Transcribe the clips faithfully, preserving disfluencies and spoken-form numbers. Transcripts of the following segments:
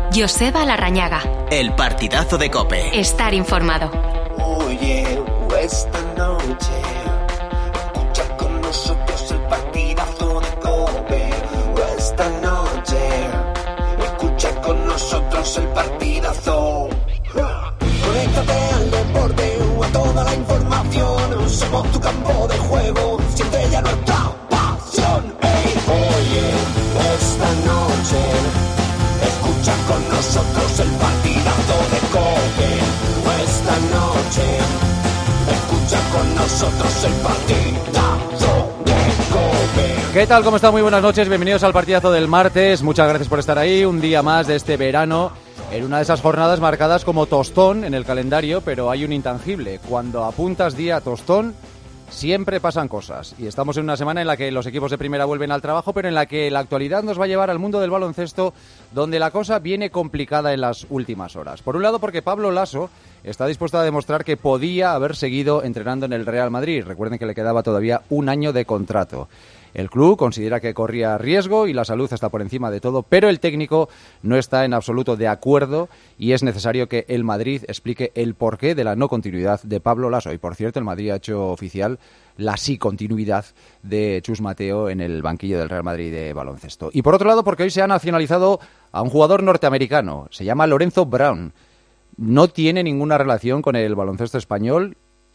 Joseba Larrañaga. El partidazo de COPE. Estar informado. Oye, esta noche escucha con nosotros el partidazo de COPE. Esta noche escucha con nosotros el partidazo. Conéctate al deporte o a toda la información. Somos tu campo de juego, siente ya nuestra pasión. Hey, oye, esta noche escucha con nosotros el partidazo de COPE. Esta noche escucha con nosotros el partidazo de COPE. ¿Qué tal? ¿Cómo está? Muy buenas noches, bienvenidos al partidazo del martes. Muchas gracias por estar ahí, un día más de este verano, en una de esas jornadas marcadas como tostón en el calendario, pero hay un intangible. Cuando apuntas día tostón, siempre pasan cosas, y estamos en una semana en la que los equipos de primera vuelven al trabajo, pero en la que la actualidad nos va a llevar al mundo del baloncesto, donde la cosa viene complicada en las últimas horas. Por un lado, porque Pablo Laso está dispuesto a demostrar que podía haber seguido entrenando en el Real Madrid. Recuerden que le quedaba todavía un año de contrato. El club considera que corría riesgo y la salud está por encima de todo, pero el técnico no está en absoluto de acuerdo y es necesario que el Madrid explique el porqué de la no continuidad de Pablo Laso. Y por cierto, el Madrid ha hecho oficial la sí continuidad de Chus Mateo en el banquillo del Real Madrid de baloncesto. Y por otro lado, porque hoy se ha nacionalizado a un jugador norteamericano, se llama Lorenzo Brown. No tiene ninguna relación con el baloncesto español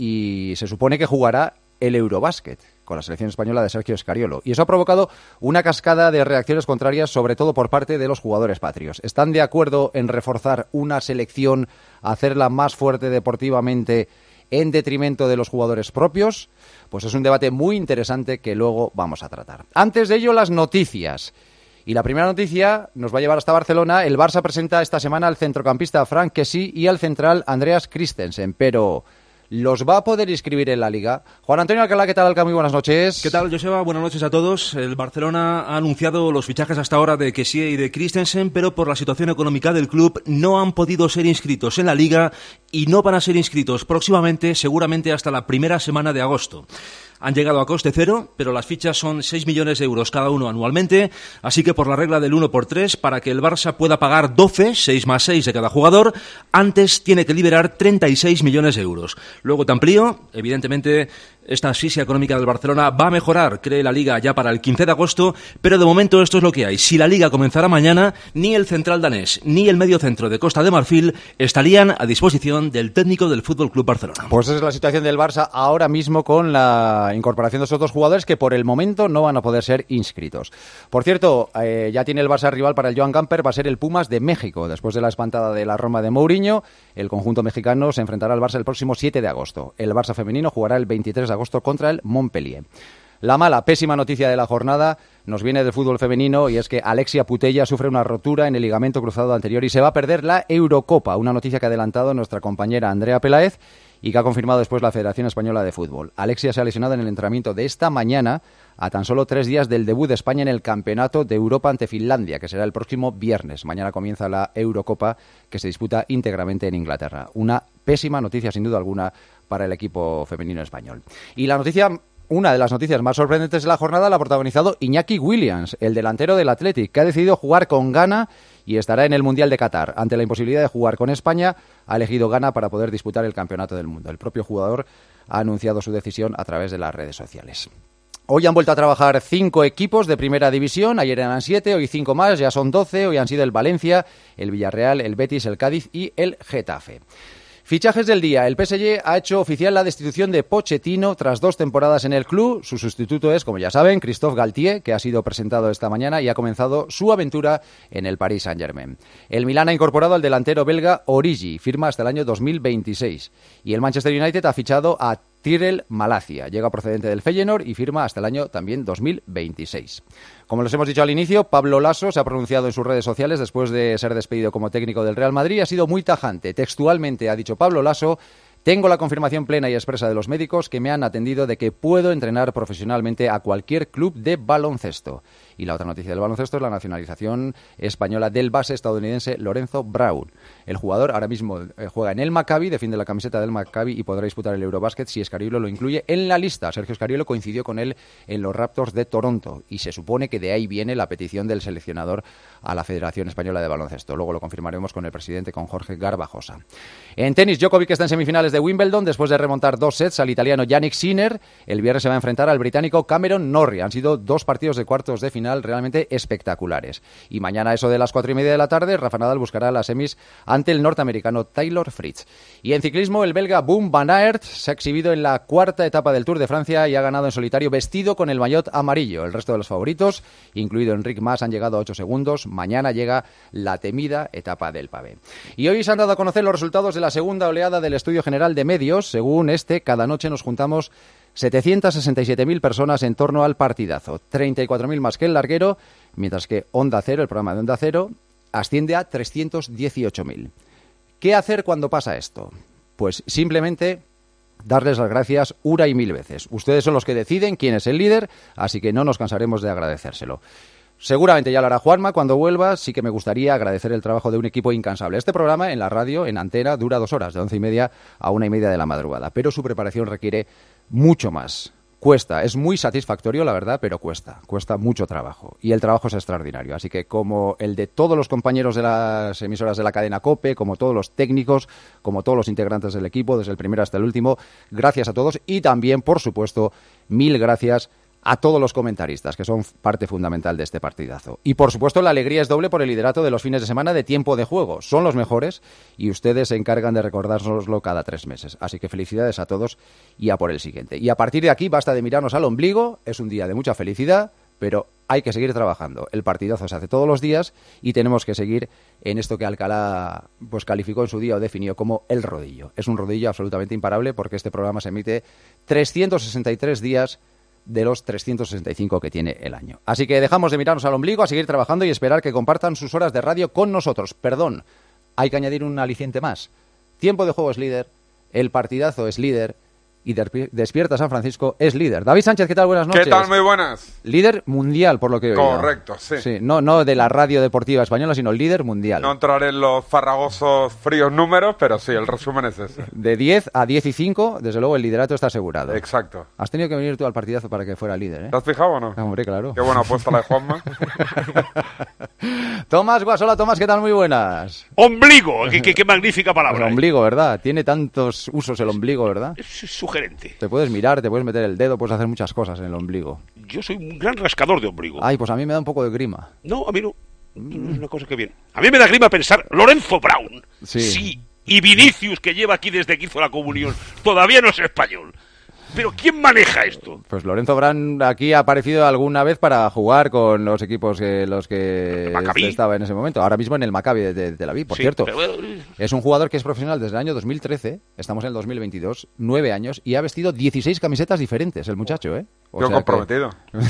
y se supone que jugará el Eurobásquet con la selección española de Sergio Scariolo. Y eso ha provocado una cascada de reacciones contrarias, sobre todo por parte de los jugadores patrios. ¿Están de acuerdo en reforzar una selección, hacerla más fuerte deportivamente en detrimento de los jugadores propios? Pues es un debate muy interesante que luego vamos a tratar. Antes de ello, las noticias. Y la primera noticia nos va a llevar hasta Barcelona. El Barça presenta esta semana al centrocampista Franck Kessie y al central Andreas Christensen, pero ¿los va a poder inscribir en la Liga? Juan Antonio Alcalá, ¿qué tal, Alcalá? Muy buenas noches. ¿Qué tal, Joseba? Buenas noches a todos. El Barcelona ha anunciado los fichajes hasta ahora de Kessie y de Christensen, pero por la situación económica del club no han podido ser inscritos en la Liga y no van a ser inscritos próximamente, seguramente hasta la primera semana de agosto. Han llegado a coste cero, pero las fichas son seis millones de euros cada uno anualmente, así que por la regla del uno por tres, para que el Barça pueda pagar doce, seis más seis de cada jugador, antes tiene que liberar treinta y seis millones de euros. Luego te amplío, evidentemente esta asfixia económica del Barcelona va a mejorar, cree la Liga, ya para el quince de agosto, pero de momento esto es lo que hay. Si la Liga comenzara mañana, ni el central danés ni el mediocentro de Costa de Marfil estarían a disposición del técnico del F C Barcelona. Pues esa es la situación del Barça ahora mismo con la incorporación de esos dos jugadores que por el momento no van a poder ser inscritos. Por cierto, eh, ya tiene el Barça rival para el Joan Gamper, va a ser el Pumas de México. Después de la espantada de la Roma de Mourinho, el conjunto mexicano se enfrentará al Barça el próximo siete de agosto. El Barça femenino jugará el veintitrés de agosto contra el Montpellier. La mala, pésima noticia de la jornada nos viene del fútbol femenino y es que Alexia Putellas sufre una rotura en el ligamento cruzado anterior y se va a perder la Eurocopa, una noticia que ha adelantado nuestra compañera Andrea Peláez y que ha confirmado después la Federación Española de Fútbol. Alexia se ha lesionado en el entrenamiento de esta mañana a tan solo tres días del debut de España en el Campeonato de Europa ante Finlandia, que será el próximo viernes. Mañana comienza la Eurocopa, que se disputa íntegramente en Inglaterra. Una pésima noticia, sin duda alguna, para el equipo femenino español. Y la noticia, una de las noticias más sorprendentes de la jornada, la ha protagonizado Iñaki Williams, el delantero del Athletic, que ha decidido jugar con Ghana y estará en el Mundial de Qatar. Ante la imposibilidad de jugar con España, ha elegido Ghana para poder disputar el Campeonato del Mundo. El propio jugador ha anunciado su decisión a través de las redes sociales. Hoy han vuelto a trabajar cinco equipos de primera división, ayer eran siete, hoy cinco más, ya son doce, hoy han sido el Valencia, el Villarreal, el Betis, el Cádiz y el Getafe. Fichajes del día. El P S G ha hecho oficial la destitución de Pochettino tras dos temporadas en el club. Su sustituto es, como ya saben, Christophe Galtier, que ha sido presentado esta mañana y ha comenzado su aventura en el Paris Saint-Germain. El Milán ha incorporado al delantero belga Origi, firma hasta el año dos mil veintiséis. Y el Manchester United ha fichado a Tyrell Malacia, llega procedente del Feyenoord y firma hasta el año también dos mil veintiséis. Como les hemos dicho al inicio, Pablo Laso se ha pronunciado en sus redes sociales después de ser despedido como técnico del Real Madrid. Ha sido muy tajante. Textualmente ha dicho Pablo Laso: tengo la confirmación plena y expresa de los médicos que me han atendido de que puedo entrenar profesionalmente a cualquier club de baloncesto. Y la otra noticia del baloncesto es la nacionalización española del base estadounidense Lorenzo Brown. El jugador ahora mismo eh, juega en el Maccabi, defiende la camiseta del Maccabi y podrá disputar el Eurobasket si Escariolo lo incluye en la lista. Sergio Escariolo coincidió con él en los Raptors de Toronto y se supone que de ahí viene la petición del seleccionador a la Federación Española de Baloncesto. Luego lo confirmaremos con el presidente, con Jorge Garbajosa. En tenis, Djokovic está en semifinales de Wimbledon después de remontar dos sets al italiano Yannick Sinner. El viernes se va a enfrentar al británico Cameron Norrie. Han sido dos partidos de cuartos de final realmente espectaculares. Y mañana, eso de las cuatro y media de la tarde, Rafa Nadal buscará las semis ante el norteamericano Taylor Fritz. Y en ciclismo, el belga Boom van Aert se ha exhibido en la cuarta etapa del Tour de Francia y ha ganado en solitario vestido con el maillot amarillo. El resto de los favoritos, incluido Enric Mas, han llegado a ocho segundos. Mañana llega la temida etapa del pavé. Y hoy se han dado a conocer los resultados de la segunda oleada del Estudio General de Medios. Según este, cada noche nos juntamos setecientas sesenta y siete mil personas en torno al partidazo, treinta y cuatro mil más que el larguero, mientras que Onda Cero, el programa de Onda Cero, asciende a trescientos dieciocho mil. ¿Qué hacer cuando pasa esto? Pues simplemente darles las gracias una y mil veces. Ustedes son los que deciden quién es el líder, así que no nos cansaremos de agradecérselo. Seguramente ya lo hará Juanma cuando vuelva. Sí que me gustaría agradecer el trabajo de un equipo incansable. Este programa en la radio, en antena, dura dos horas, de once y media a una y media de la madrugada, pero su preparación requiere mucho más. Cuesta, es muy satisfactorio, la verdad, pero cuesta, cuesta mucho trabajo. Y el trabajo es extraordinario. Así que como el de todos los compañeros de las emisoras de la cadena COPE, como todos los técnicos, como todos los integrantes del equipo, desde el primero hasta el último, gracias a todos. Y también, por supuesto, mil gracias a todos los comentaristas, que son parte fundamental de este partidazo. Y, por supuesto, la alegría es doble por el liderato de los fines de semana de Tiempo de Juego. Son los mejores y ustedes se encargan de recordárnoslo cada tres meses. Así que felicidades a todos y a por el siguiente. Y a partir de aquí basta de mirarnos al ombligo. Es un día de mucha felicidad, pero hay que seguir trabajando. El partidazo se hace todos los días y tenemos que seguir en esto que Alcalá pues calificó en su día o definió como el rodillo. Es un rodillo absolutamente imparable porque este programa se emite trescientos sesenta y tres días de los trescientos sesenta y cinco que tiene el año. Así que dejamos de mirarnos al ombligo, a seguir trabajando y esperar que compartan sus horas de radio con nosotros. Perdón, hay que añadir un aliciente más. Tiempo de Juego es líder, el partidazo es líder y Despierta San Francisco es líder. David Sánchez, ¿qué tal? Buenas noches. ¿Qué tal? Muy buenas. Líder mundial, por lo que he oído. Correcto, sí. sí no, no de la radio deportiva española, sino líder mundial. No entraré en los farragosos fríos números, pero sí, el resumen es ese. De diez a diez y cinco, desde luego el liderato está asegurado. Exacto. Has tenido que venir tú al partidazo para que fuera líder, ¿eh? ¿Te has fijado o no? Hombre, claro. Qué buena apuesta la de Juanma. Tomás Guasola, Tomás, ¿qué tal? Muy buenas. Ombligo, qué, qué, qué magnífica palabra. El ombligo, ¿verdad? Tiene tantos usos el ombligo, ¿verdad? Es sugerente. Te puedes mirar, te puedes meter el dedo, puedes hacer muchas cosas en el ombligo. Yo soy un gran rascador de ombligo. Ay, pues a mí me da un poco de grima. No, a mí no. No es una cosa que bien. A mí me da grima pensar, Lorenzo Brown. Sí. Sí. Y Vinicius, que lleva aquí desde que hizo la comunión, todavía no es español. ¿Pero quién maneja esto? Pues Lorenzo Brown aquí ha aparecido alguna vez para jugar con los equipos que los que Maccabi. estaba en ese momento. Ahora mismo en el Maccabi de, de Tel Aviv, por Sí, cierto. pero, bueno, Es un jugador que es profesional desde el año dos mil trece, estamos en el dos mil veintidós, nueve años, y ha vestido dieciséis camisetas diferentes el muchacho, ¿eh? O Yo sea comprometido.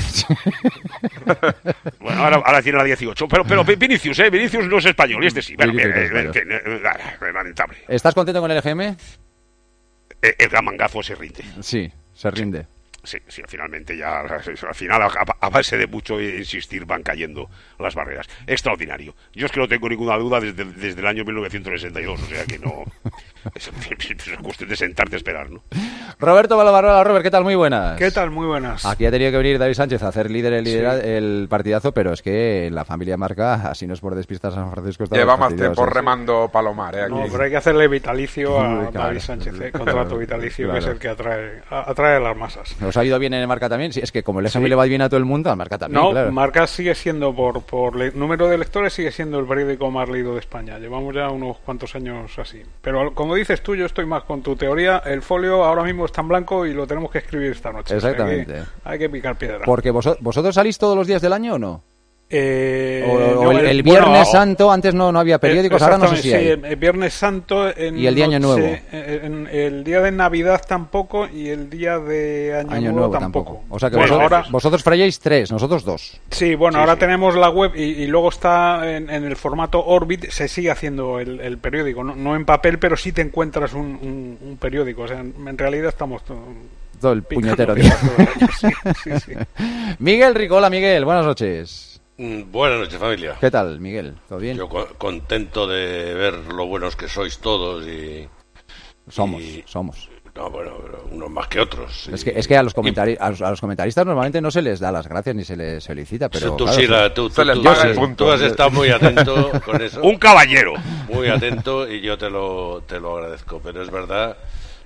Que... Bueno, ahora, ahora tiene la dieciocho. Pero, pero Vinicius, ¿eh? Vinicius no es español, y este sí. Bueno, Vinicius bien, no es eh, eh, eh, lamentable. ¿Estás contento con el G M? Eh, el gran mangazo se rinde. Sí, se rinde. Sí, sí, finalmente ya, al final, a, a base de mucho insistir, van cayendo las barreras. Extraordinario. Yo es que no tengo ninguna duda desde, desde el año mil novecientos sesenta y dos, o sea que no... Es, es cuestión de sentarte a esperar, ¿no? Roberto Balabarola, Robert, ¿qué tal? Muy buenas. ¿Qué tal? Muy buenas. Aquí ha tenido que venir David Sánchez a hacer líder el, lidera- Sí. el partidazo, pero es que la familia Marca, así no es por despistar a San Francisco, está Lleva más fastidiados, tiempo ¿eh? remando Palomar, ¿eh? Aquí. No, pero hay que hacerle vitalicio a Uy, claro. David Sánchez, ¿eh? Contrato vitalicio, que es Claro. el que atrae a, atrae a las masas. ¿Os ha ido bien en el Marca también? Sí, es que como el F M Sí. le va bien a todo el mundo, al Marca también, No, claro. Marca sigue siendo, por, por le- número de lectores, sigue siendo el periódico más leído de España. Llevamos ya unos cuantos años así. Pero como dices tú, yo estoy más con tu teoría. El folio ahora mismo está en blanco y lo tenemos que escribir esta noche. O sea que Exactamente. hay que picar piedra. Porque vos- vosotros salís todos los días del año o no? Eh, O, o no, el, el bueno, Viernes o- Santo, antes no, no había periódicos, ahora no sé si hay. Exactamente, sí, el Viernes Santo en Y el día Año noche- Nuevo. en- en- el día de Navidad tampoco y el día de Año, Año Nuevo tampoco. O sea que Bueno, vosotros, ahora, vosotros falláis tres, nosotros dos. sí, bueno, Sí, ahora sí. tenemos la web y, y luego está en, en el formato Orbit, se sigue haciendo el, el periódico, no, no en papel, pero sí te encuentras un, un- un periódico. O sea, en, en realidad estamos to- todo el puñetero día. Sí, sí, sí. Miguel Rico, hola Miguel, buenas noches. Mm, Buenas noches, familia. ¿Qué tal, Miguel? ¿Todo bien? Yo co- contento de ver lo buenos que sois todos y... Somos, y- somos. No, bueno, pero unos más que otros. Es y- que, es que a, los y- comentari a, los, a los comentaristas normalmente no se les da las gracias ni se les felicita, pero tú, claro, sí, sí. la- tú, Se tú- les tú- paga tú- el punto. tú has estado muy atento con eso. Un caballero. Muy atento y yo te lo, te lo agradezco. Pero es verdad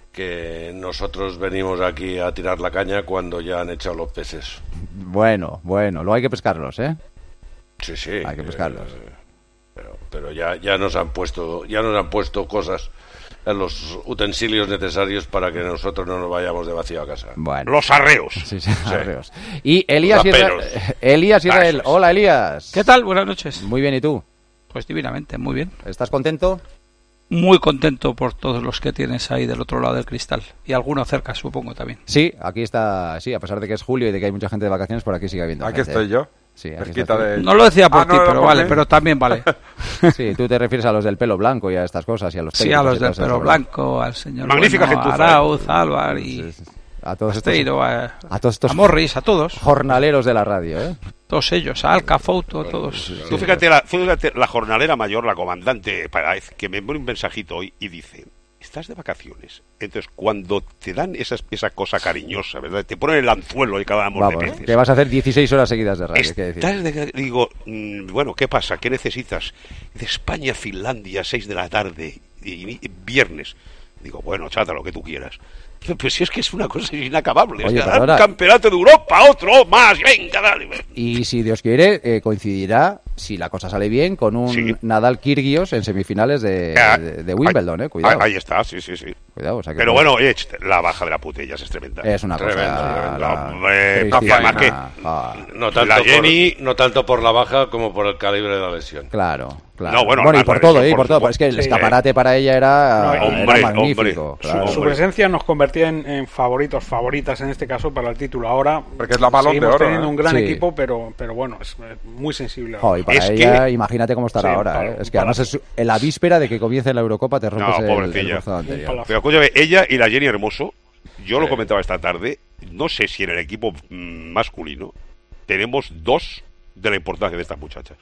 que nosotros venimos aquí a tirar la caña cuando ya han echado los peces. Bueno, bueno, luego hay que pescarlos, ¿eh? Sí, sí. Hay que pescarlos. eh, pero pero ya, ya nos han puesto ya nos han puesto cosas en los utensilios necesarios para que nosotros no nos vayamos de vacío a casa. Bueno. Los arreos. Sí, sí, arreos. Y Elías, Los Israel, raperos. Elías Israel. Eso es. Hola, Elías. ¿Qué tal? Buenas noches. Muy bien, ¿y tú? Pues divinamente, muy bien. ¿Estás contento? Muy contento por todos los que tienes ahí del otro lado del cristal. Y alguno cerca, supongo, también. Sí, aquí está, sí, a pesar de que es julio y de que hay mucha gente de vacaciones, por aquí sigue habiendo Aquí gente. estoy yo. Sí, aquí Cerquita estás tú. de... No lo decía por Ah, ti, no, pero por vale, mí. pero también vale. Sí, tú te refieres a los del pelo blanco y a estas cosas y a los Sí, técnicos a los y del todas esas pelo cosas. blanco, al señor Magnífica bueno, a gentuza, ¿eh? Arauz, a Álvar y Sí, sí. A todos estos Esteiro, a, a todos estos a Morris, a todos. jornaleros de la radio, ¿eh? Todos ellos, a Alca, Fouto, todos. Tú fíjate la, fíjate la jornalera mayor, la comandante, para- que me pone un mensajito hoy y dice: estás de vacaciones. Entonces, cuando te dan esas, esa cosa cariñosa, ¿verdad? Te ponen el anzuelo y acabamos Vamos, de peces. que vas a hacer dieciséis horas seguidas de radio, ¿qué decir? Estás de- digo, mm, bueno, ¿qué pasa? ¿Qué necesitas? De España, Finlandia, seis de la tarde, y, y- viernes. Digo, bueno, chata, lo que tú quieras. Pero, pues si es que es una cosa inacabable. Oye, es que pero un ahora- campeonato de Europa, otro más, venga, dale. Y si Dios quiere, eh, coincidirá, si la cosa sale bien, con un Sí. Nadal-Kyrgios en semifinales de, Ah, de- de Wimbledon, ahí- ¿eh? Cuidado. Ahí, ahí está, sí, sí, sí. Cuidado, o sea que Pero puede- bueno, oye, ch, la baja de la putella es tremenda. es una cosa... Tremendo, tremendo. la- Hombre, tristísima. además que- Ah, No tanto, La Jenny- por, no tanto por la baja como por el calibre de la lesión. claro, claro. No, bueno, y la- por la todo, lesión, ¿eh? Y por por todo. supuesto. Es que el Sí. escaparate para ella era, No, era hombre, magnífico. hombre. claro. Su- Su presencia nos convertía en, en favoritos, favoritas en este caso para el título. Ahora Porque es la Balón de seguimos Oro, teniendo ¿eh? un gran Sí. equipo, pero, pero bueno, es eh, muy sensible. ahora. Jo, y para Es ella, que- imagínate cómo estará Sí, ahora. para- ¿eh? Es que para- además es en la víspera de que comience la Eurocopa te rompes No, el, el pobrecilla. cruzado anterior. palazo. Pero escúchame, ella y la Jenny Hermoso, yo lo Sí. comentaba esta tarde, no sé si en el equipo mm, masculino tenemos dos de la importancia de estas muchachas.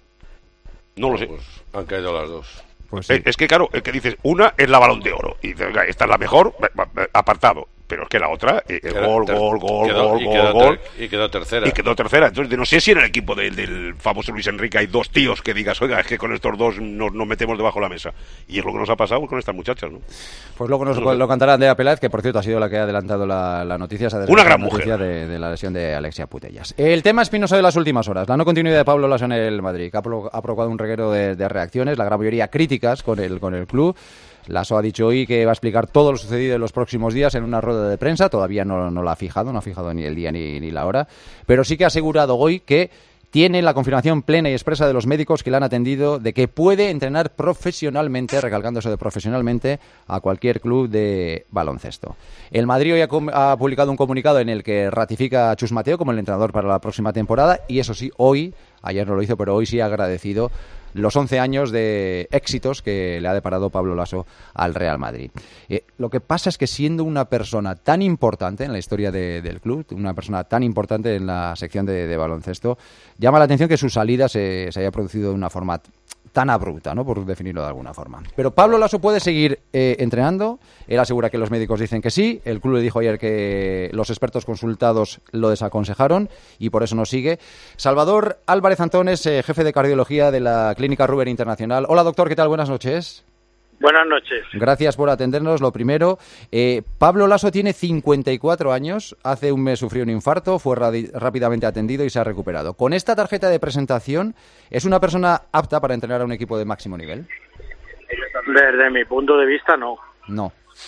No lo sé. Pues han caído las dos. Pues sí. Es, es que claro, el que dices, una es la Balón de Oro, y dices, "Venga, esta es la mejor, va- va- apartado. Pero es que la otra, eh, eh, Queda gol, ter- gol, gol, quedó- gol, y gol, quedó gol. ter- y quedó tercera. Y quedó tercera. Entonces, no sé si en el equipo del, del famoso Luis Enrique hay dos tíos que digas, oiga, es que con estos dos nos, nos metemos debajo de la mesa. Y es lo que nos ha pasado con estas muchachas, ¿no? Pues luego nos lo cantará Andrea Peláez, que por cierto ha sido la que ha adelantado la, la noticia. se ha Una adelantado gran la noticia mujer. de, de la lesión de Alexia Putellas. El tema espinoso de las últimas horas, la no continuidad de Pablo Laso en el Madrid, que ha, pro- ha provocado un reguero de, de reacciones, la gran mayoría críticas con el, con el club. Laso ha dicho hoy que va a explicar todo lo sucedido en los próximos días en una rueda de prensa. Todavía no, no la ha fijado, no ha fijado ni el día ni, ni la hora. Pero sí que ha asegurado hoy que tiene la confirmación plena y expresa de los médicos que le han atendido de que puede entrenar profesionalmente, recalcando eso de profesionalmente, a cualquier club de baloncesto. El Madrid hoy ha, com- ha publicado un comunicado en el que ratifica a Chus Mateo como el entrenador para la próxima temporada y eso sí, hoy, ayer no lo hizo, pero hoy sí ha agradecido los once años de éxitos que le ha deparado Pablo Laso al Real Madrid. Eh, lo que pasa es que siendo una persona tan importante en la historia de- del club, una persona tan importante en la sección de, de baloncesto, llama la atención que su salida se, se haya producido de una forma t- tan abrupta, ¿no? Por definirlo de alguna forma. Pero Pablo Laso puede seguir eh, entrenando. Él asegura que los médicos dicen que sí. El club le dijo ayer que los expertos consultados lo desaconsejaron y por eso no sigue. Salvador Álvarez Antón es eh, jefe de cardiología de la Clínica Ruber Internacional. Hola, doctor, ¿qué tal? Buenas noches. Buenas noches. Gracias por atendernos. Lo primero, eh, Pablo Laso tiene cincuenta y cuatro años. Hace un mes sufrió un infarto, fue radi- rápidamente atendido y se ha recuperado. Con esta tarjeta de presentación, ¿es una persona apta para entrenar a un equipo de máximo nivel? Desde mi punto de vista, no. No.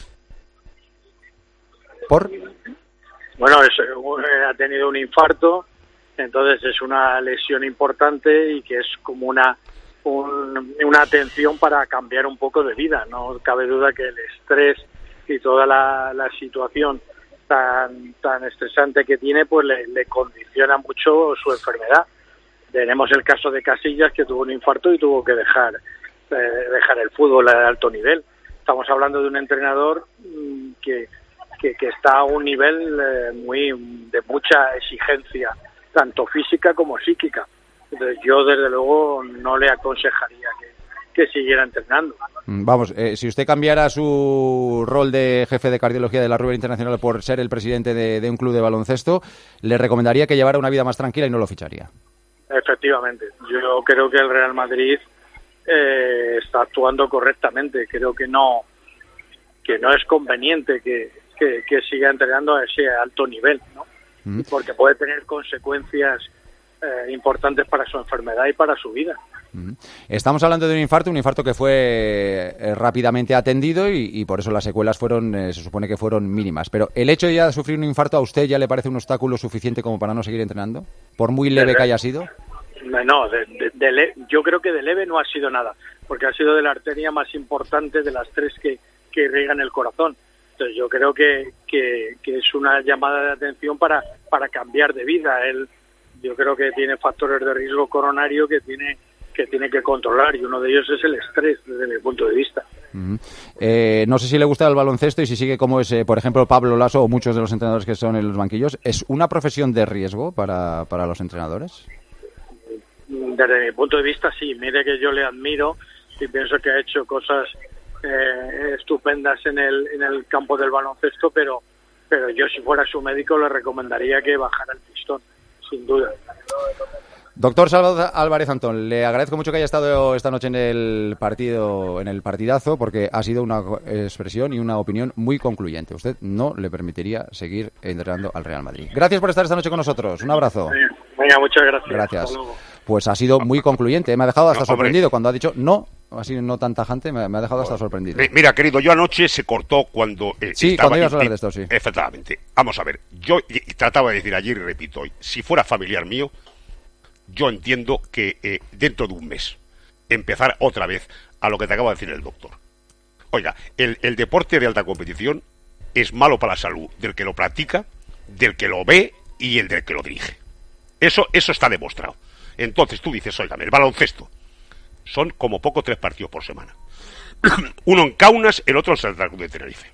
¿Por? Bueno, es, eh, ha tenido un infarto, entonces es una lesión importante y que es como una un- una atención para cambiar un poco de vida. No cabe duda que el estrés y toda la, la situación tan tan estresante que tiene, pues le, le condiciona mucho su enfermedad. Tenemos el caso de Casillas, que tuvo un infarto y tuvo que dejar eh, dejar el fútbol a alto nivel. Estamos hablando de un entrenador mm, que que, que está a un nivel eh, muy de mucha exigencia, tanto física como psíquica. Entonces yo desde luego no le aconsejaría que, que siguiera entrenando. Vamos, eh, si usted cambiara su rol de jefe de cardiología de la Ruber Internacional por ser el presidente de, de un club de baloncesto, le recomendaría que llevara una vida más tranquila y no lo ficharía. Efectivamente, yo creo que el Real Madrid eh, está actuando correctamente. Creo que no que no es conveniente que, que, que siga entrenando a ese alto nivel, ¿no? Mm. Porque puede tener consecuencias eh, importantes para su enfermedad y para su vida. Mm. Estamos hablando de un infarto, un infarto que fue eh, rápidamente atendido y, y por eso las secuelas fueron, eh, se supone que fueron mínimas. Pero ¿el hecho de ya sufrir un infarto a usted ya le parece un obstáculo suficiente como para no seguir entrenando? Por muy leve que haya sido. No, de, de, de le, yo creo que de leve no ha sido nada, porque ha sido de la arteria más importante de las tres que, que irrigan el corazón. Entonces yo creo que, que, que es una llamada de atención para, para cambiar de vida. Él, yo creo que tiene factores de riesgo coronario que tiene que tiene que controlar, y uno de ellos es el estrés, desde mi punto de vista. Uh-huh. Eh, no sé si le gusta el baloncesto y si sigue como es, eh, por ejemplo, Pablo Laso o muchos de los entrenadores que son en los banquillos. ¿Es una profesión de riesgo para, para los entrenadores? Desde mi punto de vista, sí. Mire que yo le admiro y pienso que ha hecho cosas eh, estupendas en el en el campo del baloncesto, pero pero yo, si fuera su médico, le recomendaría que bajara el pistón, sin duda. Doctor Salvador Álvarez Antón, le agradezco mucho que haya estado esta noche en el partido, en el partidazo, porque ha sido una expresión y una opinión muy concluyente. Usted no le permitiría seguir entrenando al Real Madrid. Gracias por estar esta noche con nosotros. Un abrazo. Venga, muchas gracias. Gracias. Pues ha sido muy concluyente. Me ha dejado hasta no, sorprendido cuando ha dicho no. Así no tan tajante, me, me ha dejado hasta sorprendido. Mira, querido, yo anoche se cortó cuando eh, sí, estaba... cuando ibas a hablar de esto, sí. Efectivamente. Vamos a ver, yo y, y trataba de decir ayer y repito hoy, si fuera familiar mío, yo entiendo que eh, dentro de un mes empezar otra vez a lo que te acaba de decir el doctor. Oiga, el, el deporte de alta competición es malo para la salud del que lo practica, del que lo ve y el del que lo dirige. Eso, eso está demostrado. Entonces tú dices, oigan, el baloncesto son como poco tres partidos por semana. Uno en Kaunas, el otro en Santa Cruz de Tenerife.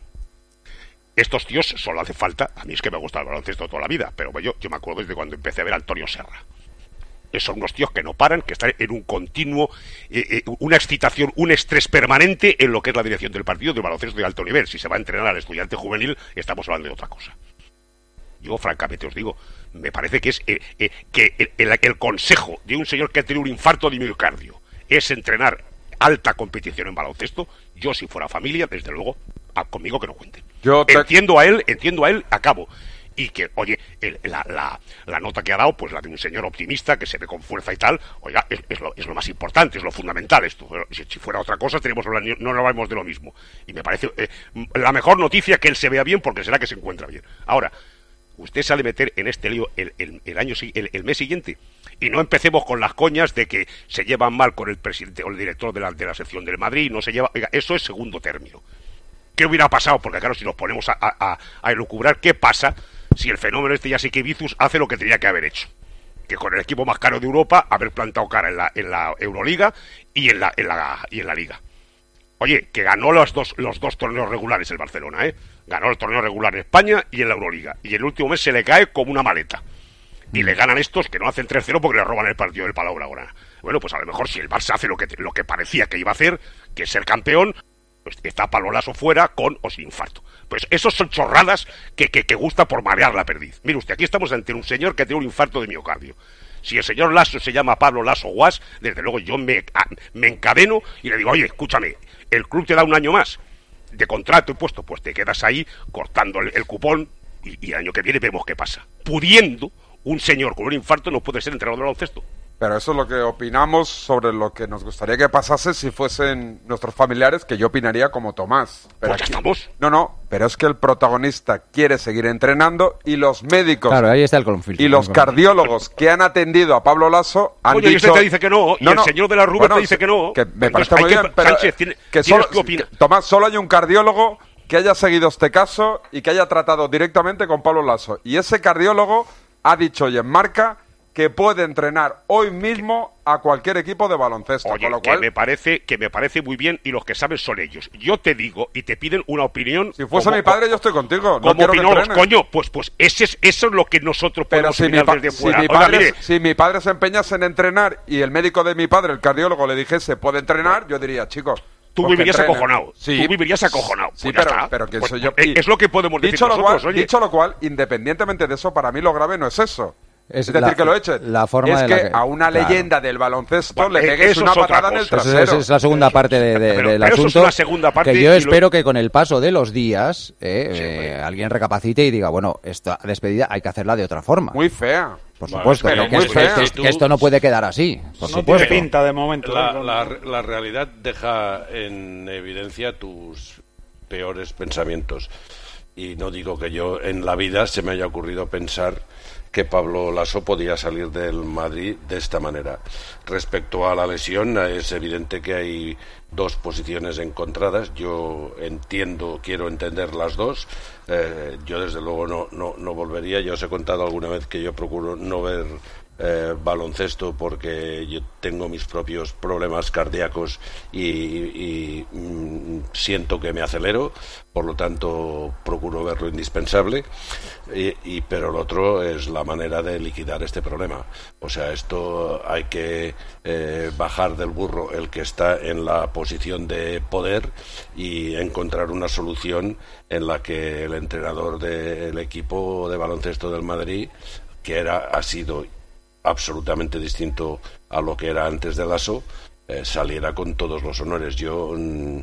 Estos tíos solo hace falta, a mí es que me gusta el baloncesto toda la vida, pero yo, yo me acuerdo desde cuando empecé a ver a Antonio Serra. Son unos tíos que no paran, que están en un continuo, eh, eh, una excitación, un estrés permanente en lo que es la dirección del partido de baloncesto de alto nivel. Si se va a entrenar al estudiante juvenil, estamos hablando de otra cosa. Yo, francamente, os digo, me parece que es eh, eh, que el, el, el consejo de un señor que ha tenido un infarto de miocardio es entrenar alta competición en baloncesto. Yo, si fuera familia, desde luego, a, conmigo que no cuenten. Yo te... Entiendo a él, entiendo a él, acabo. Y que, oye, el, la, la, la nota que ha dado, pues la de un señor optimista, que se ve con fuerza y tal, oiga, es, es, lo, es lo más importante, es lo fundamental esto. Si, si fuera otra cosa, tenemos no hablamos de lo mismo. Y me parece eh, la mejor noticia que él se vea bien, porque será que se encuentra bien. Ahora, usted sale a meter en este lío el, el, el año el, el mes siguiente, y no empecemos con las coñas de que se llevan mal con el presidente o el director de la, de la sección del Madrid, no se lleva, oiga, eso es segundo término. ¿Qué hubiera pasado? Porque claro, si nos ponemos a, a, a elucubrar qué pasa si el fenómeno este Jasikevičius hace lo que tenía que haber hecho, que con el equipo más caro de Europa haber plantado cara en la, en la Euroliga y en la, en la y en la Liga. Oye, que ganó los dos los dos torneos regulares el Barcelona, ¿eh? Ganó el torneo regular en España y en la Euroliga, y el último mes se le cae como una maleta. Y le ganan estos que no hacen tres cero porque le roban el partido del Palau Blaugrana. Bueno, pues a lo mejor si el Barça hace lo que lo que parecía que iba a hacer, que es ser campeón, pues está Pablo Laso fuera con o sin infarto. Pues esos son chorradas que, que, que gusta por marear la perdiz. Mire usted, aquí estamos ante un señor que tiene un infarto de miocardio. Si el señor Laso se llama Pablo Laso Guas, desde luego yo me, a, me encadeno y le digo, oye, escúchame, el club te da un año más de contrato y puesto, pues te quedas ahí cortando el, el cupón y, y el año que viene vemos qué pasa. Pudiendo, un señor con un infarto no puede ser entrenador de baloncesto. Pero eso es lo que opinamos sobre lo que nos gustaría que pasase si fuesen nuestros familiares, que yo opinaría como Tomás. Pero pues ya aquí, estamos. No, no, pero es que el protagonista quiere seguir entrenando y los médicos... Claro, ahí está el conflicto. Y los cardiólogos que han atendido a Pablo Laso han Oye, dicho... y usted te dice que no, y no, el no, señor de la Rubén bueno, te dice que no. Que me parece muy bien, que, pero... Sánchez, tiene, que solo, que, Tomás, solo hay un cardiólogo que haya seguido este caso y que haya tratado directamente con Pablo Laso. Y ese cardiólogo ha dicho hoy en Marca que puede entrenar hoy mismo a cualquier equipo de baloncesto. Oye, con lo cual, que me parece que me parece muy bien, y los que saben son ellos. Yo te digo y te piden una opinión. Si fuese como, mi padre, yo estoy contigo. No como quiero que opinólogos, entrenes. coño, pues pues ese es, eso es lo que nosotros Pero podemos si mi, opinar pa- desde si, fuera. mi Oiga, padre, mire, si mi padre se empeñase en entrenar y el médico de mi padre, el cardiólogo, le dijese puede entrenar, yo diría, chicos, tú pues que vivirías entrenen. acojonado. Sí. Tú vivirías acojonado. Sí, Pues ya pero, está. pero que Pues, soy yo. pues, y- es lo que podemos decir dicho lo nosotros, cual, oye. Dicho lo cual, independientemente de eso, para mí lo grave no es eso. Es Es, decir, la- que lo echen. la forma es de que, la que- a una claro. leyenda del baloncesto Bueno, le eh, pegues eso una es otra patada en el cosa. Eso trasero. es, es la segunda parte de, de- Pero- del pero eso es asunto. una segunda parte que y yo lo- espero que con el paso de los días eh, Sí, eh, hombre. alguien recapacite y diga, bueno, esta despedida hay que hacerla de otra forma. Muy fea. Por Bueno, supuesto, pero que, muy que- fea. que- que esto no puede quedar así. Por No supuesto. tiene pinta de momento. La, ¿eh? la, la realidad deja en evidencia tus peores pensamientos. Y no digo que yo en la vida se me haya ocurrido pensar que Pablo Laso podía salir del Madrid de esta manera. Respecto a la lesión, es evidente que hay dos posiciones encontradas. Yo entiendo, quiero entender las dos. Eh, yo desde luego no, no, no volvería. Ya os he contado alguna vez que yo procuro no ver eh, baloncesto porque yo tengo mis propios problemas cardíacos y, y, y mm, siento que me acelero, por lo tanto procuro ver lo indispensable, y, y pero lo otro es la manera de liquidar este problema. O sea, esto hay que eh, bajar del burro el que está en la posición de poder y encontrar una solución en la que el entrenador del equipo de baloncesto del Madrid, que era ha sido absolutamente distinto a lo que era antes de Laso, eh, saliera con todos los honores. Yo, mm,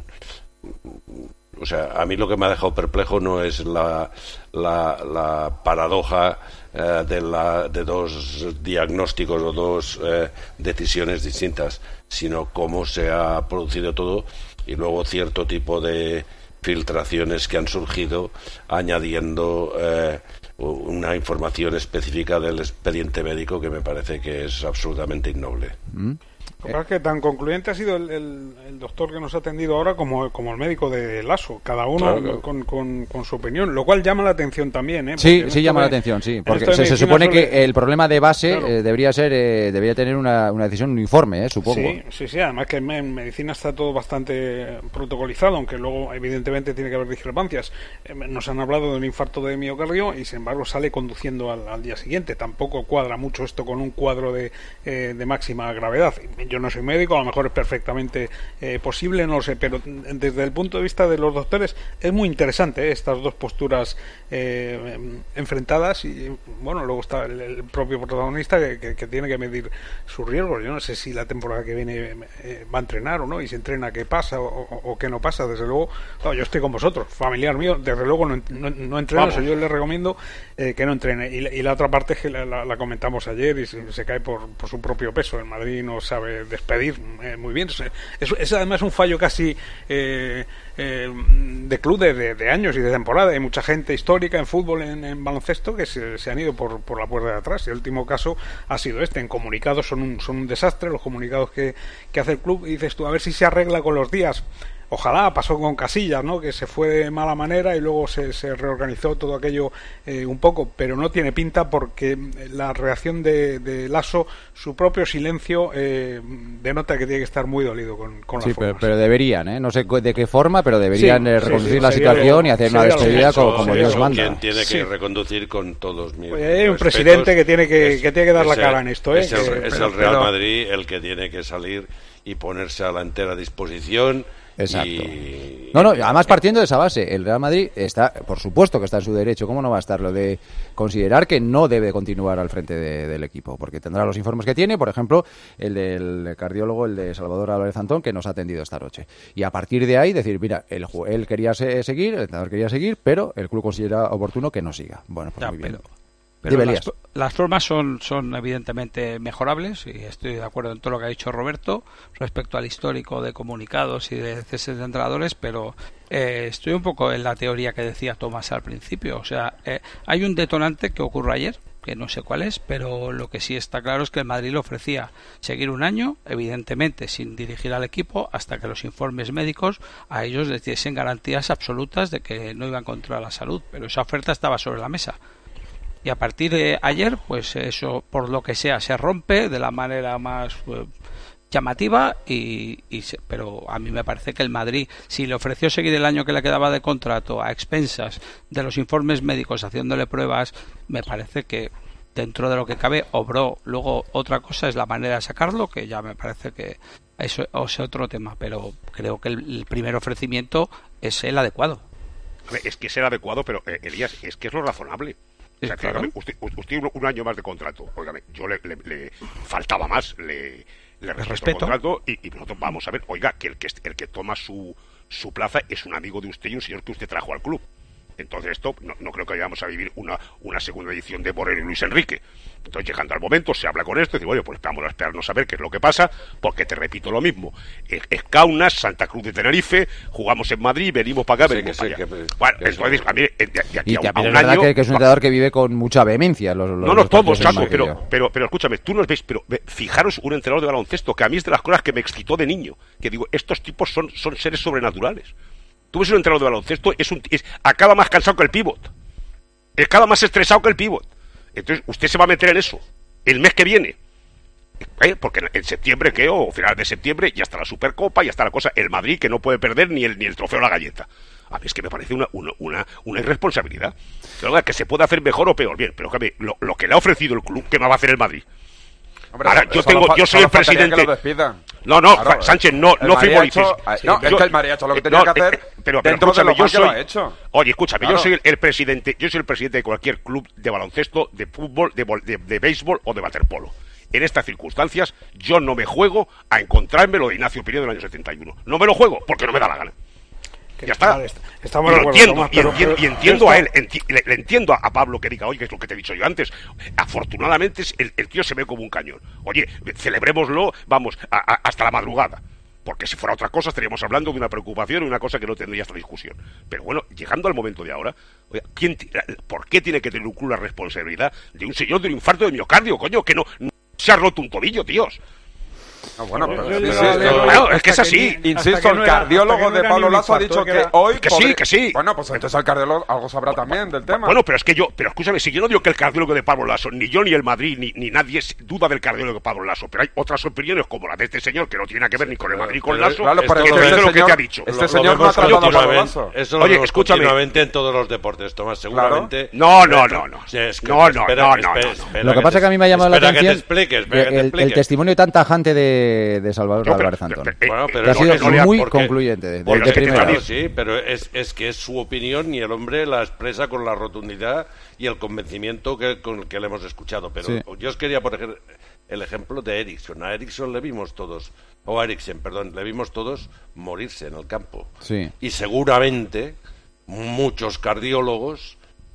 o sea, a mí lo que me ha dejado perplejo no es la, la, la paradoja eh, de, la, de dos diagnósticos o dos eh, decisiones distintas, sino cómo se ha producido todo y luego cierto tipo de filtraciones que han surgido añadiendo eh, una información específica del expediente médico que me parece que es absolutamente ignoble. ¿Mm? Lo que pasa es que tan concluyente ha sido el, el, el doctor que nos ha atendido ahora como, como el médico de Laso, cada uno Claro, claro. Con, con, con su opinión, lo cual llama la atención también, ¿eh? Sí, Porque sí en llama esto la de- atención, sí, en porque esto de se, se medicina supone suele- que el problema de base Claro. eh, debería ser, eh, debería tener una, una decisión uniforme, eh, supongo. Sí, sí, sí, además que en, en medicina está todo bastante protocolizado, aunque luego evidentemente tiene que haber discrepancias. Eh, Nos han hablado de un infarto de miocardio y sin embargo sale conduciendo al, al día siguiente. Tampoco cuadra mucho esto con un cuadro de, eh, de máxima gravedad. Yo no soy médico, a lo mejor es perfectamente eh, posible, no lo sé, pero desde el punto de vista de los doctores es muy interesante eh, estas dos posturas eh, enfrentadas y bueno, luego está el, el propio protagonista que, que, que tiene que medir sus riesgos. Yo no sé si la temporada que viene eh, va a entrenar o no, y si entrena qué pasa o, o, o qué no pasa. Desde luego, no, yo estoy con vosotros, familiar mío, desde luego no, no, no entrena, o sea, yo le recomiendo eh, que no entrene. Y, y la otra parte es que la, la, la comentamos ayer y se, se cae por, por su propio peso. El Madrid no sabe despedir eh, muy bien. Es, es además un fallo casi eh, eh, de club de, de, de años y de temporada. Hay mucha gente histórica en fútbol, en, en baloncesto, que se, se han ido por, por la puerta de atrás. Y el último caso ha sido este. En comunicados son un, son un desastre los comunicados que, que hace el club. Y dices tú, a ver si se arregla con los días. Ojalá, pasó con Casillas, ¿no? Que se fue de mala manera y luego se, se reorganizó todo aquello eh, un poco, pero no tiene pinta porque la reacción de, de Laso, su propio silencio, eh, denota que tiene que estar muy dolido con, con Sí, la forma. pero, pero deberían, ¿eh? No sé cu- de qué forma, pero deberían Sí, eh, sí, reconducir sí, la sería situación lo- y hacer una sería lo- despedida eso, como, como sería Dios lo- manda. Quien tiene que Sí. reconducir con todos mis Pues hay un respetos presidente que tiene que, es- que tiene que dar la es el- cara en esto, ¿eh? Es el, Que- es pero- el Real pero- Madrid el que tiene que salir y ponerse a la entera disposición. Exacto. Y, No, no, además partiendo de esa base, el Real Madrid está, por supuesto que está en su derecho, ¿cómo no va a estar lo de considerar que no debe continuar al frente de- del equipo? Porque tendrá los informes que tiene, por ejemplo, el del cardiólogo, el de Salvador Álvarez Antón, que nos ha atendido esta noche. Y a partir de ahí decir, mira, él, ju- él quería se- seguir, el entrenador quería seguir, pero el club considera oportuno que no siga. Bueno, pues Ya, muy bien. pero- Pero Dime, las, Elías. las formas son, son evidentemente mejorables y estoy de acuerdo en todo lo que ha dicho Roberto respecto al histórico de comunicados y de ceses de entrenadores, pero eh, estoy un poco en la teoría que decía Tomás al principio. O sea, eh, hay un detonante que ocurrió ayer, que no sé cuál es, pero lo que sí está claro es que el Madrid le ofrecía seguir un año, evidentemente sin dirigir al equipo, hasta que los informes médicos a ellos les diesen garantías absolutas de que no iban contra la salud, pero esa oferta estaba sobre la mesa. Y a partir de ayer, pues eso, por lo que sea, se rompe de la manera más eh, llamativa, y, y se, pero a mí me parece que el Madrid, si le ofreció seguir el año que le quedaba de contrato a expensas de los informes médicos haciéndole pruebas, me parece que dentro de lo que cabe obró. Luego otra cosa es la manera de sacarlo, que ya me parece que eso es otro tema, pero creo que el, el primer ofrecimiento es el adecuado. Es que es el adecuado, pero eh, Elías, es que es lo razonable. O sea, claro. Dígame, usted, usted un año más de contrato. Óigame, yo le, le, le faltaba más, le, le respeto, respeto. el contrato y, y nosotros vamos a ver, oiga, que el que el que toma su, su plaza es un amigo de usted y un señor que usted trajo al club. Entonces esto, no, no creo que vayamos a vivir una, una segunda edición de Borrell y Luis Enrique. Entonces, llegando al momento, se habla con esto y dice, bueno, pues vamos a esperarnos a ver qué es lo que pasa, porque te repito lo mismo. Es, es Kaunas, Santa Cruz de Tenerife, jugamos en Madrid, venimos para acá, Sí, venimos que sí, para allá. que- Bueno, que entonces, a mí, de, de aquí Y a, también a es un verdad año... que, que es un entrenador que vive con mucha vehemencia. Los, los, No, no, los todos, partidos en Chaco, banquillo. pero, pero, pero escúchame, tú nos ves, pero ve, fijaros un entrenador de baloncesto, que a mí es de las cosas que me excitó de niño, que digo, estos tipos son, son seres sobrenaturales. Tú ves un entrenador de baloncesto, es un, es, acaba más cansado que el pívot, acaba más estresado que el pívot. Entonces, usted se va a meter en eso, el mes que viene. ¿Eh? Porque en septiembre, ¿qué? O final de septiembre, ya está la Supercopa, ya está la cosa, el Madrid, que no puede perder ni el, ni el trofeo a la galleta. A mí es que me parece una, una, una, una irresponsabilidad. Pero, que se puede hacer mejor o peor, bien, pero que lo, lo que le ha ofrecido el club, ¿qué me va a hacer el Madrid? Hombre, Ahora, solo yo tengo, fa- yo soy solo el faltaría presidente. que lo despidan. No, no, Claro, Sánchez, no, el no Madrid ha frivolices. hecho- no, es que el Madrid ha hecho lo que tenía no, que hacer eh, eh, pero, pero dentro de lo escúchame, yo mal que lo soy, ha hecho. Oye, escúchame, Claro. yo soy el, el presidente, yo soy el presidente de cualquier club de baloncesto, de fútbol, de, vol- de, de béisbol o de waterpolo. En estas circunstancias, yo no me juego a encontrarme lo de Ignacio Pinedo del año setenta y uno. No me lo juego porque no me da la gana. Ya está. Vale, est- estamos y de lo acuerdo, entiendo, Tomás, y, pero- enti- y pero entiendo a él, esto- enti- le, le entiendo a, a Pablo que diga, oye, que es lo que te he dicho yo antes. Afortunadamente, es- el, el tío se ve como un cañón. Oye, celebrémoslo, vamos, a- a- hasta la madrugada. Porque si fuera otra cosa, estaríamos hablando de una preocupación y una cosa que no tendría esta discusión. Pero bueno, llegando al momento de ahora, oye, ¿quién ti- ¿por qué tiene que tener un club la responsabilidad de un señor de un infarto de miocardio, coño? Que no, no se ha roto un tobillo, tíos. No, bueno, pero, Yo- yo- sí, yo- sí, yo- no, Bueno, es que es hasta así. ni- Insisto, hasta que no el era- cardiólogo hasta que no de era Pablo ni un Lasso ha infarto, dicho que que era- hoy... Que sí, podría- que sí. Bueno, pues entonces el cardiólogo algo sabrá también del tema. Bueno, pero es que yo, pero escúchame, si yo no digo que el cardiólogo de Pablo Lasso, ni yo ni el Madrid, ni, ni nadie es- duda del cardiólogo de Pablo Lasso, pero hay otras opiniones como la de este señor que no tiene nada que ver ni con el Madrid ni con pero- Lasso, Claro, Esto pero que lo es que es ves- lo este que te ha señor, dicho. este Lo- lo señor no ha vemos tratado a Pablo continuamente- Lasso. Eso lo Oye, vemos escúchame. continuamente en todos los deportes, Tomás. Seguramente. No, no, no, no. Sí, es que- No, no, espera, no, espera, no, no, no. espera Lo que pasa es que a mí me ha llamado la espera atención que te explique, espera que te el, el explique. testimonio tan tajante de, de Salvador No, pero- Álvarez Antón. pero- eh, Bueno, pero que ha no, sido no le ha- muy porque- concluyente, de, porque de es que primera. también- Claro, sí, pero es, es que es su opinión y el hombre la expresa con la rotundidad y el convencimiento que, con el que le hemos escuchado. Pero Sí. yo os quería poner el ejemplo de Ericsson. A Ericsson le vimos todos, o a Eriksen, perdón, le vimos todos morirse en el campo. Sí. Y seguramente muchos cardiólogos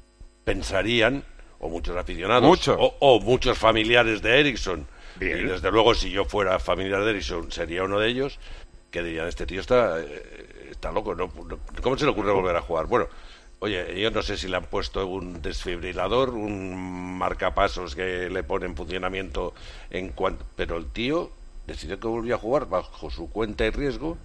pensarían, o muchos aficionados, Muchos. O, o muchos familiares de Ericsson, Bien. y desde luego si yo fuera familiar de Ericsson sería uno de ellos, que dirían, este tío está, eh, está loco, ¿no? ¿Cómo se le ocurre volver a jugar? Bueno, oye, yo no sé si le han puesto un desfibrilador, un marcapasos que le pone en funcionamiento en cuanto... Pero el tío decidió que volvía a jugar bajo su cuenta y riesgo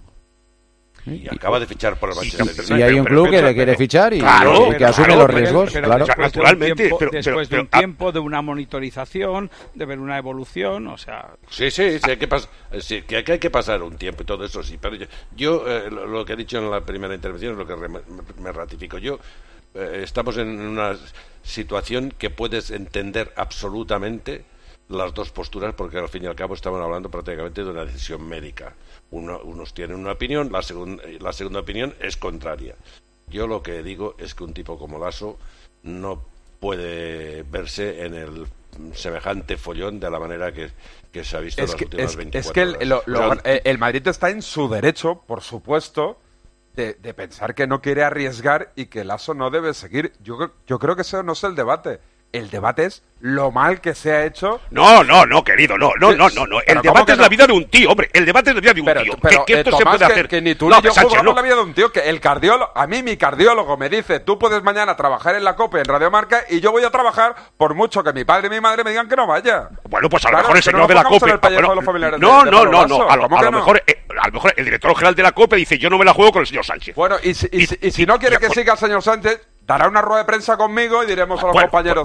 y acaba de fichar por el Manchester United. Y hay un club que le quiere fichar y, Claro, y que asume claro, los pero- riesgos, Pero claro. después de un Naturalmente, tiempo- pero- después pero- de un pero- tiempo de una monitorización, de ver una evolución, o sea, Sí, sí, sí, hay que, pas- sí, que hay que pasar un tiempo y todo eso, sí. Pero yo, yo, eh, lo, lo que he dicho en la primera intervención es lo que re- me, me ratifico. Yo, eh, estamos en una situación que puedes entender absolutamente las dos posturas, porque al fin y al cabo estamos hablando prácticamente de una decisión médica. Uno, unos tienen una opinión, la, segun, la segunda opinión es contraria. Yo lo que digo es que un tipo como Lasso no puede verse en el semejante follón de la manera que, que se ha visto en Es las que, últimas es, veinticuatro es que el, horas. lo- lo- O sea, eh, el Madrid está en su derecho, por supuesto, de, de pensar que no quiere arriesgar y que Lasso no debe seguir. Yo, creo- yo creo que ese no es el debate. El debate es lo mal que se ha hecho. No, no, no, querido, no, no, no, no, no. Pero El ¿cómo debate que es no? la vida de un tío, hombre. El debate es la vida de un Pero, tío. pero, que, que eh, esto se Tomás, puede que, hacer. que ni tú No, ni yo Sánchez, jugamos no. la vida de un tío, que el cardiólogo, a mí mi cardiólogo me dice, tú puedes mañana trabajar en la COPE, en Radiomarca, y yo voy a trabajar por mucho que mi padre y mi madre me digan que no vaya. Bueno, pues a lo Claro, mejor el que no señor nos de la pongamos en COPE. el pellejo bueno, de los familiares no, de- de no, Pablo no, no. Lasso. A lo, ¿Cómo a que lo no? mejor, eh, a lo mejor el director general de la COPE dice, yo no me la juego con el señor Sánchez. Bueno, y si, y si- y si no quiere que siga el señor Sánchez, dará una rueda de prensa conmigo y diremos a los Bueno, compañeros,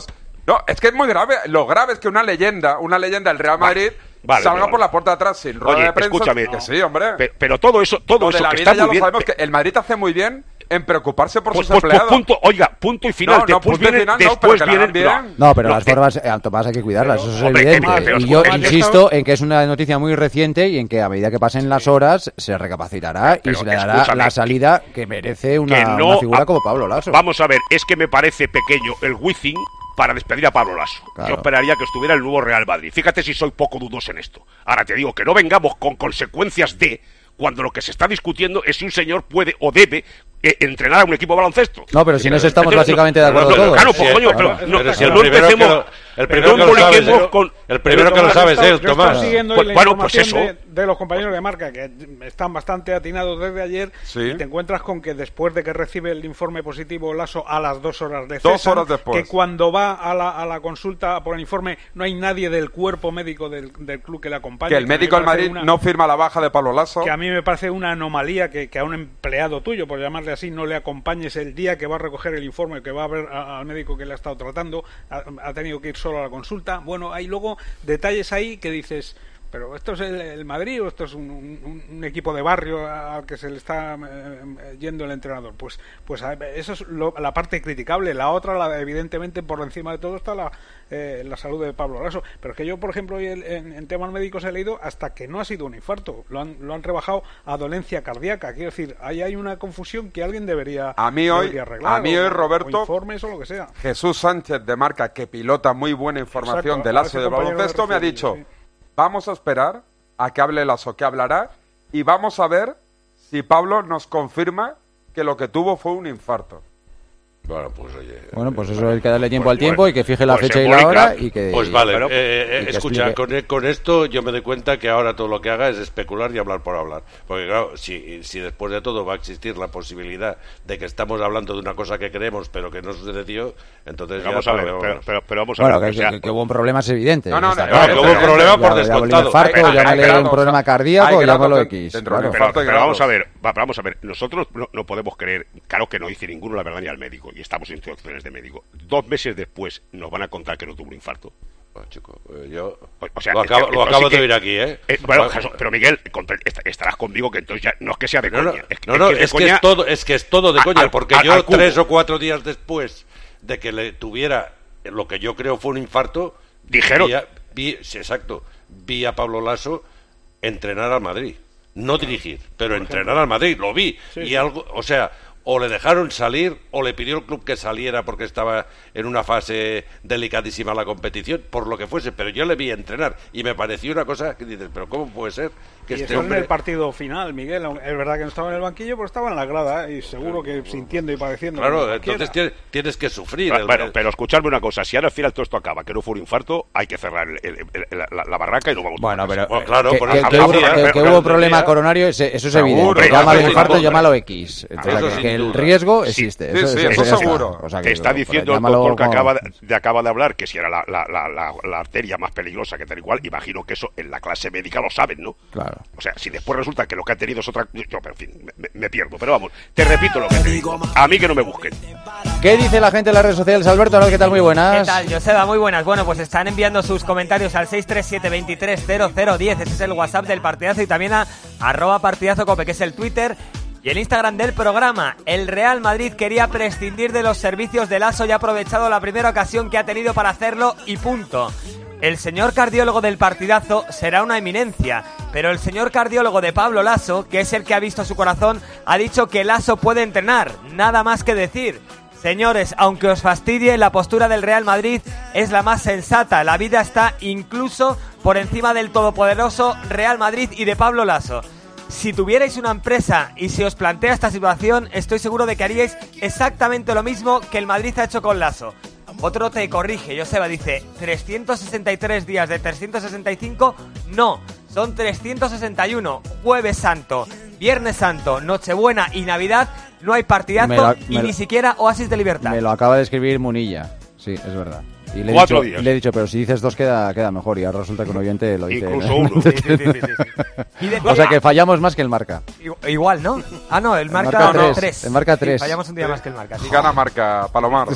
No, es que es muy grave. Lo grave es que una leyenda, una leyenda del Real Madrid Vale, salga vale. por la puerta de atrás sin rueda Oye, de prensa. escúchame. Que sí, hombre. Pero, pero todo eso, todo Lo de eso la que vida está ya muy lo bien. sabemos, que el Madrid hace muy bien en preocuparse por Pues, sus pues, pues, empleados. punto, oiga, punto y final. No, no, después punto y vienen, final no, después pero que la hagan vienen, bien. No, pero no, las eh, formas, eh, Tomás, hay que cuidarlas, eso es hombre, evidente. Emma, pero Y yo escucha, insisto en que es una noticia muy reciente y en que a medida que pasen las horas se recapacitará y Pero se le dará escúchame, la salida que merece una, que no una figura ha- como Pablo Lasso. Vamos a ver, es que me parece pequeño el Wizzing para despedir a Pablo Lasso. Claro. Yo esperaría que estuviera el nuevo Real Madrid. Fíjate si soy poco dudoso en esto. Ahora te digo que no vengamos con consecuencias de cuando lo que se está discutiendo es si un señor puede o debe eh, entrenar a un equipo de baloncesto. No, pero si en eso estamos Entonces, básicamente de no, acuerdo no, todos. Claro, pues Sí, coño, claro. pero no, Pero si no el primero empecemos, que lo- el primero no que lo sabe es publiquemos él. con... El primero que lo Tomás, sabe es yo él, estoy Tomás. siguiendo Pues, la bueno, pues información eso. de, de los compañeros de marca que están bastante atinados desde ayer Sí. y te encuentras con que después de que recibe el informe positivo Lasso a las dos horas de Dos cesan, horas después. que cuando va a la, a la consulta por el informe no hay nadie del cuerpo médico del, del club que le acompañe. Que el a mí me médico del parece Madrid una- no firma la baja de Pablo Lasso. que a mí me parece una anomalía que, que a un empleado tuyo, por llamarle así, no le acompañes el día que va a recoger el informe, que va a ver a- al médico que le ha estado tratando, ha, ha tenido que ir solo a la consulta. Bueno, hay luego detalles ahí que dices, pero ¿esto es el, el Madrid o esto es un, un- un equipo de barrio al que se le está eh, yendo el entrenador? Pues pues a- eso es lo- la parte criticable. La otra, la de, evidentemente, por encima de todo está la, eh, la salud de Pablo Lasso. Pero es que yo, por ejemplo, hoy en, en- en temas médicos he leído hasta que no ha sido un infarto. Lo han, lo han rebajado a dolencia cardíaca. Quiero decir, ahí hay una confusión que alguien debería, A mí hoy- debería arreglar. a mí o- hoy, Roberto, o informes o lo que sea. Jesús Sánchez de Marca, que pilota muy buena información Exacto, de a Lasso ese y de compañero baloncesto, de me ha Racing, dicho, sí. vamos a esperar a que hable Lasso, que hablará, y vamos a ver si Pablo nos confirma que lo que tuvo fue un infarto. Bueno, pues oye. Bueno, pues eso hay que darle tiempo Pues al tiempo bueno, y que fije la pues fecha y en la Mónica, hora y que... Pues vale, Pero- eh, eh, y que escucha, explique. con, e- con esto yo me doy cuenta que ahora todo lo que haga es especular y hablar por hablar. Porque claro, si, si después de todo va a existir la posibilidad de que estamos hablando de una cosa que creemos pero que no sucedió, entonces Pero vamos ya a ver, para- pero, pero, pero vamos a Bueno, ver. que, o sea, que- que hubo un problema es evidente. No, no, está no, claro. que hubo un problema por Ya- ya- descontado. infarto, Hay- hay llámale grados, un problema hay cardíaco, grados llámalo de- X. dentro claro. de Pero, Infarto y pero vamos a grados. ver, va, vamos a ver, nosotros no, no podemos creer, claro que no dice ninguno la verdad ni al médico, y estamos en instrucciones de médico. Dos meses después nos van a contar que no tuvo un infarto. Bueno, chico, eh, yo O, o sea, lo es que- acabo, lo entonces acabo sí de que- oír aquí, ¿eh? Eh, bueno, Va- Jesús, pero Miguel, contra- est- estarás conmigo que entonces ya no es que sea de No, no, coña. es, que- no, no, es que, de es que coña es todo, es que es todo de a- coña, al- porque al- yo al cubo. tres o cuatro días después de que le tuviera lo que yo creo fue un infarto, Dijeron. vi, a- vi- sí, exacto, vi a Pablo Lasso entrenar al Madrid, no dirigir, pero entrenar al Madrid, lo vi y algo, o sea, o le dejaron salir o le pidió el club que saliera porque estaba en una fase delicadísima la competición, por lo que fuese, pero yo le vi entrenar y me pareció una cosa que dices, pero ¿cómo puede ser que Y este eso en hombre... el partido final, Miguel. Es verdad que no estaba en el banquillo, pero estaba en la grada, ¿eh? Y seguro que sintiendo y padeciendo. como Claro, cualquiera. entonces tienes, tienes que sufrir. Bueno, el- bueno, el- pero escuchadme una cosa, si ahora al final todo esto acaba, que no fue un infarto, hay que cerrar el- el- el- la, la barraca y nos vamos Bueno, a casa. pero Bueno, claro, que, por que- eso que decía, hubo, pero- que- que pero hubo decía- problema coronario, ese- eso es Seguro, evidente. eso Llámalo sin infarto, duda. llámalo X. Entonces, Eso que, sin que el duda. riesgo Sí, existe. sí, sí, eso eso está. seguro. O sea, Te que- está pero diciendo el llámalo doctor que como- acaba de, de- acaba de hablar que si era la, la, la, la, la arteria más peligrosa que tal igual, imagino que eso en la clase médica lo saben, ¿no? Claro. O sea, si después resulta que lo que ha tenido es otra... Yo, pero en fin, me, me pierdo. Pero vamos, te repito lo que te digo. A mí que no me busquen. ¿Qué dice la gente en las redes sociales? Alberto, ¿qué tal? Muy buenas. ¿Qué tal, Joseba? Muy buenas. Bueno, pues están enviando sus comentarios al seis tres siete, veintitrés, cero cero diez. Ese es el WhatsApp del partidazo y también a arroba partidazo cope, que es el Twitter y el Instagram del programa. El Real Madrid quería prescindir de los servicios de Lasso y ha aprovechado la primera ocasión que ha tenido para hacerlo y punto. El señor cardiólogo del partidazo será una eminencia, pero el señor cardiólogo de Pablo Lasso, que es el que ha visto su corazón, ha dicho que Lasso puede entrenar. Nada más que decir. Señores, aunque os fastidie, la postura del Real Madrid es la más sensata. La vida está incluso por encima del todopoderoso Real Madrid y de Pablo Lasso. Si tuvierais una empresa y se os plantea esta situación, estoy seguro de que haríais exactamente lo mismo que el Madrid ha hecho con Lasso. Otro te corrige, Joseba, dice trescientos sesenta y tres días de trescientos sesenta y cinco, no, son trescientos sesenta y uno, Jueves Santo, Viernes Santo, Nochebuena y Navidad, no hay partidazo Me lo- y me ni lo- siquiera oasis de libertad. Me lo acaba de escribir Munilla. Sí, es verdad. Y le he, Cuatro dicho, días. le he dicho, pero si dices dos queda, queda mejor. Y ahora resulta que un oyente lo dice. Incluso ¿no? uno. Sí, sí, sí, sí, sí. Y decía- O sea que fallamos más que el marca. Igual, ¿no? Ah, no, el marca, marca tres. tres. El marca tres. Sí, fallamos un día más que el marca. Y gana marca Palomar.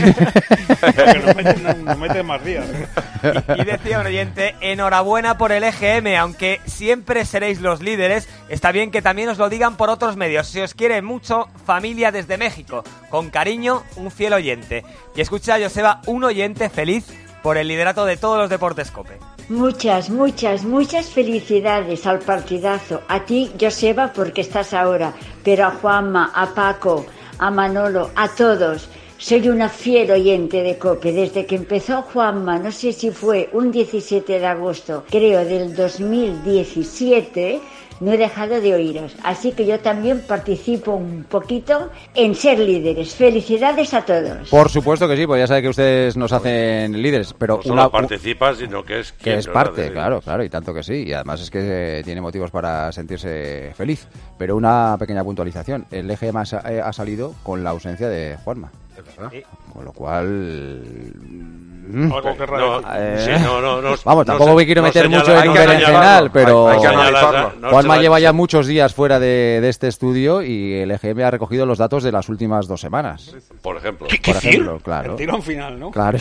Que nos meten, nos meten más días. Y, y decía un oyente, enhorabuena por el E G M, aunque siempre seréis los líderes, está bien que también os lo digan por otros medios. Si os quiere mucho, familia desde México. Con cariño, un fiel oyente. Y escucha, Joseba, un oyente feliz por el liderato de todos los deportes COPE. Muchas, muchas, muchas felicidades al partidazo. A ti, Joseba, porque estás ahora, pero a Juanma, a Paco, a Manolo, a todos. Soy una fiel oyente de COPE. Desde que empezó Juanma, no sé si fue un diecisiete de agosto, creo, del dos mil diecisiete, no he dejado de oíros. Así que yo también participo un poquito en ser líderes. Felicidades a todos. Por supuesto que sí, pues ya sabe que ustedes nos hacen líderes, pero no solo una participa, sino que es que es parte, de... claro, claro, y tanto que sí, y además es que eh, tiene motivos para sentirse feliz. Pero una pequeña puntualización, el E G M ha, eh, ha salido con la ausencia de Juanma. Sí. Con lo cual... Algo que no, eh... sí, no, no, no, Vamos, tampoco no, me quiero no meter señala, mucho en un berenjenal, pero hay, hay que analizarlo. No, Juanma no, lleva no, ya muchos días fuera de, de este estudio y el E G M ha recogido los datos de las últimas dos semanas. Por ejemplo. ¿Qué, qué Por ejemplo, claro. El tirón final, ¿no? Claro.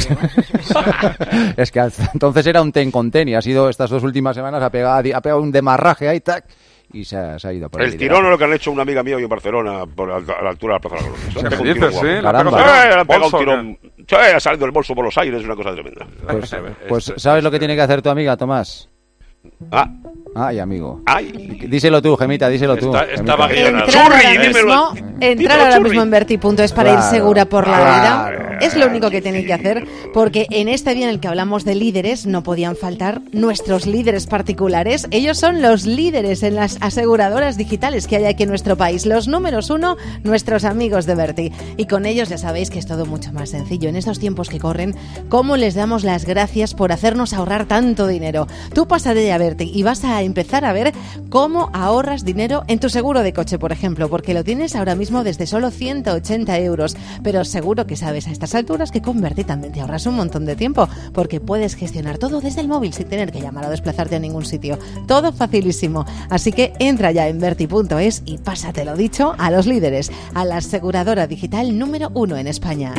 Es que entonces era un ten con ten y ha sido estas dos últimas semanas ha pegado, ha pegado un demarraje ahí, tac. Y se ha, se ha ido por el tirón es lo que han hecho una amiga mía hoy en Barcelona por a, a la altura de la Plaza de la Colonia. ¿Qué me dices? Sí, le ha pegado un tirón. Sí, ha salido del bolso por los aires, es una cosa tremenda. Pues, pues ¿sabes lo que tiene que hacer tu amiga, Tomás? Ah. Ay, amigo. Ay. Díselo tú, Gemita, díselo tú. Está, estaba entrar ahora mismo, entrar ahora mismo en Berti punto es para claro, ir segura por la claro, vida. Es lo único que tenéis que hacer, porque en este día en el que hablamos de líderes no podían faltar nuestros líderes particulares. Ellos son los líderes en las aseguradoras digitales que hay aquí en nuestro país. Los números uno, nuestros amigos de Berti. Y con ellos ya sabéis que es todo mucho más sencillo. En estos tiempos que corren, ¿cómo les damos las gracias por hacernos ahorrar tanto dinero? Tú pásate a Berti y vas a empezar a ver cómo ahorras dinero en tu seguro de coche, por ejemplo, porque lo tienes ahora mismo desde solo ciento ochenta euros, pero seguro que sabes a estas alturas que con Berti también te ahorras un montón de tiempo, porque puedes gestionar todo desde el móvil sin tener que llamar o desplazarte a ningún sitio, todo facilísimo, así que entra ya en Berti punto es y pásate lo dicho a los líderes, a la aseguradora digital número uno en España.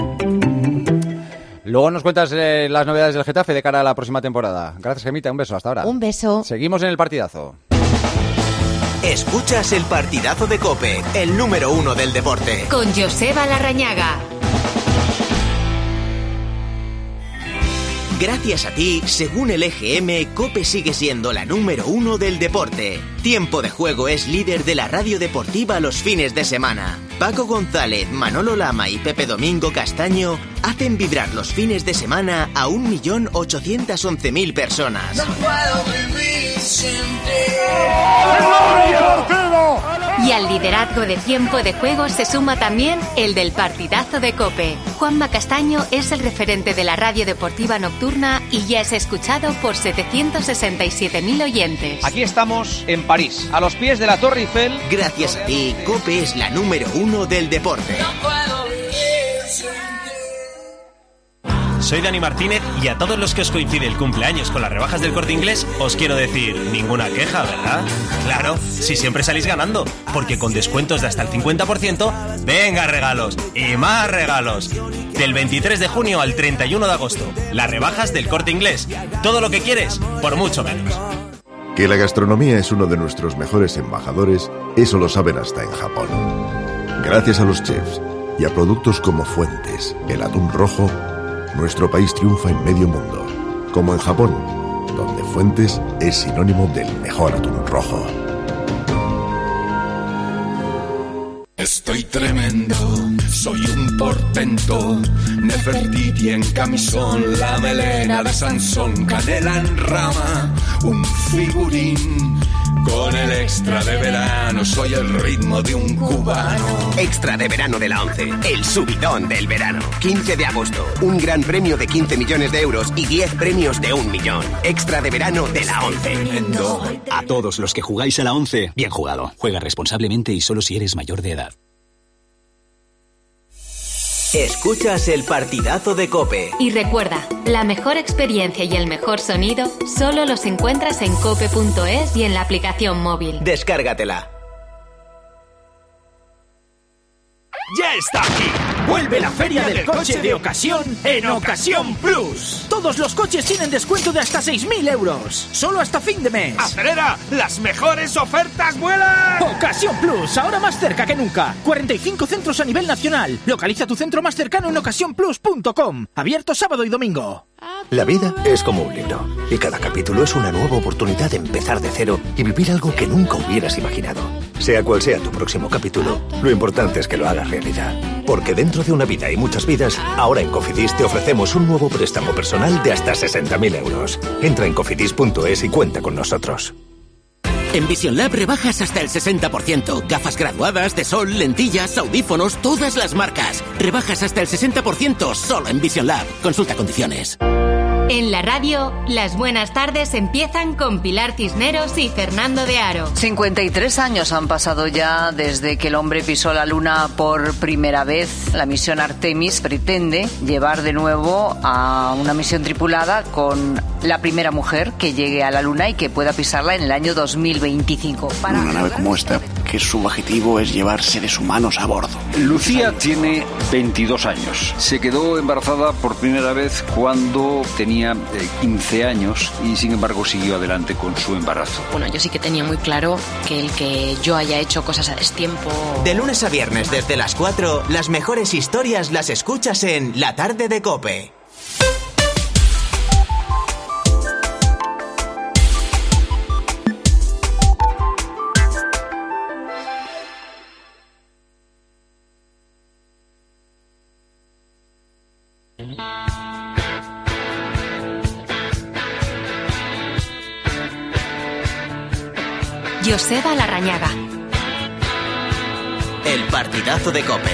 Luego nos cuentas eh, las novedades del Getafe de cara a la próxima temporada. Gracias, Gemita. Un beso. Hasta ahora. Un beso. Seguimos en el partidazo. Escuchas el partidazo de COPE, el número uno del deporte. Con Joseba Larrañaga. Gracias a ti, según el E G M, COPE sigue siendo la número uno del deporte. Tiempo de Juego es líder de la radio deportiva los fines de semana. Paco González, Manolo Lama y Pepe Domingo Castaño hacen vibrar los fines de semana a un millón ochocientos once mil personas. No puedo vivir sin ti. Y al liderazgo de Tiempo de Juego se suma también el del partidazo de COPE. Juanma Castaño es el referente de la radio deportiva nocturna y ya es escuchado por setecientos sesenta y siete mil oyentes. Aquí estamos en París, a los pies de la Torre Eiffel. Gracias a ti, COPE es la número uno del deporte. No puedo vivir sin ti. Soy Dani Martínez y a todos los que os coincide el cumpleaños con las rebajas del Corte Inglés os quiero decir, ninguna queja, ¿verdad? Claro, si siempre salís ganando, porque con descuentos de hasta el cincuenta por ciento, venga regalos y más regalos. Del veintitrés de junio al treinta y uno de agosto, las rebajas del Corte Inglés. Todo lo que quieres, por mucho menos. Que la gastronomía es uno de nuestros mejores embajadores, eso lo saben hasta en Japón. Gracias a los chefs y a productos como Fuentes, el atún rojo, nuestro país triunfa en medio mundo, como en Japón, donde Fuentes es sinónimo del mejor atún rojo. Estoy tremendo, soy un portento, Nefertiti en camisón, la melena de Sansón, canela en rama, un figurín. Con el extra de verano soy el ritmo de un cubano. Extra de verano de la ONCE, el subidón del verano. quince de agosto, un gran premio de quince millones de euros y diez premios de un millón. Extra de verano de la ONCE. A todos los que jugáis a la ONCE, bien jugado. Juega responsablemente y solo si eres mayor de edad. Escuchas el partidazo de COPE. Y recuerda, la mejor experiencia y el mejor sonido solo los encuentras en cope punto es y en la aplicación móvil. Descárgatela. ya está aquí. Vuelve la feria del coche de ocasión en Ocasión Plus. Todos los coches tienen descuento de hasta seis mil euros. Solo hasta fin de mes. ¡Acelera! ¡Las mejores ofertas vuelan! Ocasión Plus, ahora más cerca que nunca. cuarenta y cinco centros a nivel nacional. Localiza tu centro más cercano en ocasión plus punto com. Abierto sábado y domingo. La vida es como un libro y cada capítulo es una nueva oportunidad de empezar de cero y vivir algo que nunca hubieras imaginado. Sea cual sea tu próximo capítulo, lo importante es que lo hagas realidad. Porque dentro de una vida y muchas vidas, ahora en Cofidis te ofrecemos un nuevo préstamo personal de hasta sesenta mil euros. Entra en cofidis punto es y cuenta con nosotros. En Vision Lab rebajas hasta el sesenta por ciento. Gafas graduadas, de sol, lentillas, audífonos, todas las marcas. Rebajas hasta el sesenta por ciento solo en Vision Lab. Consulta condiciones. En la radio, las buenas tardes empiezan con Pilar Cisneros y Fernando de Aro. cincuenta y tres años han pasado ya desde que el hombre pisó la luna por primera vez. La misión Artemis pretende llevar de nuevo a una misión tripulada con la primera mujer que llegue a la luna y que pueda pisarla en el año dos mil veinticinco. Para una nave como esta, que su objetivo es llevar seres humanos a bordo. Lucía tiene veintidós años. Se quedó embarazada por primera vez cuando tenía quince años y sin embargo siguió adelante con su embarazo. Bueno, yo sí que tenía muy claro que el que yo haya hecho cosas a destiempo... De lunes a viernes desde las cuatro, las mejores historias las escuchas en La Tarde de COPE. Joseba Larrañaga. El partidazo de COPE.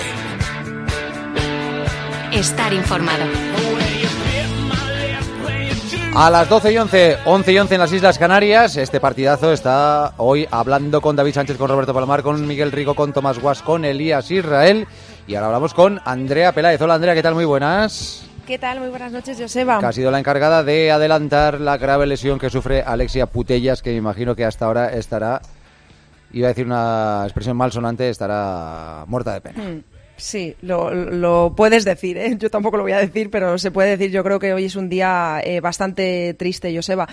Estar informado. A las doce y once, once y once en las Islas Canarias, este partidazo está hoy hablando con David Sánchez, con Roberto Palomar, con Miguel Rico, con Tomás Guas, con Elías Israel. Y ahora hablamos con Andrea Peláez. Hola Andrea, ¿qué tal? Muy buenas. ¿Qué tal? Muy buenas noches, Joseba. Que ha sido la encargada de adelantar la grave lesión que sufre Alexia Putellas, que me imagino que hasta ahora estará, iba a decir una expresión malsonante, estará muerta de pena. Hmm. Sí, lo, lo puedes decir, ¿eh? Yo tampoco lo voy a decir, pero se puede decir. Yo creo que hoy es un día eh, bastante triste, Joseba.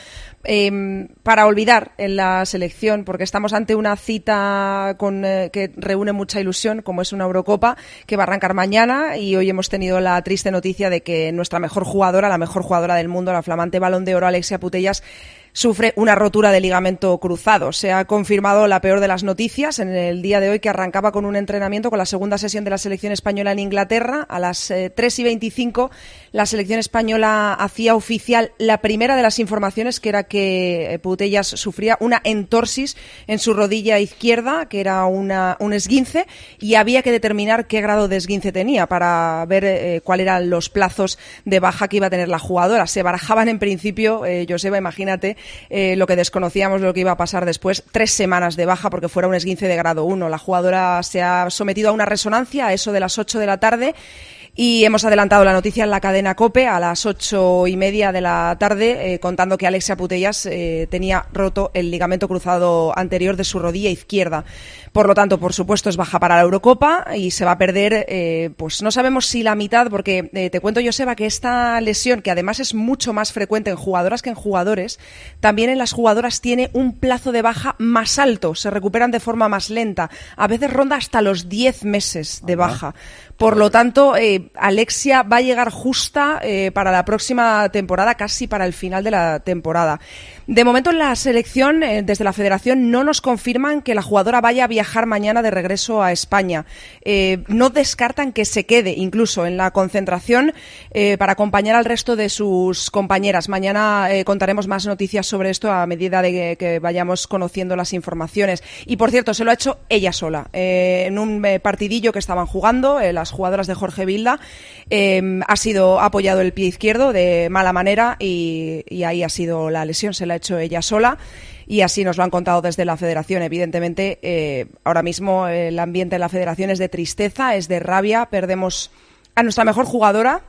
Eh, para olvidar en la selección, porque estamos ante una cita con, eh, que reúne mucha ilusión, como es una Eurocopa, que va a arrancar mañana, y hoy hemos tenido la triste noticia de que nuestra mejor jugadora, la mejor jugadora del mundo, la flamante Balón de Oro, Alexia Putellas, sufre una rotura de ligamento cruzado. Se ha confirmado la peor de las noticias en el día de hoy, que arrancaba con un entrenamiento con la segunda sesión de la selección española en Inglaterra. A las eh, tres y veinticinco la selección española hacía oficial la primera de las informaciones, que era que eh, Putellas sufría una entorsis en su rodilla izquierda, que era una, un esguince, y había que determinar qué grado de esguince tenía para ver eh, cuáles eran los plazos de baja que iba a tener la jugadora. Se barajaban en principio, eh, Joseba, imagínate, Eh, lo que desconocíamos, lo que iba a pasar después, tres semanas de baja porque fuera un esguince de grado uno. La jugadora se ha sometido a una resonancia a eso de las ocho de la tarde y hemos adelantado la noticia en la cadena COPE a las ocho y media de la tarde, eh, contando que Alexia Putellas eh, tenía roto el ligamento cruzado anterior de su rodilla izquierda. Por lo tanto, por supuesto, es baja para la Eurocopa y se va a perder, eh, pues no sabemos si la mitad, porque eh, te cuento, Joseba, que esta lesión, que además es mucho más frecuente en jugadoras que en jugadores, también en las jugadoras tiene un plazo de baja más alto, se recuperan de forma más lenta, a veces ronda hasta los diez meses de baja. Por lo tanto, eh, Alexia va a llegar justa eh, para la próxima temporada, casi para el final de la temporada. De momento en la selección, eh, desde la federación, no nos confirman que la jugadora vaya a viajar mañana de regreso a España. Eh, no descartan que se quede incluso en la concentración eh, para acompañar al resto de sus compañeras. Mañana eh, contaremos más noticias sobre esto a medida de que, que vayamos conociendo las informaciones. Y por cierto, se lo ha hecho ella sola. Eh, en un eh, partidillo que estaban jugando, eh, las jugadoras de Jorge Vilda, eh, ha sido apoyado el pie izquierdo de mala manera y, y ahí ha sido la lesión, se la ha hecho ella sola. Y así nos lo han contado desde la federación. Evidentemente, eh, ahora mismo el ambiente en la federación es de tristeza, es de rabia. Perdemos a nuestra mejor jugadora,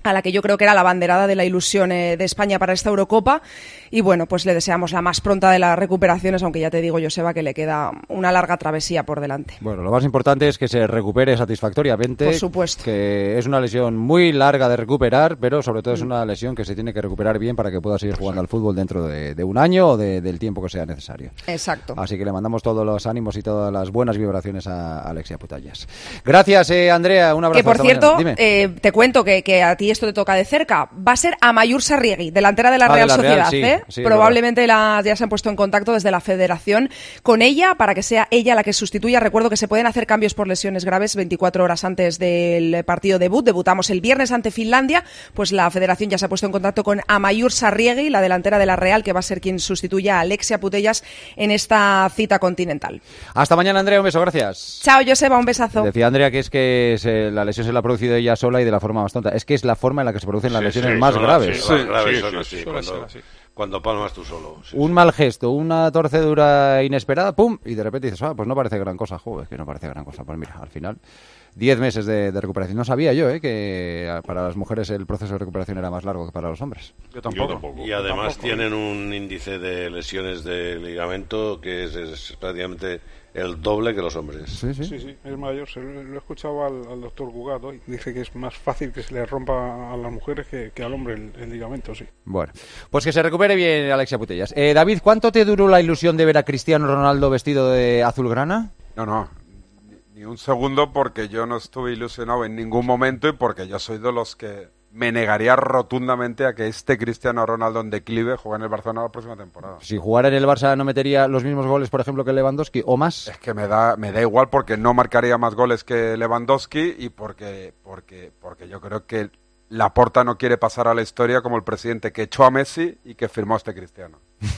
a la que yo creo que era la banderada de la ilusión eh, de España para esta Eurocopa. Y bueno, pues le deseamos la más pronta de las recuperaciones, aunque ya te digo, Joseba, que le queda una larga travesía por delante. Bueno, lo más importante es que se recupere satisfactoriamente. Por supuesto. Que es una lesión muy larga de recuperar, pero sobre todo es una lesión que se tiene que recuperar bien para que pueda seguir jugando al fútbol dentro de, de un año o de, del tiempo que sea necesario. Exacto. Así que le mandamos todos los ánimos y todas las buenas vibraciones a Alexia Putellas. Gracias, eh, Andrea. Un abrazo. Que por hasta cierto, eh, te cuento que, que a ti esto te toca de cerca. Va a ser Amaiur Sarriegi, delantera de la ah, Real de la Sociedad. Real, sí, ¿eh? sí, Probablemente la, ya se han puesto en contacto desde la Federación con ella para que sea ella la que sustituya. Recuerdo que se pueden hacer cambios por lesiones graves veinticuatro horas antes del partido debut. Debutamos el viernes ante Finlandia. Pues la Federación ya se ha puesto en contacto con Amaiur Sarriegi, la delantera de la Real, que va a ser quien sustituya a Alexia Putellas en esta cita continental. Hasta mañana, Andrea. Un beso. Gracias. Chao, Joseba. Un besazo. Decía Andrea que es que se, la lesión se la ha producido ella sola y de la forma más tonta. Es que es la forma en la que se producen las Sí, lesiones sí, más son graves. así, Sí, las graves sí, son sí, así, sí, cuando, suele ser así. cuando palmas tú solo. Sí, un sí. mal gesto, una torcedura inesperada, pum, y de repente dices, ah, pues no parece gran cosa, joder, que no parece gran cosa. Pues mira, al final, diez meses de, de recuperación. No sabía yo, eh, que para las mujeres el proceso de recuperación era más largo que para los hombres. Yo tampoco. Yo tampoco. Y además tampoco. Tienen un índice de lesiones de ligamento que es, es prácticamente el doble que los hombres. Sí, sí, sí, sí es mayor. Se lo, lo he escuchado al, al doctor Gugat hoy. Dice que es más fácil que se le rompa a las mujeres que, que al hombre el, el ligamento, sí. Bueno, pues que se recupere bien Alexia Putellas. Eh, David, ¿cuánto te duró la ilusión de ver a Cristiano Ronaldo vestido de azulgrana? No, no, ni, ni un segundo, porque yo no estuve ilusionado en ningún momento y porque yo soy de los que me negaría rotundamente a que este Cristiano Ronaldo en declive juegue en el Barcelona la próxima temporada. Si jugara en el Barça no metería los mismos goles, por ejemplo, que Lewandowski, o más. Es que me da me da igual, porque no marcaría más goles que Lewandowski y porque porque porque yo creo que Laporta no quiere pasar a la historia como el presidente que echó a Messi y que firmó a este Cristiano.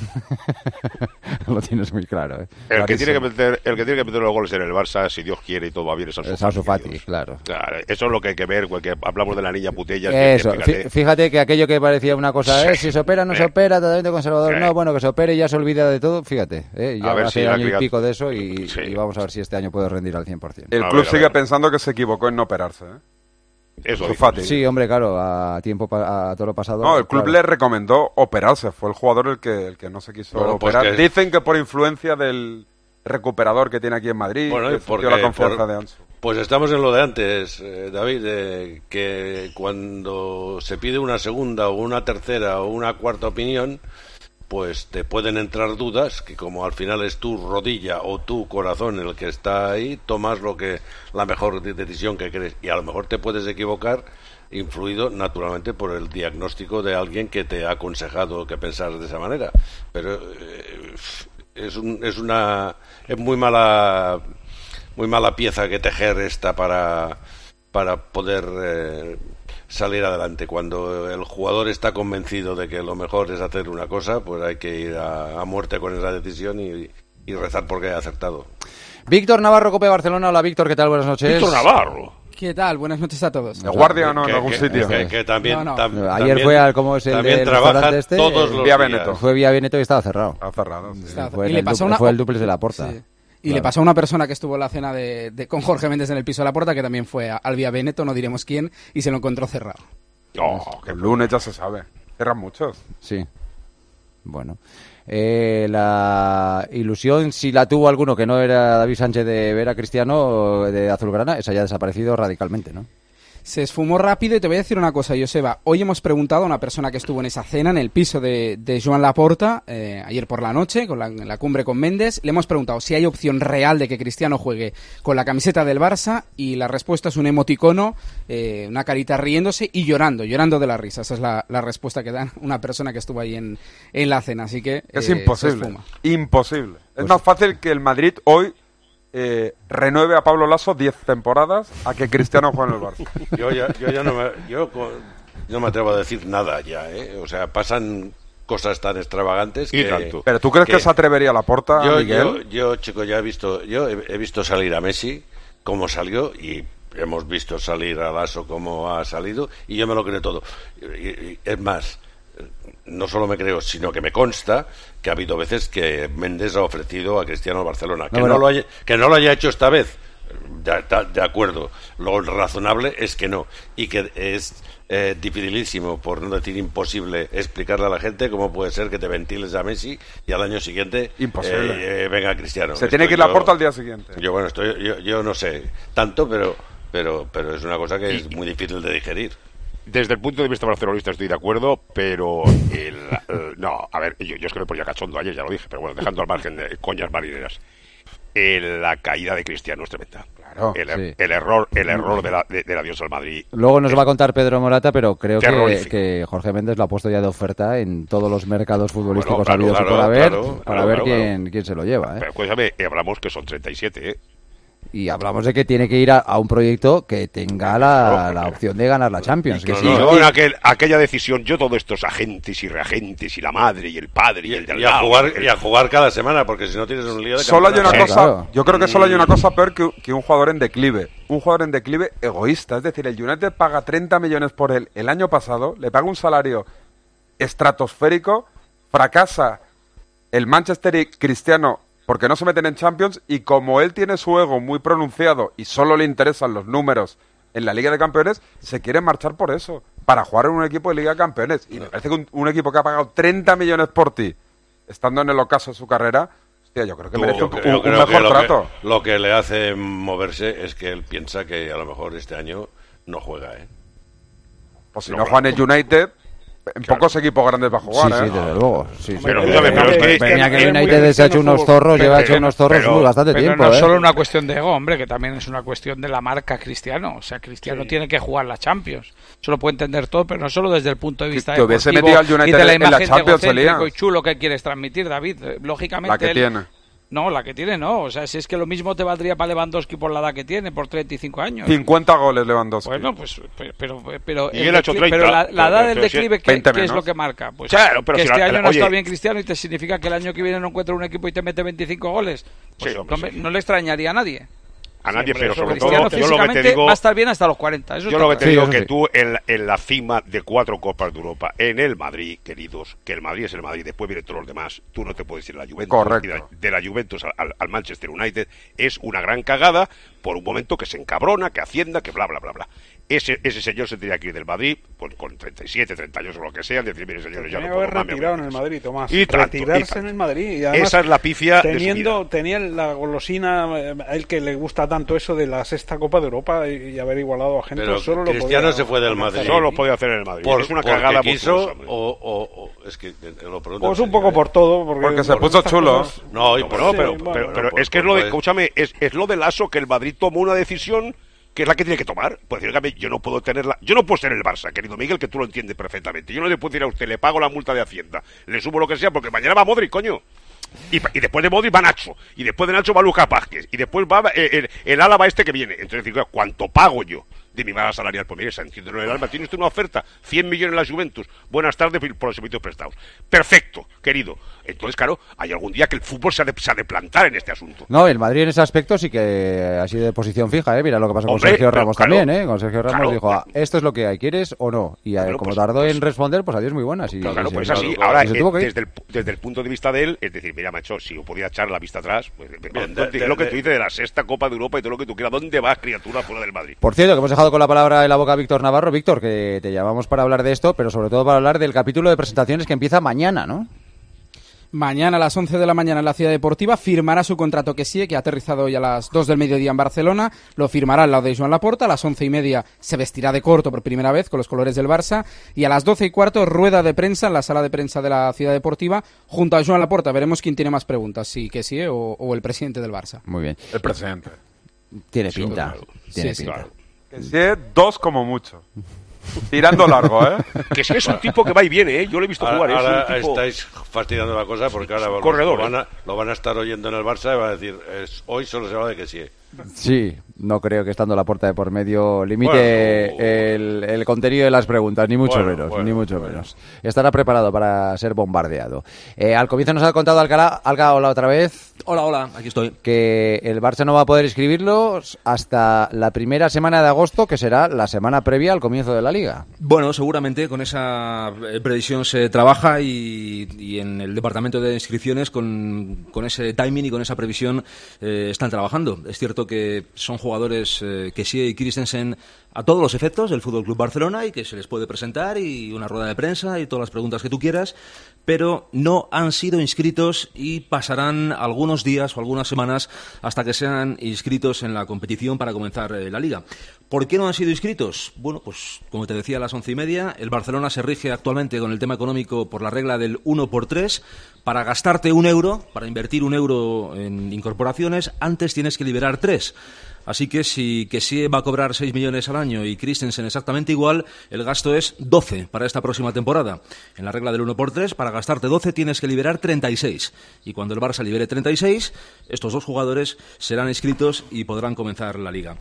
Lo tienes muy claro, ¿eh? El que, tiene que meter, el que tiene que meter los goles en el Barça, si Dios quiere y todo va bien, es Ansu Fati. Ansu Fati, claro. Claro. Eso es lo que hay que ver, porque hablamos de la niña Putellas. Eso, que, fíjate. fíjate que aquello que parecía una cosa, Sí. ¿eh? Si se opera, no Sí. se opera, totalmente conservador, Sí. no, bueno, que se opere y ya se olvida de todo, fíjate, ¿eh? Ya A ver hace si la año y criat- pico de eso y, Sí. y vamos a ver si este año puede rendir al cien por ciento. El A club ver, a sigue ver. pensando que se equivocó en no operarse, ¿eh? Eso Ansu dice. Fati. Sí, hombre, claro, a tiempo, pa- a todo lo pasado. No, el club claro. le recomendó operarse. Fue el jugador el que, el que no se quiso Bueno, pues operar. que- Dicen que por influencia del recuperador que tiene aquí en Madrid, Bueno, que y porque- sintió la confianza por- de Ansu. Pues estamos en lo de antes, eh, David, eh, que cuando se pide una segunda o una tercera o una cuarta opinión, pues te pueden entrar dudas, que como al final es tu rodilla o tu corazón el que está ahí, tomas lo que la mejor de- decisión que crees, y a lo mejor te puedes equivocar, influido naturalmente por el diagnóstico de alguien que te ha aconsejado que pensar de esa manera. Pero eh, es, un, es una es muy mala muy mala pieza que tejer esta para para poder eh, salir adelante. Cuando el jugador está convencido de que lo mejor es hacer una cosa, pues hay que ir a, a muerte con esa decisión y, y rezar porque haya acertado. Víctor Navarro, Cope Barcelona. Hola, Víctor, ¿qué tal? Buenas noches. Víctor Navarro. ¿Qué tal? Buenas noches a todos. ¿De guardia o no? Que- En algún que- sitio. que- que también, No, no. tam- Ayer también- fue al, ¿cómo es el también del trabaja restaurante este? todos Eh, los Vía días. Veneto. Fue Vía Veneto y estaba cerrado. Está cerrado. sí. Está- Fue, y en le el pasó du- una- fue el duplex de la Porta. Sí. Y le pasó a una persona que estuvo en la cena de, de- con Jorge Méndez en el piso de la Porta, que también fue a- al Vía Veneto, no diremos quién, y se lo encontró cerrado. Oh, qué El lunes ya se sabe. Eran muchos. Sí. Bueno. Eh, la ilusión, si la tuvo alguno que no era David Sánchez de ver a Cristiano de azulgrana, esa ya ha desaparecido radicalmente, ¿no? Se esfumó rápido y te voy a decir una cosa, Joseba. Hoy hemos preguntado a una persona que estuvo en esa cena, en el piso de, de Joan Laporta, eh, ayer por la noche, con la, en la cumbre con Méndez. Le hemos preguntado si hay opción real de que Cristiano juegue con la camiseta del Barça, y la respuesta es un emoticono, eh, una carita riéndose y llorando, llorando de la risa. Esa es la, la respuesta que da una persona que estuvo ahí en, en la cena. Así que Es eh, imposible. se esfuma. Imposible. Es Pues- más fácil que el Madrid hoy eh, renueve a Pablo Lasso diez temporadas a que Cristiano juegue en el Barça. Yo ya, yo ya no me, yo co- no me atrevo a decir nada ya, ¿eh? O sea, pasan cosas tan extravagantes Y que... tanto. Pero ¿tú crees que, se atrevería a Laporta, yo, Miguel? yo, yo, chico, ya he visto, yo he, he visto salir a Messi como salió, y hemos visto salir a Lasso como ha salido, y yo me lo creo todo. Y, y- es más, no solo me creo, sino que me consta que ha habido veces que Méndez ha ofrecido a Cristiano al Barcelona. Que No, no, bueno. lo haya, que no lo haya hecho esta vez, de, de, de acuerdo. Lo razonable es que no. Y que es eh, dificilísimo, por no decir imposible, explicarle a la gente cómo puede ser que te ventiles a Messi y al año siguiente imposible. Eh, eh, venga Cristiano. Se tiene que ir a la Porta al día siguiente. Yo, bueno, estoy, yo, yo no sé tanto, pero, pero, pero es una cosa que es muy difícil de digerir. Desde el punto de vista barcelonista estoy de acuerdo, pero el, el, no, a ver, yo, yo es que me ponía cachondo ayer, ya lo dije, pero bueno, dejando al margen de coñas marineras. El, la caída de Cristiano es tremenda. Claro, el, sí. el error, el error de la, de, del adiós al Madrid. Luego nos va a contar Pedro Morata, pero creo que, terrorífico. que Jorge Méndez lo ha puesto ya de oferta en todos los mercados futbolísticos Bueno, claro, habidos claro, y por haber, claro, para claro, ver claro, quién, claro. quién se lo lleva. ¿eh? Pero escúchame, hablamos que son treinta y siete, ¿eh? Y hablamos de que tiene que ir a, a un proyecto que tenga la, la opción de ganar la Champions. Y, que no, sí, no, ¿no? en aquel, aquella decisión, yo todos estos agentes y reagentes y la madre y el padre y, y el del y a lado, jugar el... y a jugar cada semana, porque si no tienes un lío de solo hay una campeonato. cosa, claro. yo creo que solo hay una cosa peor que, que un jugador en declive, un jugador en declive egoísta, es decir, el United paga treinta millones por él el año pasado, le paga un salario estratosférico, fracasa el Manchester y Cristiano porque no se meten en Champions, y como él tiene su ego muy pronunciado y solo le interesan los números en la Liga de Campeones, se quiere marchar por eso, para jugar en un equipo de Liga de Campeones. Y me parece que un, un equipo que ha pagado treinta millones por ti, estando en el ocaso de su carrera, hostia, yo creo que merece Yo un, creo- un- yo un creo mejor que lo trato. Que, lo que le hace moverse es que él piensa que a lo mejor este año no juega, ¿eh? Pues si No, no, juega en el United, en Claro. pocos equipos grandes va a jugar, Sí, ¿eh? sí, desde luego. Sí, sí. Pero, Pero, escúchame, pero es que- venía es que que el es muy United se ha hecho cristiano unos su- zorros, lleva pero- hecho unos zorros pero- muy bastante Pero tiempo. no es ¿eh? solo una cuestión de ego, hombre, que también es una cuestión de la marca Cristiano. O sea, Cristiano Sí. tiene que jugar la Champions. Eso lo puede entender todo, pero no solo desde el punto de Que- vista que hubiese deportivo metido al y United de la en la imagen Champions, egocéntrico Elías. y chulo que quieres transmitir, David. Eh, Lógicamente La que él- tiene. No, la que tiene no. O sea, si es que lo mismo te valdría para Lewandowski por la edad que tiene, por treinta y cinco años. cincuenta goles Lewandowski. Bueno, pues, pero, pero, pero, Y el él ha hecho declive- treinta. pero la, la edad del Entonces, declive, ¿qué, veinte qué es menos. lo que marca? Pues Claro, pero que si este la- año la- no ha estado oye. bien Cristiano y te significa que el año que viene no encuentra un equipo y te mete veinticinco goles. Pues Sí, hombre, no, me- sí. no le extrañaría a nadie. A nadie, Siempre, pero eso sobre Cristiano todo, yo lo que te físicamente digo... va a estar bien hasta los cuarenta. Eso Yo está lo que te claro. digo eso que sí. tú en, la- en la cima de cuatro Copas de Europa, en el Madrid, queridos, que el Madrid es el Madrid, después vienen todos los demás, tú no te puedes ir a la Juventus. Correcto. Y de, de la Juventus al, al- al Manchester United, es una gran cagada por un momento que se encabrona, que hacienda, que bla, bla, bla, bla. Ese, ese señor se tenía que ir del Madrid, pues con treinta y siete, treinta años o lo que sea, decir, mire señores, ya no Tenía que puedo haber más, me voy retirado a en el casa. Madrid, Tomás. Y tanto, Retirarse y tanto. en el Madrid. Y además, Esa es la pifia de su teniendo, vida. tenía la golosina, eh, a él que le gusta tanto eso de la sexta Copa de Europa y, y haber igualado a gente, Pero solo lo Cristiano podía se fue del alcanzar. Madrid. Solo lo podía hacer en el Madrid. Por, es una porque cagada quiso monstruosa, hombre. o, o- o- es que eh, lo pregunto Pues en un serio, poco ¿eh? por todo. Porque, Porque se por puso estas chulo. cosas- No, y No, por pero, sí, pero, bueno, pero, pero por- es que es por- lo de, por- escúchame, es, es lo del Lasso que el Madrid tomó una decisión que es la que tiene que tomar. Pues decir, "Óigame, yo no puedo tenerla, yo no puedo ser el Barça, querido Miguel, que tú lo entiendes perfectamente. Yo no le puedo decir a usted, le pago la multa de Hacienda, le subo lo que sea, porque mañana va Modric, coño. Y, pa- y después de Modric va Nacho, y después de Nacho va Lucas Vázquez, y después va eh, el, el Álava este que viene. Entonces, digo, ¿cuánto pago yo de mi base salarial? Pues mire, entiendo en el Álava, tiene usted una oferta, cien millones en la Juventus, buenas tardes por los servicios prestados. Perfecto, querido. Entonces, claro, hay algún día que el fútbol se ha de, se ha de plantar en este asunto. No, el Madrid en ese aspecto sí que ha sido de posición fija, ¿eh? Mira lo que pasó Hombre, con Sergio pero Ramos claro, también, ¿eh? Con Sergio Ramos claro, dijo, ah, esto es lo que hay, ¿quieres o no? Y eh, Bueno, como pues- tardó pues- en responder, pues adiós muy buenas. Y, Claro, y pues se- así. y Ahora, se eh, tuvo que ir. desde, el, desde el punto de vista de él, es decir, mira, macho, si yo podía echar la vista atrás, pues, Bien, lo, de- de- lo que de- tú dices de la sexta Copa de Europa y todo lo que tú quieras, ¿dónde vas, criatura, fuera del Madrid? Por cierto, que hemos dejado con la palabra en la boca a Víctor Navarro. Víctor, que te llamamos para hablar de esto, pero sobre todo para hablar del capítulo de presentaciones que empieza mañana, ¿no? Mañana a las once de la mañana en la Ciudad Deportiva firmará su contrato que sí, que ha aterrizado hoy a las dos del mediodía en Barcelona. Lo firmará al lado de Joan Laporta. A las once y media se vestirá de corto por primera vez con los colores del Barça. Y a las doce y cuarto rueda de prensa en la sala de prensa de la Ciudad Deportiva junto a Joan Laporta. Veremos quién tiene más preguntas, si que sí o, o el presidente del Barça. Muy bien. El presidente. Tiene pinta. claro. Tiene Sí, sí, pinta. claro. Que sí, dos como mucho. Tirando largo, ¿eh? Que sí es un tipo que va y viene, ¿eh? Yo lo he visto Ahora, jugar, ¿eh? ahora Es un tipo... estáis fastidiando la cosa porque ahora corredor, lo, van ¿eh? a, lo van a estar oyendo en el Barça y van a decir, es, hoy solo se habla de que sí. Sí, no creo que estando la puerta de por medio limite Bueno. el, el contenido de las preguntas, ni mucho Bueno, menos, bueno, ni mucho bueno. menos. Estará preparado para ser bombardeado. Eh, al comienzo nos ha contado Alcalá, Alga, hola otra vez. Hola, hola, aquí estoy. Que el Barça no va a poder inscribirlos hasta la primera semana de agosto, que será la semana previa al comienzo de la Liga. Bueno, seguramente con esa eh, previsión se trabaja y, y en el departamento de inscripciones con, con ese timing y con esa previsión eh, están trabajando. Es cierto que son jugadores jugadores eh, Kessie y Christensen a todos los efectos del F C Barcelona y que se les puede presentar y una rueda de prensa y todas las preguntas que tú quieras, pero no han sido inscritos y pasarán algunos días o algunas semanas hasta que sean inscritos en la competición para comenzar eh, la Liga. ¿Por qué no han sido inscritos? Bueno, pues como te decía a las once y media, el Barcelona se rige actualmente con el tema económico por la regla del uno por tres. Para gastarte un euro, para invertir un euro en incorporaciones, antes tienes que liberar tres. Así que si Kessie va a cobrar seis millones al año y Christensen exactamente igual, el gasto es doce para esta próxima temporada. En la regla del uno por tres, para gastarte doce tienes que liberar treinta y seis. Y cuando el Barça libere treinta y seis, estos dos jugadores serán inscritos y podrán comenzar la Liga.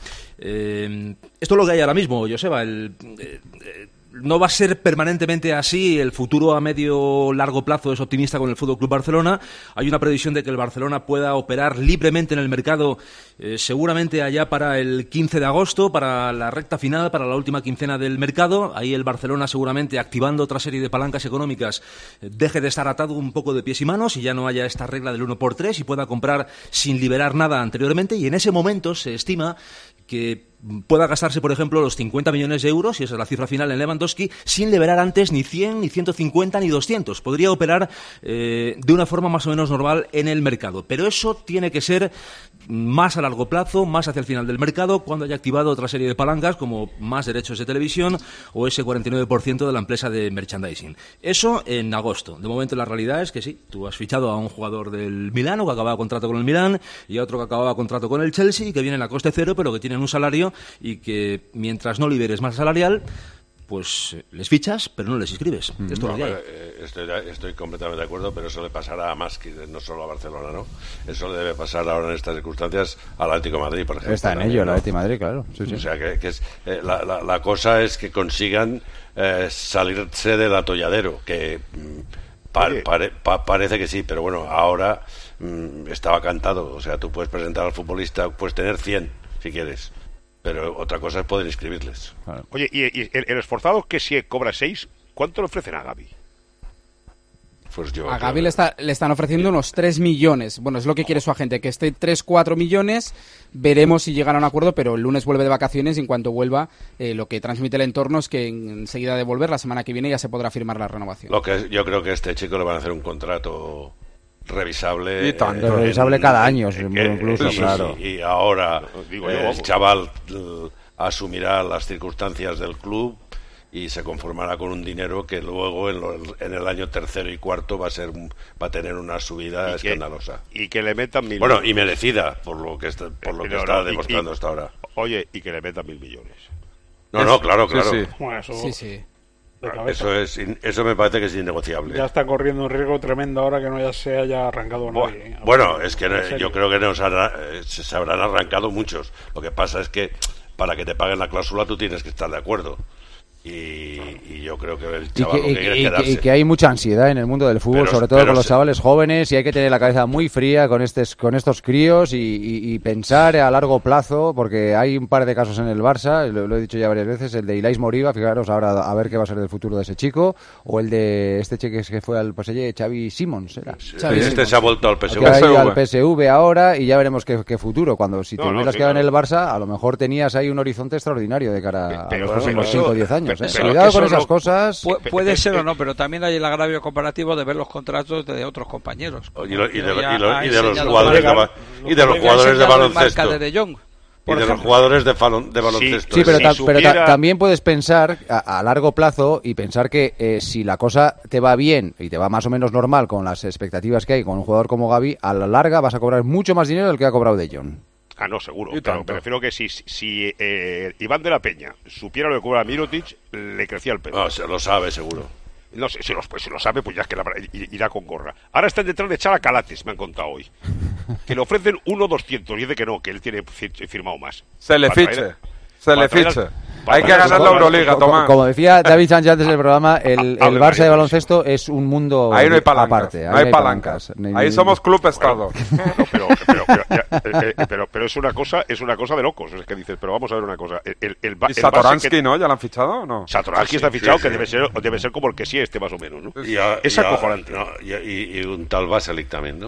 Eh, esto es lo que hay ahora mismo, Joseba. El... Eh, eh, No va a ser permanentemente así. El futuro a medio largo plazo es optimista con el F C Barcelona. Hay una previsión de que el Barcelona pueda operar libremente en el mercado, eh, seguramente allá para el quince de agosto, para la recta final, para la última quincena del mercado. Ahí el Barcelona, seguramente activando otra serie de palancas económicas, eh, deje de estar atado un poco de pies y manos y ya no haya esta regla del uno por tres y pueda comprar sin liberar nada anteriormente. Y en ese momento se estima que pueda gastarse, por ejemplo, los cincuenta millones de euros, y esa es la cifra final en Lewandowski, sin liberar antes ni cien, ni ciento cincuenta, ni doscientos. Podría operar eh, de una forma más o menos normal en el mercado. Pero eso tiene que ser más a largo plazo, más hacia el final del mercado, cuando haya activado otra serie de palancas, como más derechos de televisión o ese cuarenta y nueve por ciento de la empresa de merchandising. Eso en agosto. De momento la realidad es que sí, tú has fichado a un jugador del Milán, que acababa contrato con el Milán, y a otro que acababa contrato con el Chelsea, que vienen a coste cero, pero que tienen un salario y que mientras no liberes más salarial, pues les fichas, pero no les inscribes. Mm. Esto no, lo eh, estoy, estoy completamente de acuerdo, pero eso le pasará a más, que no solo a Barcelona, ¿no? Eso le debe pasar ahora en estas circunstancias al Atlético de Madrid, por ejemplo. Está en también, ello, ¿no? el Atlético de Madrid, claro. Sí, sí. O sea, que, que es, eh, la, la, la cosa es que consigan eh, salirse del atolladero, que mm, pa, pare, pa, parece que sí, pero bueno, ahora mm, estaba cantado. O sea, tú puedes presentar al futbolista, puedes tener cien, si quieres. Pero otra cosa es poder inscribirles. Claro. Oye, y, y el, el esforzado que si cobra seis, ¿cuánto le ofrecen a Gavi? Pues yo, a Gavi le, está, le están ofreciendo unos tres millones. Bueno, es lo que quiere su agente, que esté tres, cuatro millones. Veremos si llegan a un acuerdo, pero el lunes vuelve de vacaciones y en cuanto vuelva, eh, lo que transmite el entorno es que enseguida de volver, la semana que viene, ya se podrá firmar la renovación. Lo que yo creo que a este chico le van a hacer un contrato revisable. Y tanto. Eh, revisable en, cada año, en, incluso, sí, claro. Sí, y ahora Digo eh, yo, el chaval uh, asumirá las circunstancias del club y se conformará con un dinero que luego en, lo, en el año tercero y cuarto va a ser va a tener una subida y escandalosa. Que, y que le metan mil bueno millones. Y merecida por lo que está, por lo que está no, demostrando y, hasta ahora. Oye, y que le metan mil millones. No, es, no, claro, claro. Sí, sí. Bueno, eso... sí, sí. Eso es, eso me parece que es innegociable. Ya está corriendo un riesgo tremendo ahora que no ya se haya arrancado nadie. Bueno, es que yo creo que nos hará, se habrán arrancado muchos. Lo que pasa es que para que te paguen la cláusula tú tienes que estar de acuerdo. Y, y yo creo que el chaval y que, lo que quiere y, es quedarse. Y que hay mucha ansiedad en el mundo del fútbol, pero, sobre todo con los se... chavales jóvenes, y hay que tener la cabeza muy fría con estos, con estos críos y, y, y pensar a largo plazo, porque hay un par de casos en el Barça, lo, lo he dicho ya varias veces, el de Ilais Moriba, fijaros ahora a ver qué va a ser del futuro de ese chico, o el de este chico que fue al P S G, Xavi Simons, ¿era? Sí, Xavi este Simons. Se ha vuelto al P S V. Que ha ido al P S V ahora y ya veremos qué, qué futuro, cuando si te no, hubieras no, sí, quedado claro. en el Barça, a lo mejor tenías ahí un horizonte extraordinario de cara pero, a los próximos pero, cinco o diez años. pero, ¿eh? pero, Cuidado con eso esas no, cosas. Pu puede ser o no, pero también hay el agravio comparativo de ver los contratos de otros compañeros. Y, lo, y, de, y, lo, y de los jugadores de, y de los jugadores de baloncesto. De, de Jong, y de los jugadores de, balon, de baloncesto. Sí, sí pero, si ta supiera... pero ta también puedes pensar a, a largo plazo y pensar que eh, si la cosa te va bien y te va más o menos normal con las expectativas que hay con un jugador como Gavi, a la larga vas a cobrar mucho más dinero del que ha cobrado De Jong. Ah, no, seguro. Pero me refiero que si, si eh, Iván de la Peña supiera lo que cobra Mirotic, le crecía el pelo. No, se lo sabe, seguro. No sé, si lo, pues, si lo sabe, pues ya es que la, irá con gorra. Ahora están detrás de echar a Calates, me han contado hoy. Que le ofrecen uno doscientos y dice que no, que él tiene firmado más. Se le fiche. Traer, se le fiche. Traer, Hay que ganar la Euroliga, Tomás. Como decía David Sánchez antes del programa, el, el Barça de baloncesto es un mundo ahí no hay palancas, aparte. No hay palancas. palancas. Ahí somos club estado. Bueno, pero, pero, pero, ya, eh, eh, pero, pero es una cosa, es una cosa de locos. Es que dices, pero vamos a ver una cosa. El, el, el, ¿Y Satoransky que... no? ¿Ya lo han fichado o no? Satoransky sí, está sí, fichado, sí, que sí. debe ser, debe ser como el que sí este más o menos, ¿no? Y a, es y a, acojonante. No, y, y, y un tal Baselic también, ¿no?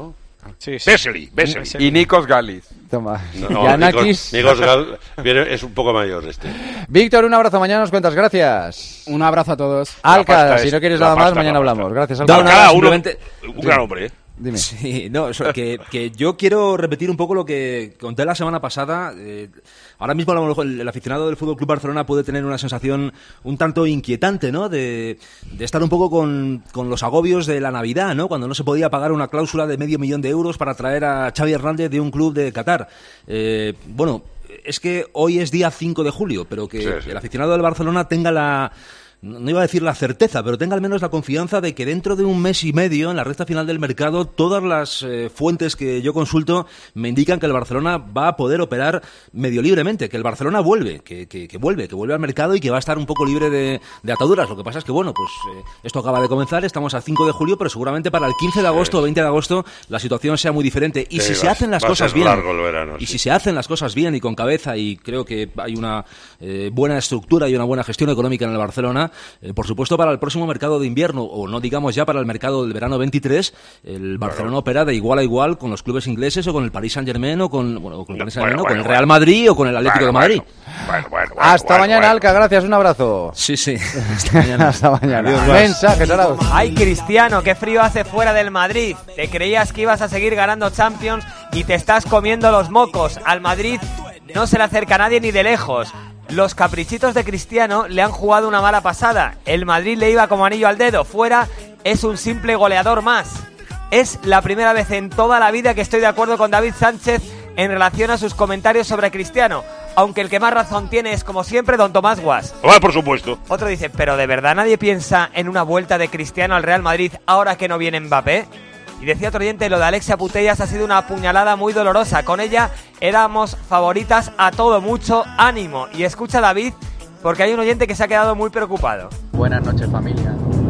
Sí, sí. Vesely, Vesely. Y Nikos Galis. Toma. No, Giannakis. Nikos, Nikos Gal viene, es un poco mayor este. Víctor, un abrazo. Mañana nos cuentas. Gracias. Un abrazo a todos. Alca, si no quieres nada más, mañana hablamos. Gracias, Alca. No, nada, simplemente... Un gran hombre, ¿eh? Dime. Sí, no, eso, que, que yo quiero repetir un poco lo que conté la semana pasada. Eh, ahora mismo a lo mejor el, el aficionado del Fútbol Club Barcelona puede tener una sensación un tanto inquietante, ¿no? De, de estar un poco con, con los agobios de la Navidad, ¿no? Cuando no se podía pagar una cláusula de medio millón de euros para traer a Xavi Hernández de un club de Qatar. Eh, bueno, es que hoy es día cinco de julio, pero que sí, sí. el aficionado del Barcelona tenga la... no iba a decir la certeza, pero tenga al menos la confianza de que dentro de un mes y medio, en la recta final del mercado, todas las eh, fuentes que yo consulto me indican que el Barcelona va a poder operar medio libremente, que el Barcelona vuelve, que, que, que vuelve, que vuelve al mercado y que va a estar un poco libre de, de ataduras. Lo que pasa es que, bueno, pues eh, esto acaba de comenzar, estamos a cinco de julio, pero seguramente para el quince de agosto o veinte de agosto la situación sea muy diferente. Y Sí, si va, se hacen las va a cosas ser bien, largo el verano, y sí. si se hacen las cosas bien y con cabeza, y creo que hay una eh, buena estructura y una buena gestión económica en el Barcelona, eh, por supuesto para el próximo mercado de invierno, o no digamos ya para el mercado del verano veintitrés, el Barcelona bueno. opera de igual a igual con los clubes ingleses o con el Paris Saint-Germain o con, bueno, con, el, Paris Saint-Germain, bueno, bueno, con el Real Madrid o con el Atlético bueno, de Madrid. Bueno, bueno, bueno, Hasta bueno, mañana, bueno. Alca, gracias, un abrazo. Sí, sí. Hasta mañana. Hasta mañana. Adiós, Mensajes, Arauz. Ay, Cristiano, qué frío hace fuera del Madrid. Te creías que ibas a seguir ganando Champions y te estás comiendo los mocos. Al Madrid no se le acerca a nadie ni de lejos. Los caprichitos de Cristiano le han jugado una mala pasada. El Madrid le iba como anillo al dedo. Fuera es un simple goleador más. Es la primera vez en toda la vida que estoy de acuerdo con David Sánchez en relación a sus comentarios sobre Cristiano. Aunque el que más razón tiene es, como siempre, don Tomás Guas. Ah, por supuesto. Otro dice, pero ¿de verdad nadie piensa en una vuelta de Cristiano al Real Madrid ahora que no viene Mbappé? Y decía otro oyente, lo de Alexia Putellas ha sido una puñalada muy dolorosa. Con ella éramos favoritas a todo, mucho ánimo. Y escucha, David, porque hay un oyente que se ha quedado muy preocupado. Buenas noches, familia.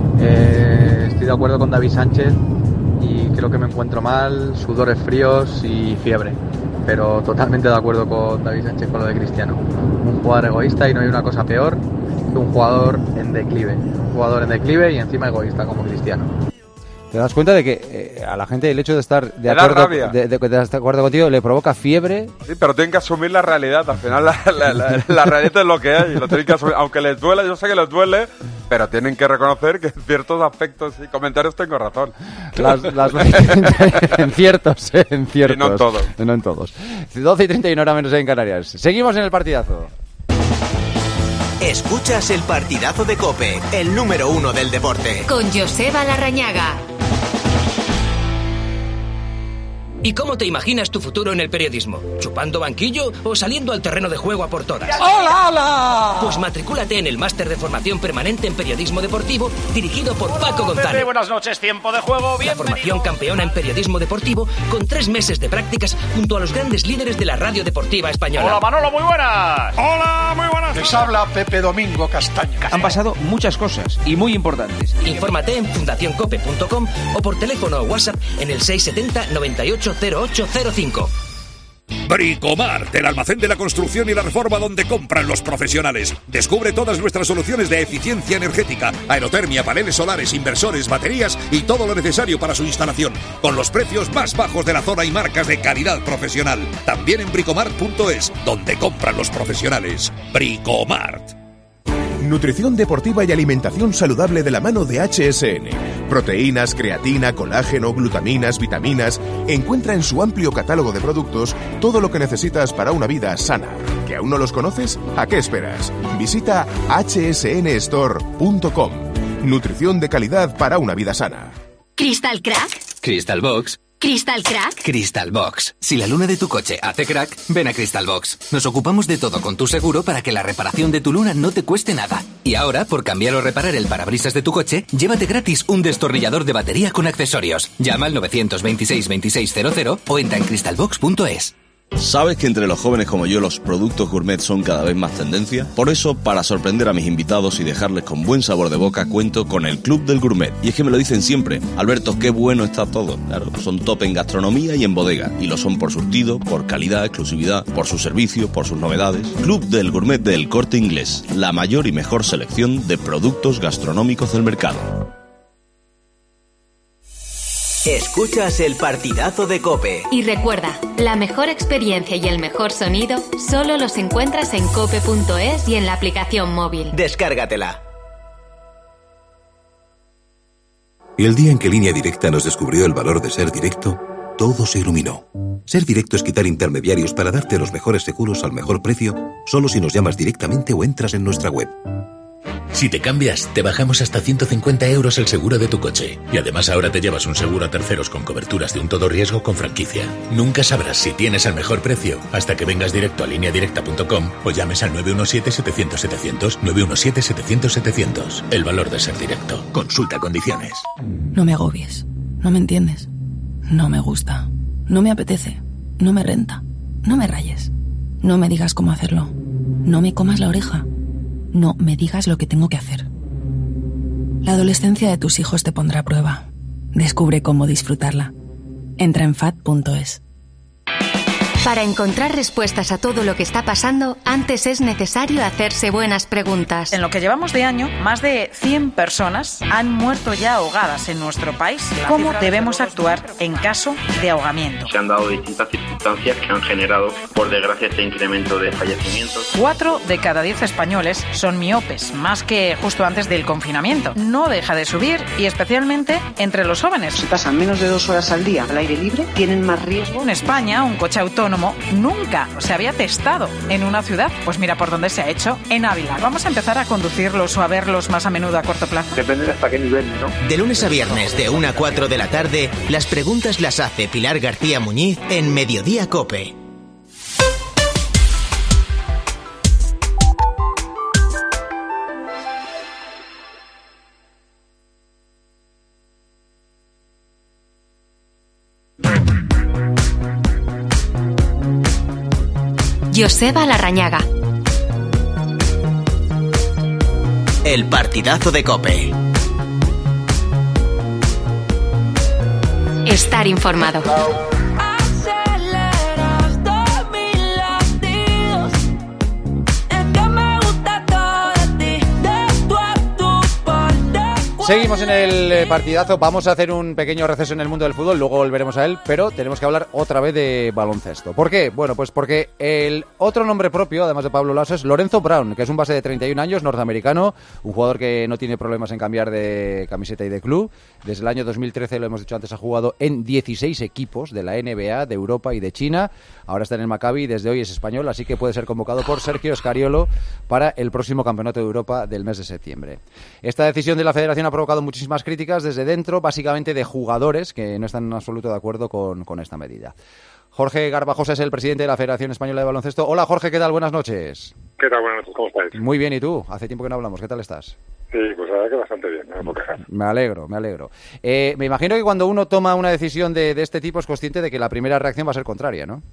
Eh, estoy de acuerdo con David Sánchez y creo que me encuentro mal, sudores fríos y fiebre. Pero totalmente de acuerdo con David Sánchez con lo de Cristiano. Un jugador egoísta, y no hay una cosa peor que un jugador en declive. Un jugador en declive y encima egoísta como Cristiano. ¿Te das cuenta de que eh, a la gente el hecho de estar de Le da acuerdo, rabia. de, de, de estar de acuerdo contigo le provoca fiebre? Sí, pero tienen que asumir la realidad. Al final la, la, la, la realidad es lo que hay. Lo tienen que asumir. Aunque les duela, yo sé que les duele, pero tienen que reconocer que en ciertos aspectos y comentarios tengo razón. Las, las, en ciertos, eh, en ciertos. Y no en todos. No en todos. doce y treinta y una hora menos en Canarias. Seguimos en el partidazo. Escuchas el partidazo de COPE, el número uno del deporte. Con Joseba Larrañaga. ¿Y cómo te imaginas tu futuro en el periodismo? ¿Chupando banquillo o saliendo al terreno de juego a por todas? ¡Hola, hola! Pues matricúlate en el máster de formación permanente en periodismo deportivo dirigido por Paco González. Buenas noches, tiempo de juego, La formación campeona en periodismo deportivo con tres meses de prácticas junto a los grandes líderes de la radio deportiva española. Hola, Manolo, muy buenas. Hola, muy buenas. Les habla Pepe Domingo Castaño. Han pasado muchas cosas y muy importantes. Infórmate en fundación cope punto com o por teléfono o WhatsApp en el seis siete cero, noventa y ocho, cero ocho cero cinco. Bricomart, el almacén de la construcción y la reforma donde compran los profesionales. Descubre todas nuestras soluciones de eficiencia energética, aerotermia, paneles solares, inversores, baterías y todo lo necesario para su instalación, con los precios más bajos de la zona y marcas de calidad profesional. También en bricomart punto es, donde compran los profesionales. Bricomart. Nutrición deportiva y alimentación saludable de la mano de H S N. Proteínas, creatina, colágeno, glutaminas, vitaminas. Encuentra en su amplio catálogo de productos todo lo que necesitas para una vida sana. ¿Que aún no los conoces? ¿A qué esperas? Visita h s n store punto com. Nutrición de calidad para una vida sana. ¿Crystal Crack? Crystal Box. ¿Crystal Crack? Crystal Box. Si la luna de tu coche hace crack, ven a Crystal Box. Nos ocupamos de todo con tu seguro para que la reparación de tu luna no te cueste nada. Y ahora, por cambiar o reparar el parabrisas de tu coche, llévate gratis un destornillador de batería con accesorios. Llama al nueve dos seis, veintiséis cero cero o entra en crystal box punto es. ¿Sabes que entre los jóvenes como yo los productos gourmet son cada vez más tendencia? Por eso, para sorprender a mis invitados y dejarles con buen sabor de boca, cuento con el Club del Gourmet. Y es que me lo dicen siempre: Alberto, qué bueno está todo. Claro, son top en gastronomía y en bodega. Y lo son por surtido, por calidad, exclusividad, por su servicio, por sus novedades. Club del Gourmet del Corte Inglés. La mayor y mejor selección de productos gastronómicos del mercado. Escuchas el partidazo de COPE. Y recuerda, la mejor experiencia y el mejor sonido solo los encuentras en cope punto es y en la aplicación móvil. Descárgatela. Y el día en que Línea Directa nos descubrió el valor de ser directo, todo se iluminó. Ser directo es quitar intermediarios para darte los mejores seguros al mejor precio, solo si nos llamas directamente o entras en nuestra web. Si te cambias, te bajamos hasta ciento cincuenta euros el seguro de tu coche. Y además ahora te llevas un seguro a terceros con coberturas de un todo riesgo con franquicia. Nunca sabrás si tienes el mejor precio hasta que vengas directo a línea directa punto com o llames al nueve uno siete, setecientos, setecientos, nueve uno siete, setecientos, setecientos. El valor de ser directo. Consulta condiciones. No me agobies. No me entiendes. No me gusta. No me apetece. No me renta. No me rayes. No me digas cómo hacerlo. No me comas la oreja. No me digas lo que tengo que hacer. La adolescencia de tus hijos te pondrá a prueba. Descubre cómo disfrutarla. Entra en fat punto es. Para encontrar respuestas a todo lo que está pasando, antes es necesario hacerse buenas preguntas. En lo que llevamos de año, más de cien personas han muerto ya ahogadas en nuestro país. ¿Cómo debemos actuar en caso de ahogamiento? Se han dado distintas circunstancias que han generado, por desgracia, este incremento de fallecimientos. Cuatro de cada diez españoles son miopes, más que justo antes del confinamiento. No deja de subir, y especialmente entre los jóvenes. Si pasan menos de dos horas al día al aire libre, tienen más riesgo. En España, un coche autónomo nunca se había testado en una ciudad. Pues mira por dónde se ha hecho, en Ávila. Vamos a empezar a conducirlos o a verlos más a menudo a corto plazo. Depende de hasta qué nivel, ¿no? De lunes a viernes, de una a cuatro de la tarde, las preguntas las hace Pilar García Muñiz en Mediodía COPE. Joseba Larrañaga. El partidazo de COPE. Estar informado. Seguimos en el partidazo, vamos a hacer un pequeño receso en el mundo del fútbol, luego volveremos a él, pero tenemos que hablar otra vez de baloncesto. ¿Por qué? Bueno, pues porque el otro nombre propio, además de Pablo Laso, es Lorenzo Brown, que es un base de treinta y un años, norteamericano, un jugador que no tiene problemas en cambiar de camiseta y de club. Desde el año dos mil trece, lo hemos dicho antes, ha jugado en dieciséis equipos de la N B A, de Europa y de China. Ahora está en el Maccabi y desde hoy es español, así que puede ser convocado por Sergio Scariolo para el próximo Campeonato de Europa del mes de septiembre. Esta decisión de la Federación ha provocado muchísimas críticas desde dentro, básicamente de jugadores que no están en absoluto de acuerdo con, con esta medida. Jorge Garbajosa es el presidente de la Federación Española de Baloncesto. Hola Jorge, ¿qué tal? Buenas noches. ¿Qué tal? Buenas noches, ¿cómo estáis? Muy bien, ¿y tú? Hace tiempo que no hablamos, ¿qué tal estás? Sí, pues la verdad que bastante bien, no me puedo quejar. Me alegro, me alegro. Eh, me imagino que cuando uno toma una decisión de, de este tipo es consciente de que la primera reacción va a ser contraria, ¿no?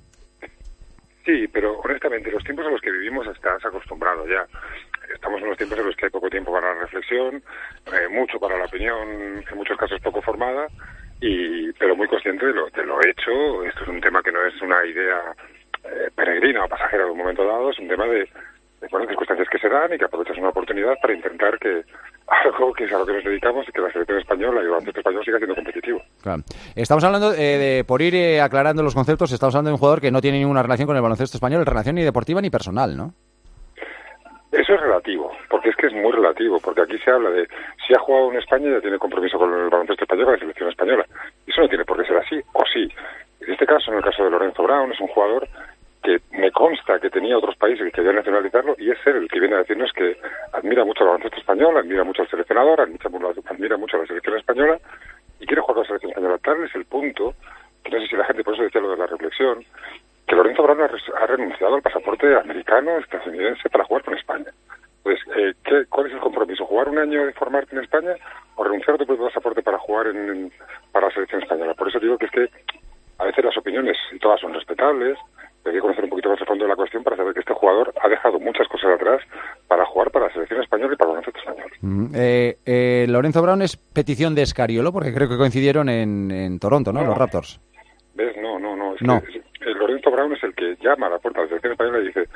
Sí, pero honestamente los tiempos a los que vivimos estás acostumbrado ya. Estamos en unos tiempos en los que hay poco tiempo para la reflexión, eh, mucho para la opinión, en muchos casos poco formada, y pero muy consciente de lo, de lo hecho. Esto es un tema que no es una idea eh, peregrina o pasajera de un momento dado, es un tema de, de bueno, circunstancias que se dan y que aprovechas una oportunidad para intentar que algo que es a lo que nos dedicamos y que la selección española y el baloncesto español siga siendo competitivo. Claro. Estamos hablando, eh, de, por ir eh, aclarando los conceptos, estamos hablando de un jugador que no tiene ninguna relación con el baloncesto español, relación ni deportiva ni personal, ¿no? Eso es relativo, porque es que es muy relativo, porque aquí se habla de si ha jugado en España ya tiene compromiso con el baloncesto español, con la selección española. Eso no tiene por qué ser así, o sí. En este caso, en el caso de Lorenzo Brown, es un jugador que me consta que tenía otros países que querían nacionalizarlo, y es él el que viene a decirnos que admira mucho al baloncesto español, admira mucho al seleccionador, admira, admira mucho a la selección española, y quiere jugar con la selección española. Tal es el punto, que no sé si la gente, por eso decía lo de la reflexión, que Lorenzo Brown ha renunciado al pasaporte americano, estadounidense, para jugar con España. Pues, eh, ¿qué, ¿cuál es el compromiso? ¿Jugar un año de formarte en España o renunciar a tu propio pasaporte para jugar en, en, para la selección española? Por eso digo que es que a veces las opiniones, y todas son respetables, hay que conocer un poquito más el fondo de la cuestión para saber que este jugador ha dejado muchas cosas atrás para jugar para la selección española y para el baloncesto español. Mm, eh, eh, Lorenzo Brown es petición de Scariolo, porque creo que coincidieron en, en Toronto, ¿no? no Los Raptors. ¿Ves? No, no, no. Es no. Que, es, el Lorenzo Brown es el que llama a la puerta de la selección española y dice,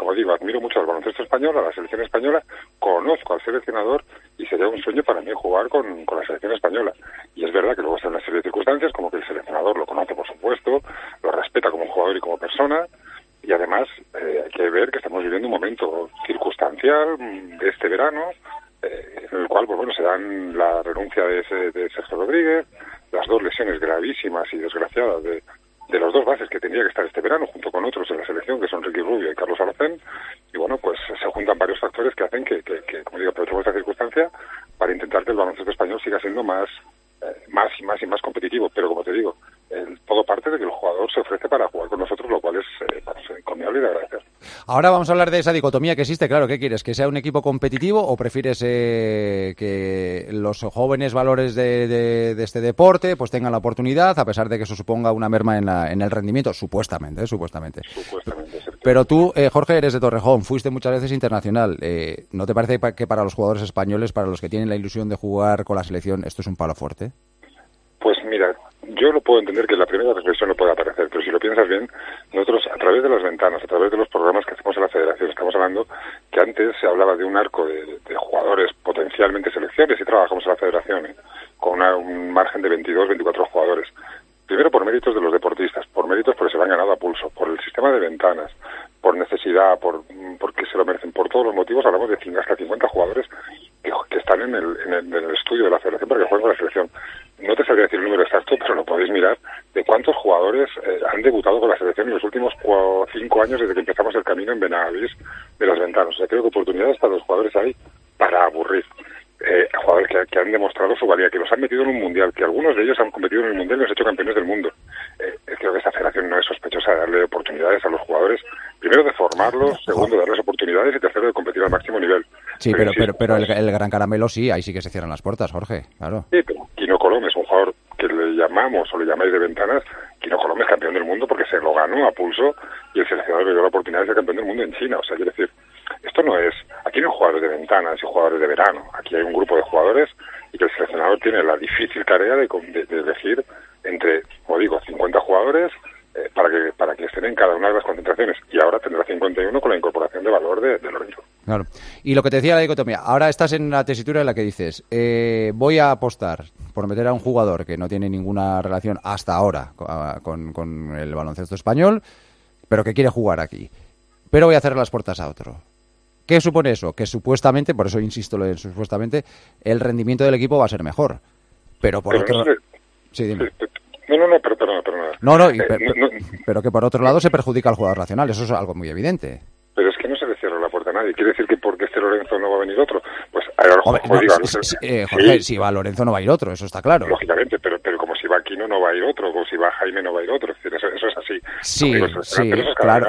como digo, admiro mucho al baloncesto español, a la selección española, conozco al seleccionador y sería un sueño para mí jugar con, con la selección española. Y es verdad que luego están una serie de circunstancias, como que el seleccionador lo conoce, por supuesto, lo respeta como jugador y como persona, y además eh, hay que ver que estamos viviendo un momento circunstancial de este verano, eh, en el cual, pues bueno, se dan la renuncia de, de Sergio Rodríguez, las dos lesiones gravísimas y desgraciadas de, de los dos bases que tendría que estar este verano, junto con otros en la selección, que son Ricky Rubio y Carlos Alacén, y bueno, pues se juntan varios factores que hacen que, que, que como digo, aprovechemos esta circunstancia para intentar que el baloncesto español siga siendo más, eh, más y más y más competitivo, pero como te digo, el, todo parte de que el jugador se ofrece para jugar con nosotros, lo cual es eh, encomiable y de agradecer. Ahora vamos a hablar de esa dicotomía que existe. Claro, ¿qué quieres? ¿Que sea un equipo competitivo o prefieres eh, que los jóvenes valores de, de, de este deporte pues tengan la oportunidad, a pesar de que eso suponga una merma en, la, en el rendimiento? Supuestamente, ¿eh? Supuestamente. Supuestamente. Pero tú, eh, Jorge, eres de Torrejón, fuiste muchas veces internacional. Eh, ¿No te parece que para los jugadores españoles, para los que tienen la ilusión de jugar con la selección, esto es un palo fuerte? Pues mira, yo lo puedo entender que la primera reflexión no pueda aparecer, pero si lo piensas bien, nosotros a través de las ventanas, a través de los programas que hacemos en la federación, estamos hablando que antes se hablaba de un arco de, de jugadores potencialmente selecciones y trabajamos en la federación ¿eh? con una, un margen de veintidós, veinticuatro jugadores. Primero por méritos de los deportistas, por méritos porque se lo han ganado a pulso, por el sistema de ventanas, por necesidad, por porque se lo merecen, por todos los motivos. Hablamos de hasta cincuenta jugadores que, que están en el, en, el, en el estudio de la federación para que jueguen con la selección. No te sabría decir el número exacto, pero lo podéis mirar de cuántos jugadores eh, han debutado con la selección en los últimos cuatro, cinco años desde que empezamos el camino en Benavís de las ventanas. O sea, creo que oportunidades para los jugadores hay para aburrir. Eh, jugadores que, que han demostrado su valía, que los han metido en un mundial, que algunos de ellos han competido en el mundial y los han hecho campeones del mundo. Eh, creo que esta federación no es sospechosa de darle oportunidades a los jugadores, primero de formarlos, segundo de darles oportunidades y tercero de competir al máximo nivel. Sí, pero pero, pero, pero el, el Gran Caramelo sí, ahí sí que se cierran las puertas, Jorge, claro. Sí, pero Quino Colom es un jugador que le llamamos o le llamáis de ventanas. Quino Colom es campeón del mundo porque se lo ganó a pulso y el seleccionador le dio la oportunidad de ser campeón del mundo en China. O sea, quiere decir, esto no es, aquí no hay jugadores de ventanas y jugadores de verano, aquí hay un grupo de jugadores y que el seleccionador tiene la difícil tarea de, de, de elegir entre, como digo, cincuenta jugadores eh, para que para que estén en cada una de las concentraciones, y ahora tendrá cincuenta y uno con la incorporación de valor de, de Lorenzo. Claro. Y lo que te decía la dicotomía, ahora estás en la tesitura en la que dices, eh, voy a apostar por meter a un jugador que no tiene ninguna relación hasta ahora con, con el baloncesto español, pero que quiere jugar aquí, pero voy a cerrar las puertas a otro. ¿Qué supone eso? Que supuestamente, por eso insisto lo de supuestamente, el rendimiento del equipo va a ser mejor. Pero por pero otro no lado... sé. Sí, dime. No, no, no, pero, pero, pero, pero No, no, y, eh, per, no, no, pero que por otro lado se perjudica al jugador nacional, eso es algo muy evidente. Pero es que no se le cierra la puerta a nadie. ¿Quiere decir que porque esté Lorenzo no va a venir otro? Pues ahora, Hombre, pues, no, diga, si, no si, sé. eh, Jorge, Sí. si va Lorenzo no va a ir otro, eso está claro. Lógicamente, pero, pero como si va Aquino no va a ir otro, o si va Jaime no va a ir otro. Es decir, eso, eso es así. Sí, Digo, eso, sí, pero eso es claro.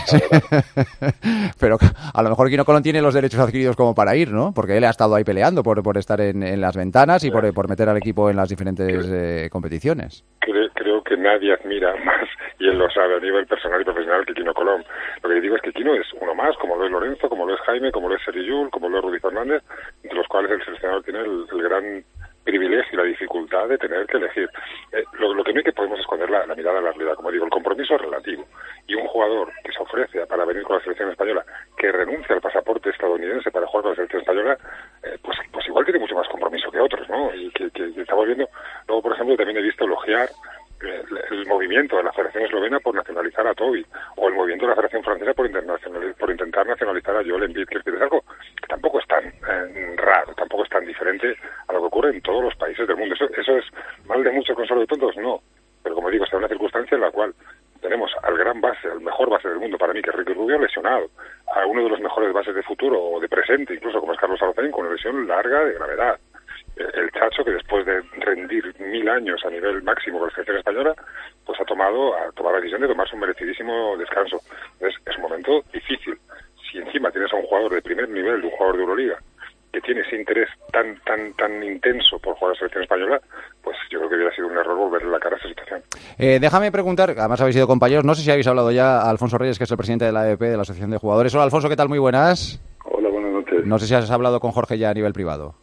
cada Pero a lo mejor Quino Colón tiene los derechos adquiridos como para ir, ¿no? Porque él ha estado ahí peleando por, por estar en, en las ventanas y por, por meter al equipo en las diferentes eh, competiciones. Creo, creo que nadie admira más, y él lo sabe a nivel personal y profesional, que Quino Colom. Lo que digo es que Quino es uno más, como lo es Lorenzo, como lo es Jaime, como lo es Seriyul, como lo es Rudy Fernández, entre los cuales el seleccionador tiene el, el gran privilegio y la dificultad de tener que elegir. Eh, lo, lo que no hay que podemos esconder la, la mirada a la realidad. Como digo, el compromiso es relativo. Y un jugador que se ofrece para venir con la selección española, que renuncia al pasaporte estadounidense para jugar con la selección española, eh, pues, pues igual tiene mucho más compromiso que otros, ¿no? Y que, que, que estamos viendo. Luego, por ejemplo, también he visto elogiar el, el movimiento de la Federación Eslovena por nacionalizar a Toby, o el movimiento de la Federación Francesa por, por intentar nacionalizar a Joel Embiid, que es algo que tampoco es tan eh, raro, tampoco es tan diferente a lo que ocurre en todos los países del mundo. Eso, eso es mal de mucho consuelo de tontos, no. Pero como digo, está en una circunstancia en la cual tenemos al gran base, al mejor base del mundo para mí, que es Ricky Rubio, lesionado, a uno de los mejores bases de futuro o de presente, incluso como es Carlos Alacén, con una lesión larga de gravedad. El Chacho, que después de rendir mil años a nivel máximo con la selección española, pues ha tomado, ha tomado la decisión de tomarse un merecidísimo descanso. Entonces, es un momento difícil. Si encima tienes a un jugador de primer nivel, de un jugador de Euroliga, que tiene ese interés tan tan tan intenso por jugar a la selección española, pues yo creo que hubiera sido un error volverle la cara a esa situación. Eh, déjame preguntar, además habéis sido compañeros, no sé si habéis hablado ya a Alfonso Reyes, que es el presidente de la A E P, de la Asociación de Jugadores. Hola, Alfonso, ¿qué tal? Muy buenas. Hola, buenas noches. No sé si has hablado con Jorge ya a nivel privado.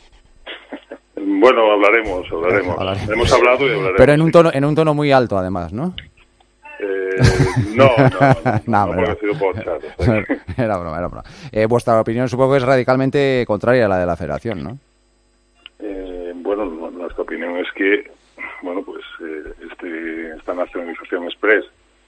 Bueno, hablaremos, hablaremos. Hablaremos. Hemos hablado y hablaremos. Pero en un tono en un tono muy alto, además, ¿no? Eh, no, no, no, no, no, no ha sido por chat. O sea que... Era broma, era broma. Eh, vuestra opinión supongo que es radicalmente contraria a la de la Federación, ¿no? Eh, bueno, nuestra opinión es que, bueno, pues eh, este, esta nacionalización express,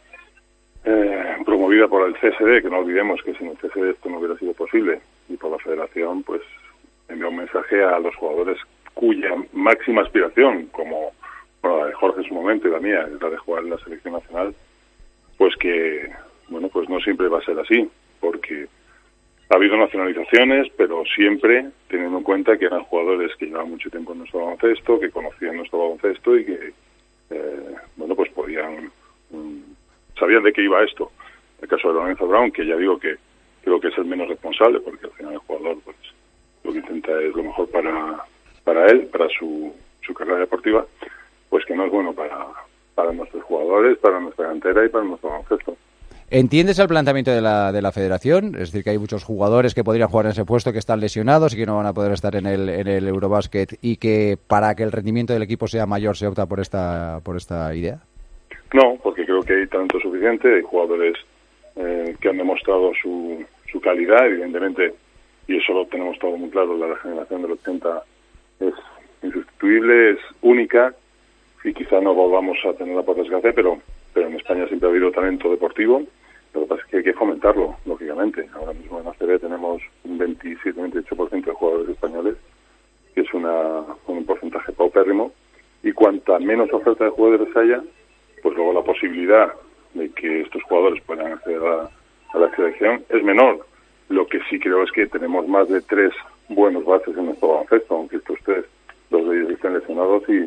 eh, promovida por el C S D, que no olvidemos que sin el C S D esto no hubiera sido posible, y por la Federación, pues envía un mensaje a los jugadores cuya máxima aspiración, como bueno, la de Jorge en su momento y la mía, es la de jugar en la selección nacional, pues que, bueno, pues no siempre va a ser así, porque ha habido nacionalizaciones, pero siempre teniendo en cuenta que eran jugadores que llevaban mucho tiempo en nuestro baloncesto, que conocían nuestro baloncesto y que, eh, bueno, pues podían, um, sabían de qué iba esto. El caso de Lorenzo Brown, que ya digo que creo que es el menos responsable, porque al final el jugador, pues, lo que intenta es lo mejor para, para él, para su, su carrera deportiva, pues que no es bueno para, para nuestros jugadores, para nuestra cantera y para nuestro baloncesto. ¿Entiendes el planteamiento de la, de la Federación? Es decir, que hay muchos jugadores que podrían jugar en ese puesto que están lesionados y que no van a poder estar en el, en el Eurobasket, y que para que el rendimiento del equipo sea mayor se opta por esta, por esta idea. No, porque creo que hay talento suficiente, hay jugadores eh, que han demostrado su, su calidad, evidentemente, y eso lo tenemos todo muy claro, la generación del ochenta es insustituible, es única, y quizá no volvamos a tenerla por desgracia, pero, pero en España siempre ha habido talento deportivo. Lo que pasa es que hay que fomentarlo, lógicamente. Ahora mismo en A C B tenemos un veintisiete a veintiocho por ciento de jugadores españoles, que es una, un porcentaje paupérrimo, y cuanta menos oferta de jugadores haya, pues luego la posibilidad de que estos jugadores puedan acceder a, a la selección es menor. Lo que sí creo es que tenemos más de tres buenos bases en nuestro baloncesto, aunque estos tres, dos de ellos estén lesionados y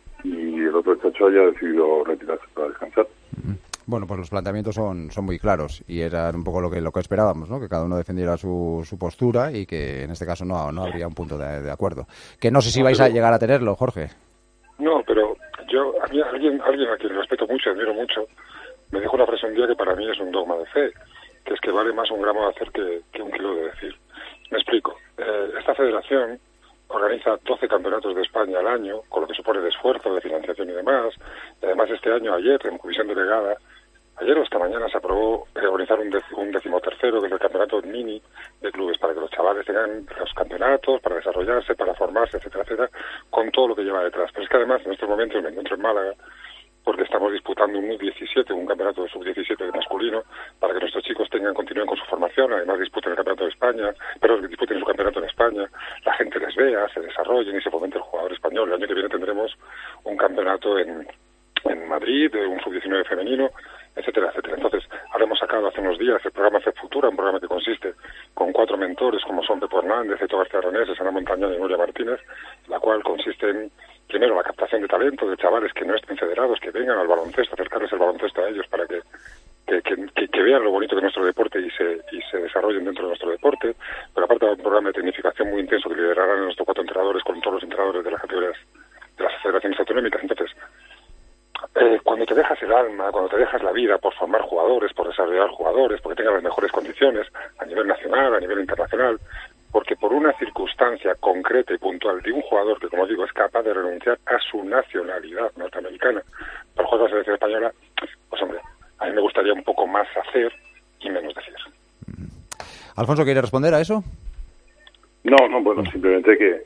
y el otro chacho haya decidido retirarse para descansar. Bueno, pues los planteamientos son, son muy claros y era un poco lo que lo que esperábamos, ¿no? Que cada uno defendiera su, su postura y que en este caso no, no habría un punto de, de acuerdo. Que no sé si no, vais pero, a llegar a tenerlo, Jorge. No, pero yo, a mí alguien, alguien a quien respeto mucho, admiro mucho, me dijo una frase un día que para mí es un dogma de fe, que es que vale más un gramo de hacer que, que un kilo de decir. Me explico. Eh, esta federación organiza doce campeonatos de España al año, con lo que supone de esfuerzo, de financiación y demás. Y además este año, ayer, en comisión delegada, ayer o esta mañana se aprobó organizar un, dec- un decimotercero, que es el campeonato mini de clubes, para que los chavales tengan los campeonatos, para desarrollarse, para formarse, etcétera, etcétera, con todo lo que lleva detrás. Pero es que además, en estos momentos me encuentro en Málaga, porque estamos disputando un U diecisiete, un campeonato de sub diecisiete de masculino, para que nuestros chicos tengan, continúen con su formación, además disputen el campeonato de España, pero disputen su campeonato en España, la gente les vea, se desarrollen y se fomente el jugador español. El año que viene tendremos un campeonato en, en Madrid, un sub diecinueve femenino, etcétera, etcétera. Entonces, ahora hemos sacado hace unos días el programa C Futura, un programa que consiste con cuatro mentores, como son Pepo Hernández, Eto García Ronés, Ana Montaña y Nuria Martínez, la cual consiste en, primero, la captación de talento de chavales que no estén federados, que vengan al baloncesto, acercarles el baloncesto a ellos para que que, que, que vean lo bonito que es nuestro deporte y se y se desarrollen dentro de nuestro deporte. Pero aparte, un programa de tecnificación muy intenso que liderarán nuestros cuatro entrenadores con todos los entrenadores de las categorías de las federaciones autonómicas. Entonces, Eh, cuando te dejas el alma, cuando te dejas la vida por formar jugadores, por desarrollar jugadores, porque tengan las mejores condiciones a nivel nacional, a nivel internacional, porque por una circunstancia concreta y puntual de un jugador que, como digo, es capaz de renunciar a su nacionalidad norteamericana para jugar a la selección española, pues hombre, a mí me gustaría un poco más hacer y menos decir. Alfonso, ¿quiere responder a eso? No, no, bueno, simplemente que,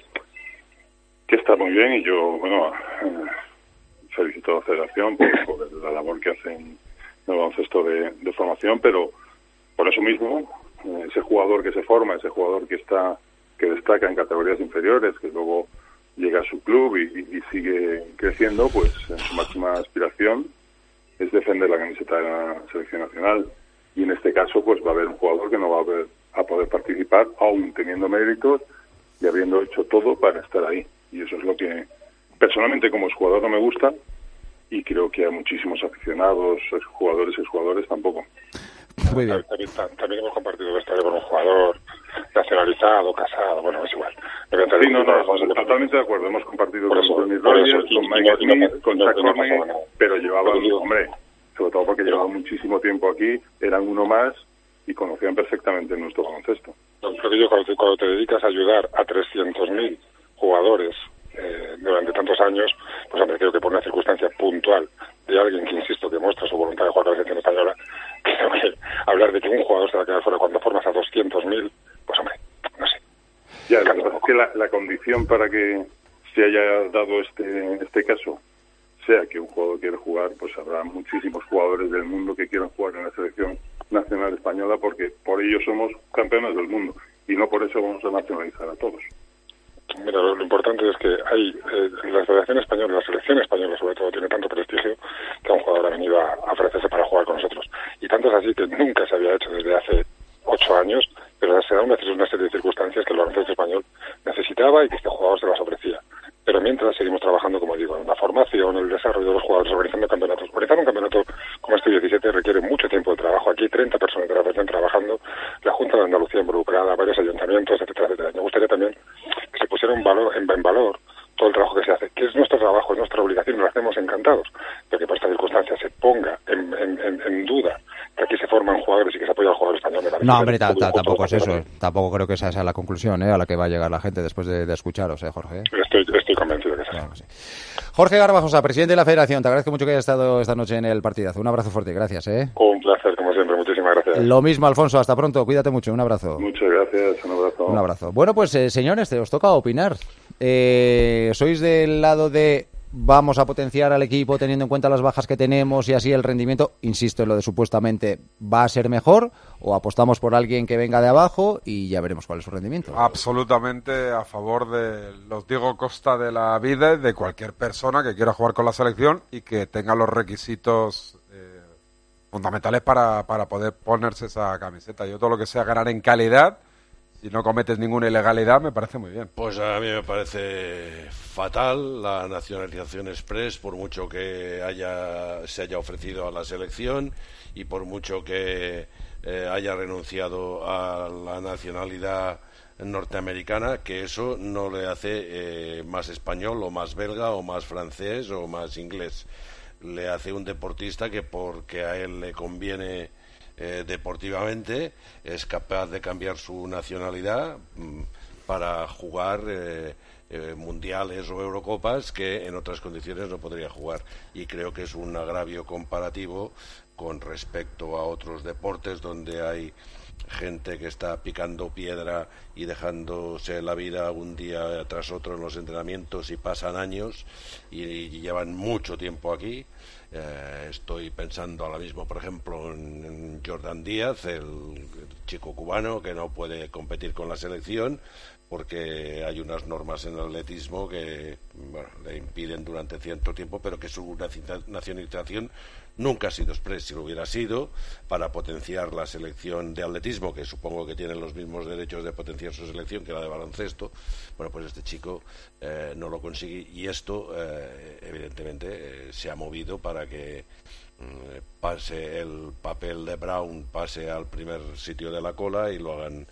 que está muy bien y yo, bueno... Eh, felicito a la Federación por, por la labor que hacen en el baloncesto de, de formación, pero por eso mismo, ese jugador que se forma, ese jugador que está que destaca en categorías inferiores, que luego llega a su club y, y sigue creciendo, pues en su máxima aspiración es defender la camiseta de la selección nacional. Y en este caso, pues va a haber un jugador que no va a, haber, a poder participar, aún teniendo méritos y habiendo hecho todo para estar ahí. Y eso es lo que personalmente como jugador no me gusta, y creo que a muchísimos aficionados, jugadores y exjugadores tampoco. Muy bien. También, también hemos compartido vestuario con un jugador nacionalizado, casado, bueno, es igual. Sí, no, no, no, totalmente de acuerdo. Hemos compartido con Tony Rogers, con Mike Smith, con Chuck Corney, pero llevaban, hombre, sobre todo porque llevaban muchísimo tiempo aquí, eran uno más y conocían perfectamente nuestro baloncesto. Creo que yo cuando te, cuando te dedicas a ayudar a trescientos mil jugadores eh, durante tantos años, pues hombre, creo que por una circunstancia puntual de alguien que, insisto, que muestra su voluntad de jugar con la selección española, creo que hablar de que un jugador se va a quedar fuera cuando formas a doscientos mil, pues hombre, no sé. Ya, la, es que la, la condición para que se haya dado este este caso sea que un jugador quiere jugar, pues habrá muchísimos jugadores del mundo que quieran jugar en la selección nacional española, porque por ello somos campeones del mundo y no por eso vamos a nacionalizar a todos. Mira, lo, lo importante es que hay eh, la Federación Española, la selección española sobre todo, tiene tanto prestigio que un jugador ha venido a, a ofrecerse para jugar con nosotros. Y tanto es así que nunca se había hecho desde hace ocho años, pero se da una, una serie de circunstancias que el baloncesto español necesitaba y que este jugador se las ofrecía. Pero mientras seguimos trabajando, como digo, en la formación, en el desarrollo de los jugadores, organizando campeonatos. Organizar un campeonato como este diecisiete requiere mucho tiempo de trabajo. Aquí treinta personas de la federación trabajando, la Junta de Andalucía involucrada, varios ayuntamientos, etcétera, etcétera. Me gustaría también que se pusiera un valor, en, en valor todo el trabajo que se hace, que es nuestro trabajo, es nuestra obligación, y lo hacemos encantados, pero que por esta circunstancia se ponga en, en, en, en duda que aquí se forman jugadores y que se apoya al jugador español. Me no, hombre, ta, ta, tampoco es eso. Tampoco creo que esa sea la conclusión ¿eh? a la que va a llegar la gente después de, de escucharos, ¿eh, Jorge? Estoy, estoy convencido que es claro, sí. Jorge Garbajosa, presidente de la Federación, te agradezco mucho que hayas estado esta noche en el partidazo. Un abrazo fuerte, gracias. ¿eh? Un placer, como siempre. Muchísimas gracias. Lo mismo, Alfonso. Hasta pronto. Cuídate mucho. Un abrazo. Muchas gracias. Un abrazo. Un abrazo. Bueno, pues, eh, señores, te os toca opinar. Eh, ¿Sois del lado de vamos a potenciar al equipo teniendo en cuenta las bajas que tenemos y así el rendimiento, insisto en lo de supuestamente, va a ser mejor, o apostamos por alguien que venga de abajo y ya veremos cuál es su rendimiento? Absolutamente a favor de los Diego Costa de la vida, de cualquier persona que quiera jugar con la selección y que tenga los requisitos eh, fundamentales para, para poder ponerse esa camiseta. Yo todo lo que sea ganar en calidad, si no cometes ninguna ilegalidad, me parece muy bien. Pues a mí me parece fatal la nacionalización express, por mucho que haya se haya ofrecido a la selección y por mucho que eh, haya renunciado a la nacionalidad norteamericana, que eso no le hace eh, más español o más belga o más francés o más inglés. Le hace un deportista que porque a él le conviene Eh, deportivamente es capaz de cambiar su nacionalidad mm, para jugar eh, eh, mundiales o Eurocopas que en otras condiciones no podría jugar, y creo que es un agravio comparativo con respecto a otros deportes donde hay gente que está picando piedra y dejándose la vida un día tras otro en los entrenamientos y pasan años y, y llevan mucho tiempo aquí. Eh, estoy pensando ahora mismo, por ejemplo, en, en Jordan Díaz, el, el chico cubano que no puede competir con la selección porque hay unas normas en el atletismo que bueno, le impiden durante cierto tiempo, pero que su nacionalización nunca ha sido express. Si lo hubiera sido, para potenciar la selección de atletismo, que supongo que tienen los mismos derechos de potenciar su selección que la de baloncesto, bueno, pues este chico eh, no lo consigue, y esto eh, evidentemente eh, se ha movido para que eh, pase el papel de Brown, pase al primer sitio de la cola y lo hagan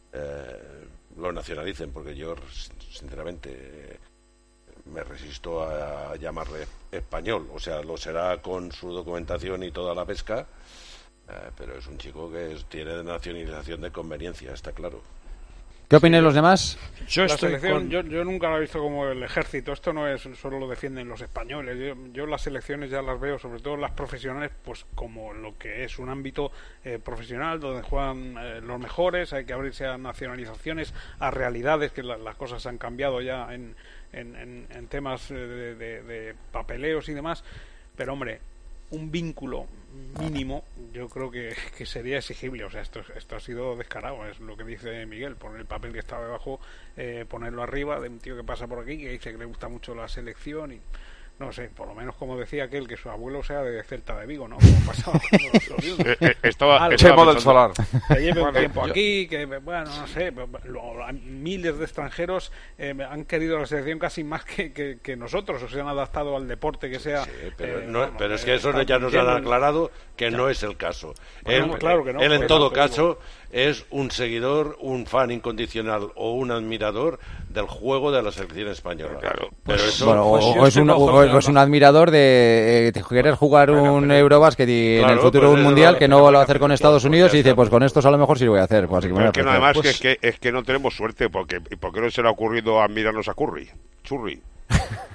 eh, lo nacionalicen, porque yo sinceramente me resisto a, a llamarle español. O sea, lo será con su documentación y toda la pesca, eh, pero es un chico que es, tiene nacionalización de conveniencia, está claro. ¿Qué opinan los demás? Yo la selección, con... yo, yo nunca la he visto como el ejército. Esto no es solo lo defienden los españoles. Yo, yo las selecciones ya las veo, sobre todo las profesionales, pues como lo que es un ámbito eh, profesional donde juegan eh, los mejores. Hay que abrirse a nacionalizaciones, a realidades, que la, las cosas han cambiado ya en, en, en, en temas de, de, de papeleos y demás. Pero hombre, un vínculo mínimo yo creo que, que sería exigible. O sea, esto, esto ha sido descarado, es lo que dice Miguel, poner el papel que está debajo, eh, ponerlo arriba de un tío que pasa por aquí, que dice que le gusta mucho la selección y no sé, por lo menos como decía aquel, que su abuelo sea de Celta de Vigo, ¿no? Como pasaba con los Oriundos. Estaba Chemo del Solar. Que lleve un tiempo aquí, que bueno, no sé, lo, miles de extranjeros eh, han querido la selección casi más que, que, que nosotros, o se han adaptado al deporte que sea. Sí, pero, eh, no, bueno, pero es que eso ya nos han aclarado que ya no es el caso. Bueno, él, claro que no, él en pues, todo no, caso es un seguidor, un fan incondicional o un admirador del juego de la selección española. Claro, pero pues, eso, bueno, pues, o, o, es un, o, o es un admirador de, eh, de querer jugar bueno, un pero, Eurobasket y claro, en el futuro pues un mundial no, que no lo va a hacer con Estados pues, Unidos y dice, pues con estos a lo mejor sí lo voy a hacer. Pues, así que pero es que además pues, que, es, que, es que no tenemos suerte, porque ¿por qué no se le ha ocurrido admirarnos a Curry? Churri.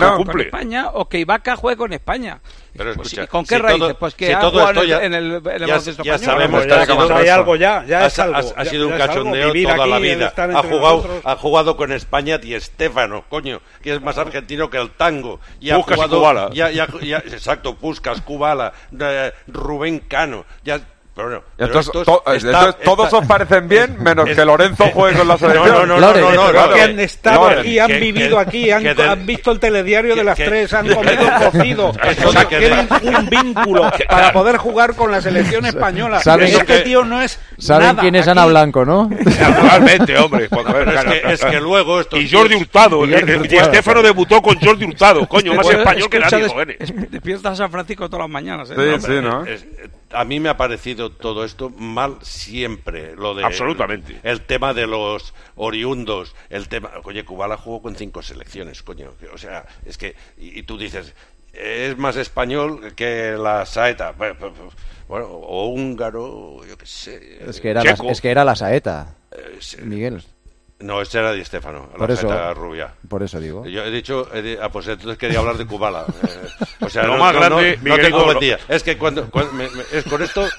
claro, con España o que Ibaka juegue con España. Pero pues, escucha, ¿y con qué si raíces? todo, pues que si ha todo jugado esto ya, en el, en el ya, baloncesto ya español. sabemos ya, que ya, hay algo ya, ya ha, es algo. ha, ha sido ya, un ya cachondeo algo, toda aquí, la vida. estar Ha entre jugado, nosotros. ha jugado con España Di Stéfano, coño, que es más argentino que el tango. Y ha Puskás y jugado, Kubala. Ya, ya, ya, exacto, Puskás, Kubala, eh, Rubén Cano. Ya, Pero bueno, pero entonces, estos to- está- entonces todos está- os parecen bien, menos es- que Lorenzo juegue con la selección. No, no, no, no, no, no, que han estado Loren, aquí, han que- vivido que- aquí, han, que del- han visto el telediario de las que- tres, han que- comido cocido. Eso O sea, que- tienen un vínculo para poder jugar con la selección española. ¿Saben Este que- tío no es ¿Saben nada. quién es Aquí- Ana Blanco, no? Naturalmente, hombre. Pues, a ver, Pero es claro, que- es que luego estos Y Jordi tíos- Hurtado. Y Jordi eh, Hurtado. Di Stéfano debutó con Jordi Hurtado. Coño, más Pues, español que escucha, nadie, des- joder. es- despierta a San Francisco todas las mañanas. ¿eh? Sí, No, sí, ¿no? Es- a mí me ha parecido todo esto mal siempre, lo de Absolutamente. el, el tema de los oriundos, el tema, oye, Kubala jugó con cinco selecciones, coño, o sea, es que y, y tú dices, es más español que la saeta, bueno, bueno, o húngaro, yo qué sé. Es que era, la, checo. es que era la saeta, Eh, sí. Miguel. No, ese era Di Stéfano, la Por eso, saeta rubia. por eso digo. Yo he dicho, he di- ah, pues entonces quería hablar de Kubala. Eh, o sea, Lo no, más no, grande, no, no Miguelito, tengo buen lo- día. Es que cuando, cuando me- me- es con esto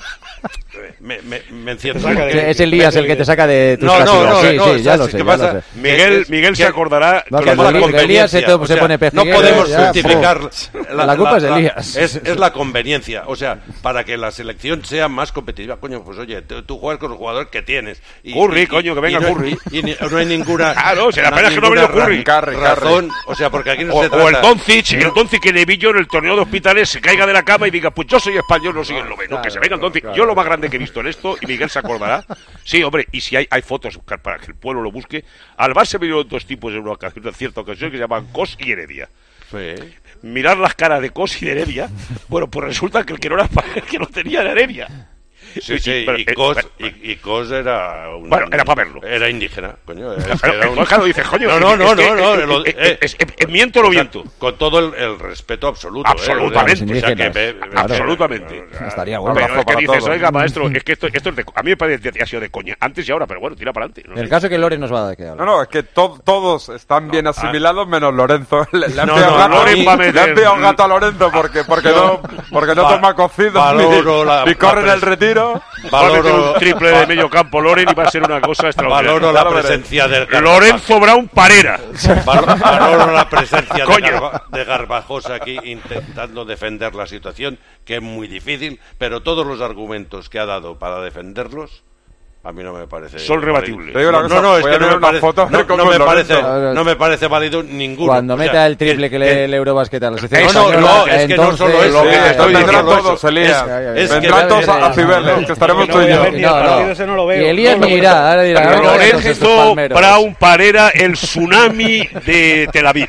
me, me, me enciendo. Que porque- es Elías el que te saca de tus No, no, casillas. no, sí, no, sí, ¿sabes ya lo qué sé, ya pasa? lo sé. Miguel, Es- Miguel se que- acordará. No, que que es la Elías se, conveniencia, to- o se sea, pone pejiguero, no podemos ya, justificar puf. La culpa es de Elías. es, es la conveniencia, o sea, para que la selección sea más competitiva, coño, pues oye, tú, tú juegas con los jugadores que tienes. Y, Curry, y- coño, que y venga no, Curry. Y, y ni- no hay ninguna Claro, se la no pena hay es que no ha ninguna venido Curry. ra- Carry, razón, o sea, porque aquí no O, se o trata el Doncic, no- el Doncic que Nevillo en el torneo de hospitales se caiga de la cama y diga, pues yo soy español, no soy el noveno, que se venga el Doncic. Yo lo más grande que he visto en esto, y Miguel se acordará, sí, hombre, y si hay, hay fotos para que el pueblo lo busque, al Barça vinieron dos tipos en una, ocasión, en cierta ocasión que se llaman Cos y Heredia. Sí. Mirar las caras de Cos y de Heredia, bueno, pues resulta que el que no, era, el que no tenía era Heredia. Sí, sí, pero, y, eh, Cos, bueno, y, y Cos era un, Bueno, era para verlo. Era indígena, coño. Era, Pero, era un- claro, dices, coño, no, no, no, es que- no, no, es- lo- es- eh, es- es- es- miento o no o sea, miento. con todo el, el respeto absoluto. Absolutamente. ¿eh? O sea, que Indígenas, ve- ve- claro. Absolutamente. Estaría Pero bueno. es que para dices, todos. oiga, maestro, es que esto, esto es de, a mí me parece que ha sido de coña, antes y ahora, pero bueno, tira para adelante. No El sé. caso es que Loren nos va a dar que No, hablar. no, es que to- todos están bien asimilados menos Lorenzo. Le, le han No, pillado no, gato, Loren le va a han meter- pillado un gato a Lorenzo porque, porque no, porque no Va- toma cocido valoro ni, la- ni corre en la el retiro. Va a meter Valoro, un triple de medio campo Loren y va a ser una cosa extraordinaria. valoro la Ya lo veré. presencia del Lorenzo Brown Parera. Valoro, valoro la presencia de, Coño. Garba- de Garbajosa aquí intentando defender la situación, que es muy difícil, pero todos los argumentos que ha dado para defenderlos a mí no me parece Son rebatibles. Te digo una No, cosa, no, no, es voy que a no ver me una parece, foto no, de con no me Lorenzo. parece, no me parece válido ninguno. Cuando O sea, meta el triple que, le que- el Eurobasket a la No, selección no, española, no, es que no entonces, solo eso, Lo que eh, estoy no vendrán solo todos, eso. Elías. Es- es que- Vendrán todos a, a no, Cibeles, no, que estaremos no tú y voy a yo. ver ni el partido ese no lo veo. Y Elías No ni lo irá, ahora dirá, ahora estos Lorenzo palmeros. Brown Parera, el tsunami de Tel Aviv.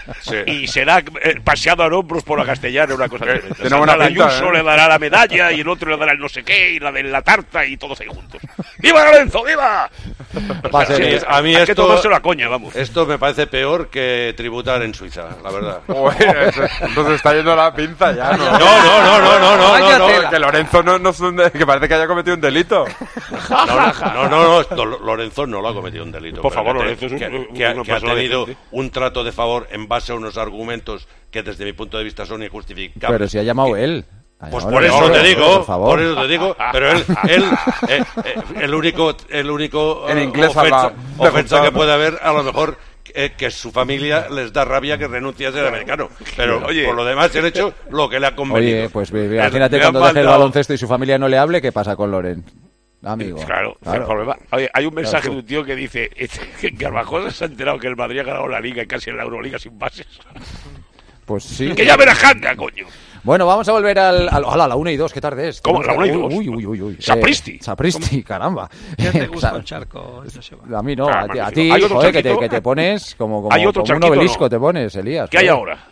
Y será eh, paseado a hombros por la castellana, una cosa tremenda. Tiene buena Sandra pinta, Ayuso ¿eh? le dará la medalla y el otro le dará el no sé qué y la de la tarta y todos ahí juntos. ¡Viva Lorenzo, viva! Va a ser- Sí, es- a mí hay que esto, tomárselo a coña, vamos. esto me parece peor que tributar en Suiza, la verdad. Joder, ese- entonces está yendo la pinza ya, ¿no? No, no, no, no, no, no, Vaya no, no. tela. Que Lorenzo no, no es un de- que parece que haya cometido un delito. No, no, no, no, no, Lorenzo no lo ha cometido un delito. Por pero favor, que Lorenzo es un- que, un- que ha- una que ha persona tenido decente. un trato de favor en base a unos argumentos que desde mi punto de vista son injustificables. Pero si ha llamado él. Ha Pues llamado por él, eso te por digo, favor. por eso te digo, pero él, él eh, eh, el único, el único En eh, inglés ofensa, habla de ofensa juntar. que puede haber, a lo mejor eh, que su familia les da rabia que renuncie a ser americano. Pero Oye. por lo demás, el hecho lo que le ha convenido. Oye, pues imagínate me cuando han deje el mandado- baloncesto y su familia no le hable, ¿qué pasa con Loren? Amigo. Claro, Claro. el problema. Oye, hay un mensaje Claro. de un tío que dice que Garbajosa se ha enterado que el Madrid ha ganado la Liga y casi en la Euroliga sin bases. Pues sí. Que ya verás Hanga, coño. Bueno, vamos a volver al... al hola, la una y dos, ¿qué tarde es? ¿Cómo? ¿La una y dos? Uy, uy, uy, uy. Sapristi. Eh, Sapristi, caramba. ¿Qué te gusta Sa- un charco? A mí no, Ah, a ti, a magnífico. ti, ¿Hay otro joder, que te, charquito? que te pones como, como, ¿Hay otro como un charquito o obelisco no? te pones, Elías. ¿Qué hay joder. ahora?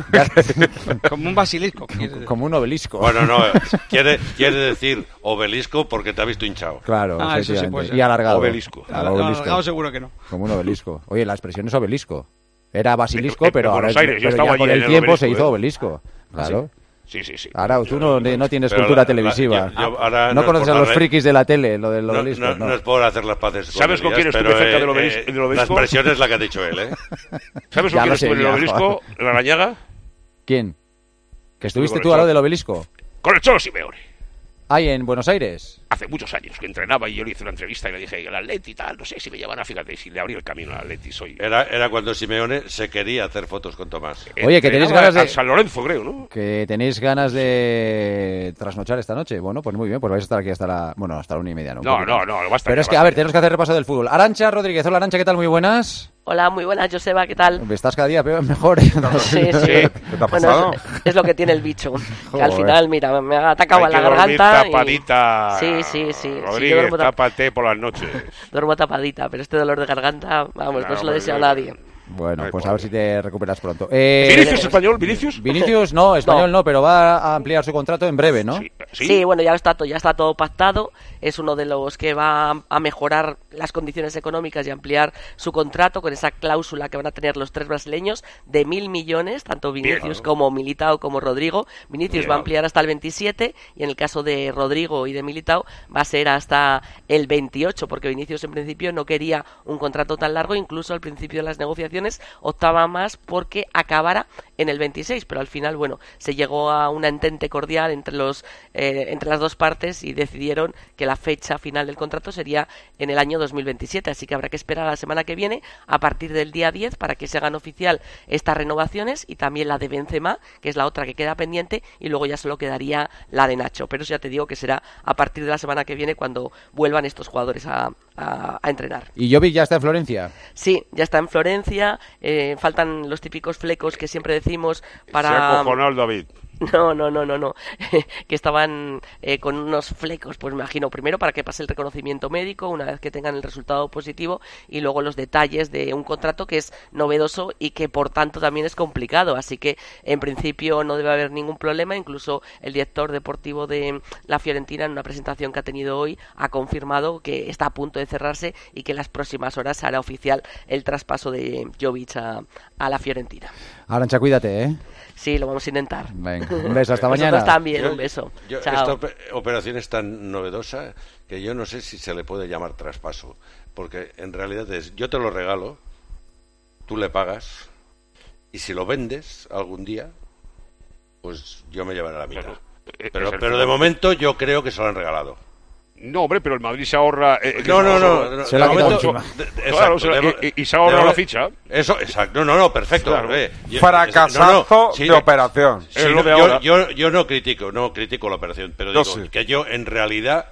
Como un basilisco. quieres decir. Como un obelisco. Bueno, no, quiere, quiere decir obelisco porque te ha visto hinchado. Claro, Ah, eso sí efectivamente. puede ser. Y alargado. Obelisco. Al No, obelisco. alargado seguro que no. Como un obelisco. Oye, la expresión es obelisco. Era basilisco, En- en pero ahora Buenos Aires, yo pero estaba ya allí con en el el tiempo se obelisco, hizo ¿eh? obelisco. Claro. Sí, sí, sí. Ahora tú no, no tienes Pero cultura la- la- televisiva. yo- yo ahora no no es conoces por a los la- frikis de la tele, lo del No, obelisco. no, no. no es por hacer las paces. ¿Sabes con quién Elías, estuve pero, cerca eh, del obelis- eh, del obelisco? La expresión es la que ha dicho él, ¿eh? ¿Sabes Ya con quién lo estuve en el sé, ya, obelisco? ¿En la Arañaga? ¿Quién? ¿Que estuviste con tú el al lado Cholo. del obelisco? Con el Cholo Simeone. Ahí en Buenos Aires. Hace muchos años que entrenaba y yo le hice una entrevista y le dije, el Atleti y tal, no sé si me llevan a, fíjate, si le abrí el camino al Atleti, soy... Era, era cuando Simeone se quería hacer fotos con Tomás. Oye, que tenéis ganas de... A San Lorenzo, creo, ¿no? Que tenéis ganas de trasnochar esta noche. Bueno, pues muy bien, pues vais a estar aquí hasta la... Bueno, hasta la una y media, ¿no? No, no, no, basta. Pero es que, a ver, tenemos que hacer repaso del fútbol. Arantxa Rodríguez, hola Arantxa, ¿qué tal? Muy buenas. Hola, muy buenas, Joseba, ¿qué tal? Estás cada día peor, mejor. Sí, sí. ¿Qué te ha pasado? Bueno, es, es lo que tiene el bicho. Que al Joder. final, mira, me ha atacado Hay a la que dormir garganta. tapadita. Y... Sí, sí, sí. Rodríguez, sí yo tápate por las noches. Duermo tapadita, pero este dolor de garganta, vamos, Claro, no se lo deseo a pero- nadie. Bueno, pues a ver si te recuperas pronto. Eh, ¿Vinicius español? ¿Vinicius? Vinicius no, español no, pero va a ampliar su contrato en breve, ¿no? Sí, bueno, ya está, to- ya está todo pactado. Es uno de los que va a- a mejorar las condiciones económicas y ampliar su contrato con esa cláusula que van a tener los tres brasileños de mil millones, tanto Vinicius Bien. como Militao como Rodrigo. Vinicius Bien. va a ampliar hasta el veintisiete y en el caso de Rodrigo y de Militao va a ser hasta el veintiocho, porque Vinicius en principio no quería un contrato tan largo, incluso al principio de las negociaciones optaba más porque acabara en el veintiséis, pero al final, bueno, se llegó a una entente cordial entre los eh, entre las dos partes y decidieron que la fecha final del contrato sería en el año dos mil veintisiete, así que habrá que esperar a la semana que viene a partir del día diez para que se hagan oficial estas renovaciones y también la de Benzema, que es la otra que queda pendiente, y luego ya solo quedaría la de Nacho, pero eso ya te digo que será a partir de la semana que viene cuando vuelvan estos jugadores a, a, a entrenar. ¿Y Jovic ya está en Florencia? Sí, ya está en Florencia, eh, faltan los típicos flecos que siempre decimos para... Se ha acojonado el David. No, no, no, no, no. Que estaban eh, con unos flecos, pues me imagino, primero para que pase el reconocimiento médico, una vez que tengan el resultado positivo, y luego los detalles de un contrato que es novedoso y que por tanto también es complicado. Así que en principio no debe haber ningún problema. Incluso el director deportivo de la Fiorentina, en una presentación que ha tenido hoy, ha confirmado que está a punto de cerrarse y que en las próximas horas se hará oficial el traspaso de Jovic a, a la Fiorentina. Arantxa, cuídate, ¿eh? Sí, lo vamos a intentar. Venga, un beso, hasta Vosotros mañana. también, Yo- un beso. yo- Chao. esta op- operación es tan novedosa que yo no sé si se le puede llamar traspaso, porque en realidad es, yo te lo regalo, tú le pagas, y si lo vendes algún día, pues yo me llevaré la mitad. eh, Pero, es el pero de fútbol. momento yo creo que se lo han regalado. No, hombre, pero el Madrid se ahorra... eh, No, no, no, se- no, se de la momento- quitado de- encima. de- Claro, exacto, se la- de- y, y se ahorra de- la ficha. Eso, exacto. No, no, perfecto. Claro. eh, yo- Fracasazo de operación. Sí, Es lo no, de yo, ahora. yo, yo no critico, no critico la operación, pero Yo digo sí. que yo en realidad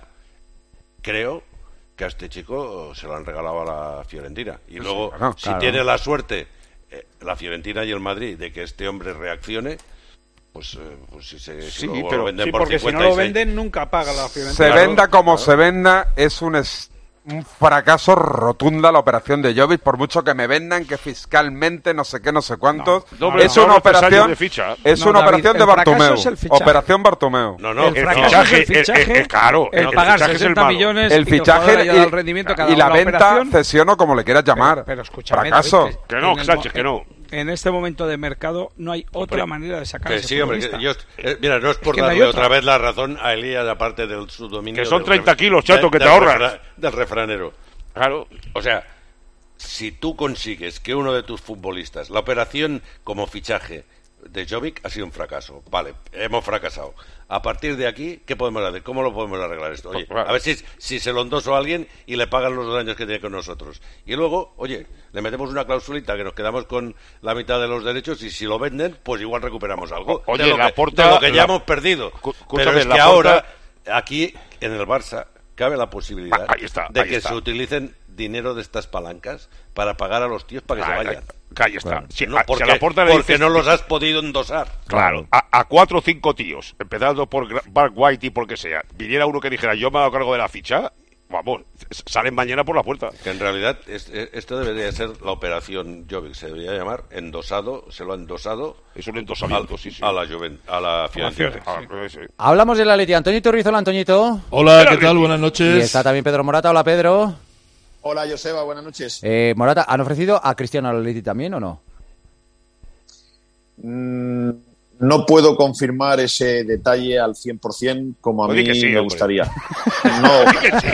creo que a este chico se lo han regalado a la Fiorentina. Y Sí, luego, claro, si claro. tiene la suerte eh, la Fiorentina y el Madrid de que este hombre reaccione, pues, eh, pues si se si Sí, lo pero- venden Sí, por porque si no cincuenta y lo seis. venden, nunca paga la Fiorentina. Se venda como se venda, es un, es un fracaso rotunda la operación de Jovic, por mucho que me vendan que fiscalmente no sé qué, no sé cuántos. No, hombre, es no, una no, tres años operación, de ficha. es No, una David, operación de el fracaso Bartomeu. es el fichaje. Operación Bartomeu. No, no, el fichaje, el fichaje, eh, claro, el el pagar fichaje es el sesenta malo. millones el y que el fichaje jugador haya y, dado el rendimiento que ha y dado la la venta, operación. cesión o como le quieras llamar. Pero escúchame, fracaso. David, Que no, en el Sánchez, mo- que no. En este momento de mercado no hay otra manera de sacar Que ese sí, hombre, que futbolista. yo- eh, mira, no es por que no hay darle otra. otra vez la razón a Elías, aparte del subdominio. Que son del treinta ref- kilos, chato, que te del ahorras. refra- Del refranero. Claro. O sea, si tú consigues que uno de tus futbolistas, la operación como fichaje de Jovic ha sido un fracaso. Vale, hemos fracasado. A partir de aquí, ¿qué podemos hacer? ¿Cómo lo podemos arreglar esto? Oye, a ver si, si se lo endoso a alguien y le pagan los daños que tiene con nosotros. Y luego, oye, le metemos una clausulita que nos quedamos con la mitad de los derechos y si lo venden, pues igual recuperamos algo. Oye, de lo que, Laporta- de lo que ya la- hemos perdido. Pero escúchame, es que Laporta- ahora, aquí en el Barça, cabe la posibilidad Ah, ahí está, de ahí que está. se utilicen dinero de estas palancas para pagar a los tíos para que Ah, se vayan. ah, ahí está. Si- No, a- si porque a Laporta le porque dices- no los has podido endosar. Claro, a, a cuatro o cinco tíos, empezando por Gra- Mark White y por que sea, viniera uno que dijera yo me hago cargo de la ficha, vamos, s- salen mañana por la puerta. Que en realidad es- es- esto debería ser la operación Jovic, se debería llamar endosado, se lo ha endosado. Es un endosamiento, al- sí, sí. a la Juven, a la Fiorentina. Ah, sí. Hablamos del Atleti. Antoñito Ruiz, hola Antoñito. Hola, ¿qué tal? Buenas noches. Y está también Pedro Morata, hola Pedro. Hola, Joseba, buenas noches. Eh, Morata, ¿han ofrecido a Cristiano al Atleti también o no? Mm, no puedo confirmar ese detalle al cien por ciento como a Oye, mí que sí, me hombre. gustaría. No,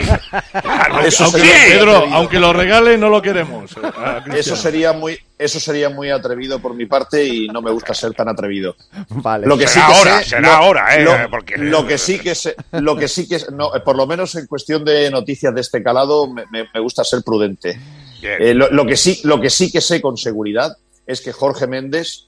eso aunque, sería muy Pedro, atrevido. aunque lo regale, no lo queremos. Ah, Eso Cristiano. sería muy, eso sería muy atrevido por mi parte y no me gusta ser tan atrevido. Vale. Lo que Será sí que ahora, sé- será lo- ahora, ¿eh? Lo, Porque- lo que sí que sé, lo que sí que no, por lo menos en cuestión de noticias de este calado, me, me- me gusta ser prudente. Bien. Eh, lo, lo que sí, lo que sí que sé con seguridad es que Jorge Méndez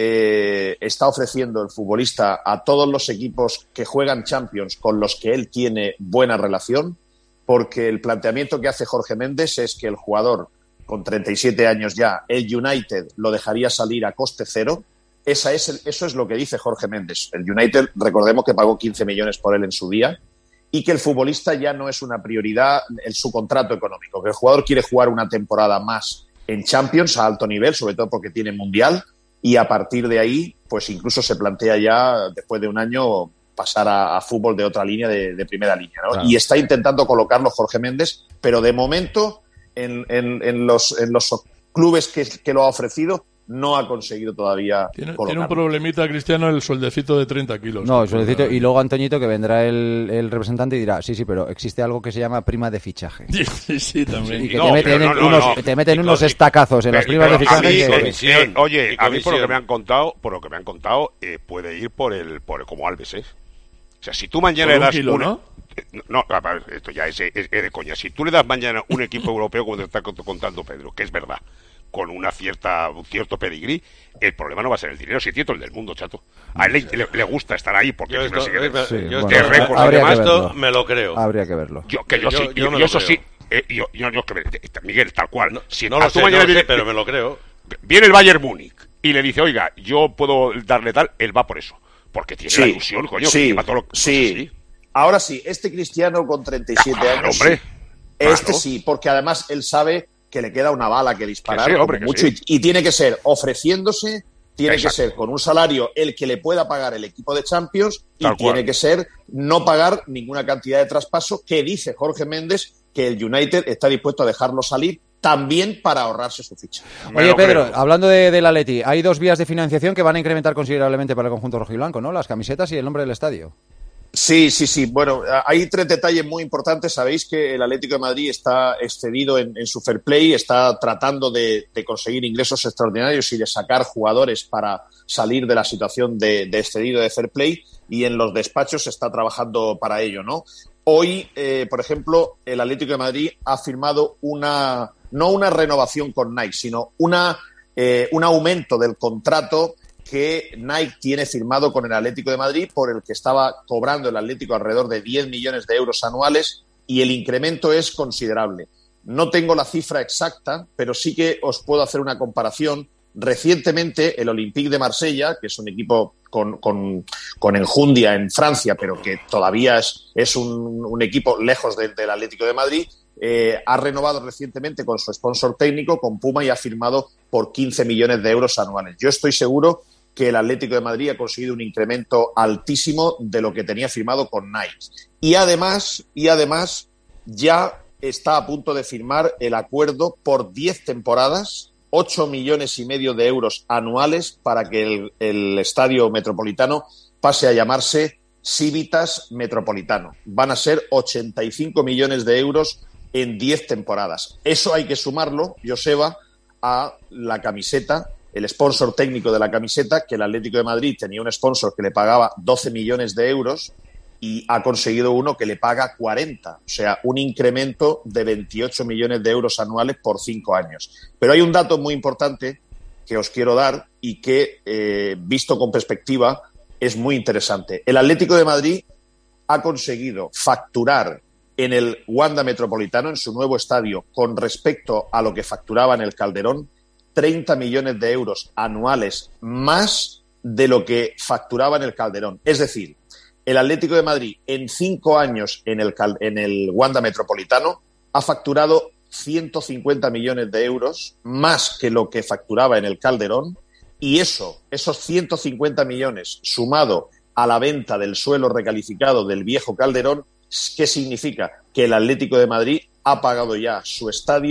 eh, está ofreciendo el futbolista a todos los equipos que juegan Champions con los que él tiene buena relación, porque el planteamiento que hace Jorge Méndez es que el jugador con treinta y siete años ya, el United lo dejaría salir a coste cero. Esa es el- eso es lo que dice Jorge Méndez. El United, recordemos que pagó quince millones por él en su día, y que el futbolista ya no es una prioridad en su contrato económico, que el jugador quiere jugar una temporada más en Champions a alto nivel, sobre todo porque tiene Mundial, y a partir de ahí, pues incluso se plantea ya, después de un año, pasar a, a fútbol de otra línea, de, de primera línea, ¿no? Claro. Y está intentando colocarlo Jorge Méndez, pero de momento en, en- en los, en los clubes que, que lo ha ofrecido no ha conseguido todavía Tiene, colocarlo. tiene un problemita, Cristiano, el sueldecito de treinta kilos. No, suelecito, y luego Antoñito, que vendrá el, el representante y dirá, sí, sí, pero existe algo que se llama prima de fichaje. Sí, sí, también. Y que No, te meten, pero no, no, unos, no. te meten Y unos con- estacazos en las Pero- primas de pero a fichaje. mí, que- eh, comisión, eh, oye, y a mí por lo que comisión. me han contado, por lo que me han contado, eh, puede ir por el, por el- como Alves, ¿eh? O sea, si tú mañana Por le un das kilo, una- ¿no? eh, no, a ver, esto ya es, es- es de coña. Si tú le das mañana un equipo europeo, como te está cont- contando Pedro, que es verdad, con una cierta, un cierto pedigrí, el problema no va a ser el dinero, si es cierto, el del mundo, chato. A él le, le- le gusta estar ahí porque Yo siempre esto- sigue- eh, Sí, yo bueno, esto- récord, habría que además, esto verlo. me lo creo. Habría que verlo. Yo, que yo, Yo- sí, yo yo, me yo lo eso creo. sí, eh, yo, yo, yo, que me- Miguel, tal cual. No, si no a lo tú sé, no mañana lo sé, viene- pero me lo creo. Viene el Bayern Múnich y le dice, oiga, yo puedo darle tal, él va por eso. Porque tiene Sí, la ilusión, coño, que sí, lleva todo lo sí. Ahora sí, este Cristiano con treinta y siete Claro, años, hombre. sí. Este Claro. sí, porque además él sabe que le queda una bala que disparar, Que sí, hombre, como que mucho, sí. y, y tiene que ser ofreciéndose, tiene Exacto. que ser con un salario el que le pueda pagar el equipo de Champions, y Tal tiene cual. que ser no pagar ninguna cantidad de traspaso, que dice Jorge Méndez que el United está dispuesto a dejarlo salir también para ahorrarse su ficha. Me Oye, lo Pedro, creo. hablando de, del Atleti, hay dos vías de financiación que van a incrementar considerablemente para el conjunto rojiblanco, ¿no? Las camisetas y el nombre del estadio. Sí, sí, sí. Bueno, hay tres detalles muy importantes. Sabéis que el Atlético de Madrid está excedido en, en su fair play, está tratando de, de conseguir ingresos extraordinarios y de sacar jugadores para salir de la situación de, de excedido de fair play, y en los despachos se está trabajando para ello, ¿no? Hoy, eh, por ejemplo, el Atlético de Madrid ha firmado una, no una renovación con Nike, sino una, eh, un aumento del contrato que Nike tiene firmado con el Atlético de Madrid, por el que estaba cobrando el Atlético alrededor de diez millones de euros anuales, y el incremento es considerable. No tengo la cifra exacta, pero sí que os puedo hacer una comparación. Recientemente el Olympique de Marsella, que es un equipo con, con, con enjundia en Francia, pero que todavía es, es un, un equipo lejos de, del Atlético de Madrid, eh, ha renovado recientemente con su sponsor técnico, con Puma, y ha firmado por quince millones de euros anuales. Yo estoy seguro que el Atlético de Madrid ha conseguido un incremento altísimo de lo que tenía firmado con Nike. Y además, y además ya está a punto de firmar el acuerdo por diez temporadas, ocho millones y medio de euros anuales, para que el, el estadio metropolitano pase a llamarse Civitas Metropolitano. Van a ser ochenta y cinco millones de euros en diez temporadas. Eso hay que sumarlo, Joseba, a la camiseta, el sponsor técnico de la camiseta, que el Atlético de Madrid tenía un sponsor que le pagaba doce millones de euros y ha conseguido uno que le paga cuarenta, o sea, un incremento de veintiocho millones de euros anuales por cinco años. Pero hay un dato muy importante que os quiero dar y que, eh, visto con perspectiva, es muy interesante. El Atlético de Madrid ha conseguido facturar en el Wanda Metropolitano, en su nuevo estadio, con respecto a lo que facturaba en el Calderón, treinta millones de euros anuales más de lo que facturaba en el Calderón. Es decir, el Atlético de Madrid en cinco años en el, en el Wanda Metropolitano ha facturado ciento cincuenta millones de euros más que lo que facturaba en el Calderón, y eso, esos ciento cincuenta millones sumado a la venta del suelo recalificado del viejo Calderón, ¿qué significa? Que el Atlético de Madrid ha pagado ya su estadio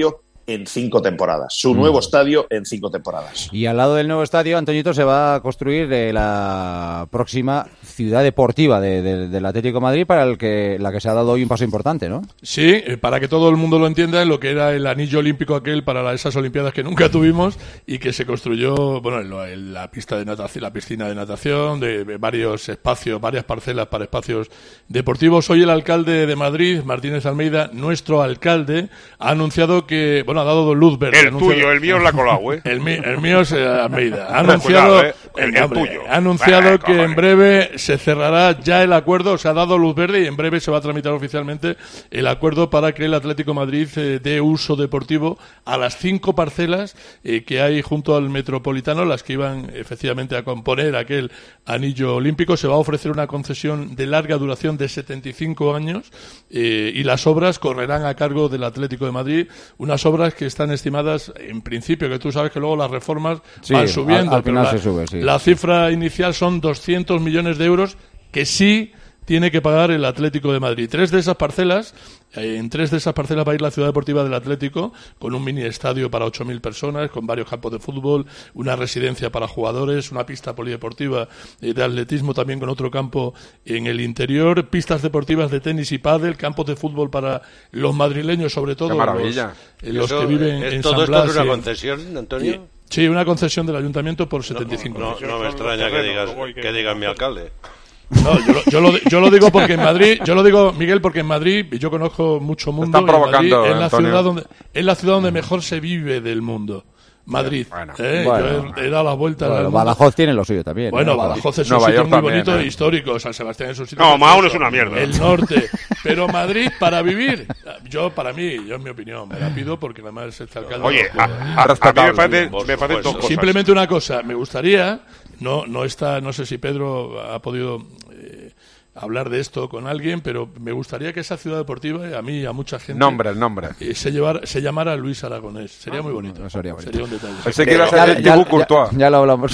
en cinco temporadas. Su Mm. nuevo estadio en cinco temporadas. Y al lado del nuevo estadio, Antoñito, se va a construir eh, la próxima ciudad deportiva de, de, del Atlético de Madrid, para el que la que se ha dado hoy un paso importante, ¿no? Sí, eh, para que todo el mundo lo entienda, lo que era el anillo olímpico aquel para la, esas Olimpiadas que nunca tuvimos y que se construyó, bueno, en, lo, en la pista de natación, la piscina de natación, de, de varios espacios, varias parcelas para espacios deportivos. Hoy el alcalde de Madrid, Martínez Almeida, nuestro alcalde, ha anunciado que, bueno, ha dado luz verde. El anunciado, tuyo, el mío es la Colau, ¿eh? El, mío, el mío es eh, Almeida. Ha Cuidado, anunciado, eh, el- el hombre, tuyo. ha anunciado Bah, que en breve se cerrará ya el acuerdo, se ha dado luz verde y en breve se va a tramitar oficialmente el acuerdo para que el Atlético de Madrid eh, dé uso deportivo a las cinco parcelas eh, que hay junto al Metropolitano, las que iban efectivamente a componer aquel anillo olímpico. Se va a ofrecer una concesión de larga duración de setenta y cinco años eh, y las obras correrán a cargo del Atlético de Madrid, unas obras que están estimadas en principio, que tú sabes que luego las reformas Sí, van subiendo, al- al pero final la, se sube, sí. la cifra inicial son doscientos millones de euros que sí tiene que pagar el Atlético de Madrid. Tres de esas parcelas, eh, en tres de esas parcelas va a ir la ciudad deportiva del Atlético, con un mini estadio para ocho mil personas, con varios campos de fútbol, una residencia para jugadores, una pista polideportiva eh, de atletismo también con otro campo en el interior, pistas deportivas de tenis y pádel, campos de fútbol para los madrileños, sobre todo ¡Qué maravilla! los, eh, los Eso, que viven ¿es- en todo San esto Blas es una y en- concesión, Antonio? y- sí, una concesión del ayuntamiento por setenta y cinco No, años. no me extraña que digas, que digas mi alcalde. No, yo, lo, yo, lo, yo lo digo porque en Madrid, yo lo digo, Miguel, porque en Madrid yo conozco mucho mundo. Están y en Madrid provocando, es la Antonio. ciudad donde es la ciudad donde mejor se vive del mundo. Madrid. Bueno. ¿eh? Bueno. Yo he, he dado la vuelta. Bueno, al mundo. Badajoz tiene lo suyo también. Bueno, ¿eh? Badajoz es un Nueva sitio York muy también, bonito ¿eh? e histórico. San Sebastián es un sitio No, precioso. Mahón es una mierda. El norte. Pero Madrid, para vivir, yo, para mí, yo en mi opinión, me la pido porque además este alcalde. Oye, no a, puede. a- a mí me parece, Por me parecen supuesto. dos cosas. Simplemente una cosa, me gustaría, no, no está, no sé si Pedro ha podido eh, hablar de esto con alguien, pero me gustaría que esa ciudad deportiva, a mí y a mucha gente, Nombre, el nombre. eh, se, llevar, se llamara Luis Aragonés. Sería muy bonito. no, sería bonito. Sería un detalle. Pensé que iba a Ya, ser el ya- Thibaut ya- Courtois. ya lo hablamos.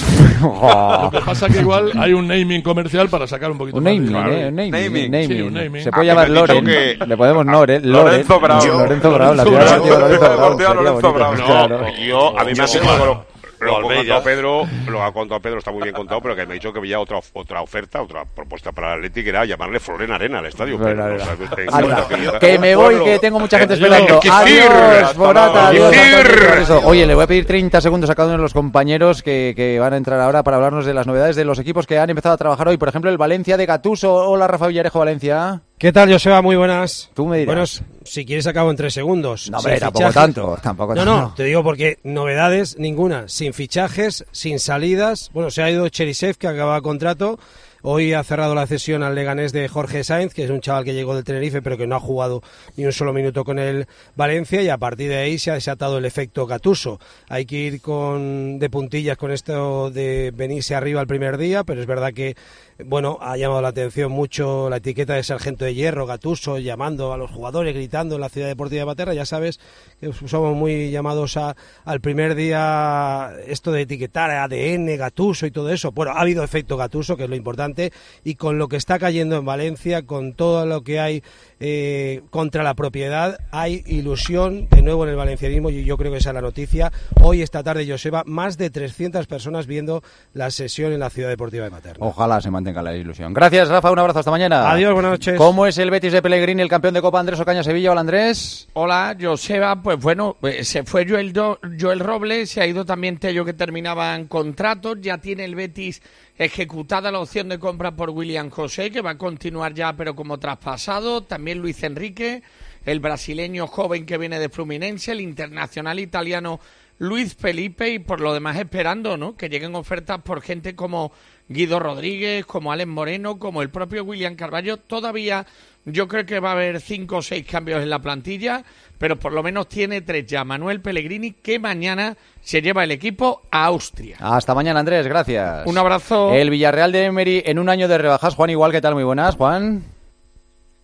Lo que pasa que igual hay un naming comercial para sacar un poquito Un más naming, de... ¿eh? Un naming, Naming. un naming. Sí, un naming. Se puede A mí llamar me han dicho Loren. que- Le podemos Loren. Lorenzo Bravo. Lorenzo Bravo. La ciudad Lorenzo deportiva Lorenzo Bravo. Bravo. Sería Lorenzo bonito, Bravo. No, claro. yo, a mí me ha Sí, contado, bueno. lo, lo ha Almeida. contado Pedro, lo ha contado Pedro, está muy bien contado, pero que me ha dicho que había otra otra oferta, otra propuesta para el Atlético, que era llamarle Florena Arena al estadio. Florena pero no Arena. sabes, ten Anda, cuenta que está- que me voy, que tengo mucha gente esperando. Kicir. Adiós, Morata, adiós. Kicir. Antonio Carrizo. Oye, le voy a pedir treinta segundos a cada uno de los compañeros que, que van a entrar ahora para hablarnos de las novedades de los equipos que han empezado a trabajar hoy. Por ejemplo, el Valencia de Gattuso. Hola, Rafa Villarejo, Valencia. ¿Qué tal, Joseba? Muy buenas. Tú me dirás. Bueno, si quieres acabo en tres segundos. No, hombre, Sin tampoco fichajes. tanto, tampoco No, tanto. no, te digo porque novedades ninguna. Sin fichajes, sin salidas. Bueno, se ha ido Cherisev, que acaba contrato. Hoy ha cerrado la cesión al Leganés de Jorge Sainz, que es un chaval que llegó del Tenerife, pero que no ha jugado ni un solo minuto con el Valencia, y a partir de ahí se ha desatado el efecto Gattuso. Hay que ir con de puntillas con esto de venirse arriba el primer día, pero es verdad que bueno, ha llamado la atención mucho la etiqueta de sargento de hierro, Gattuso, llamando a los jugadores, gritando en la Ciudad Deportiva de Paterra. Ya sabes que somos muy llamados a, al primer día esto de etiquetar A D N, Gattuso y todo eso. Bueno, ha habido efecto Gattuso, que es lo importante, y con lo que está cayendo en Valencia, con todo lo que hay eh, contra la propiedad, hay ilusión de nuevo en el valencianismo, y yo creo que esa es la noticia. Hoy, esta tarde, Joseba, más de trescientas personas viendo la sesión en la Ciudad Deportiva de Paterna. Ojalá se mantenga la ilusión. Gracias, Rafa. Un abrazo. Hasta mañana. Adiós, buenas noches. ¿Cómo es el Betis de Pellegrini, el campeón de Copa? Andrés Ocaña, Sevilla. Hola, Andrés. Hola, Joseba. Pues bueno, eh, se fue Joel, Do- Joel Robles, se ha ido también Tello, que terminaban contratos. Ya tiene el Betis ejecutada la opción de compra por William José, que va a continuar ya, pero como traspasado. También Luis Enrique, el brasileño joven que viene de Fluminense, el internacional italiano Luis Felipe, y por lo demás esperando, ¿no?, que lleguen ofertas por gente como Guido Rodríguez, como Alex Moreno, como el propio William Carvalho. Todavía yo creo que va a haber cinco o seis cambios en la plantilla, pero por lo menos tiene tres ya. Manuel Pellegrini, que mañana se lleva el equipo a Austria. Hasta mañana, Andrés. Gracias. Un abrazo. El Villarreal de Emery en un año de rebajas. Juan, igual, ¿qué tal? Muy buenas, Juan.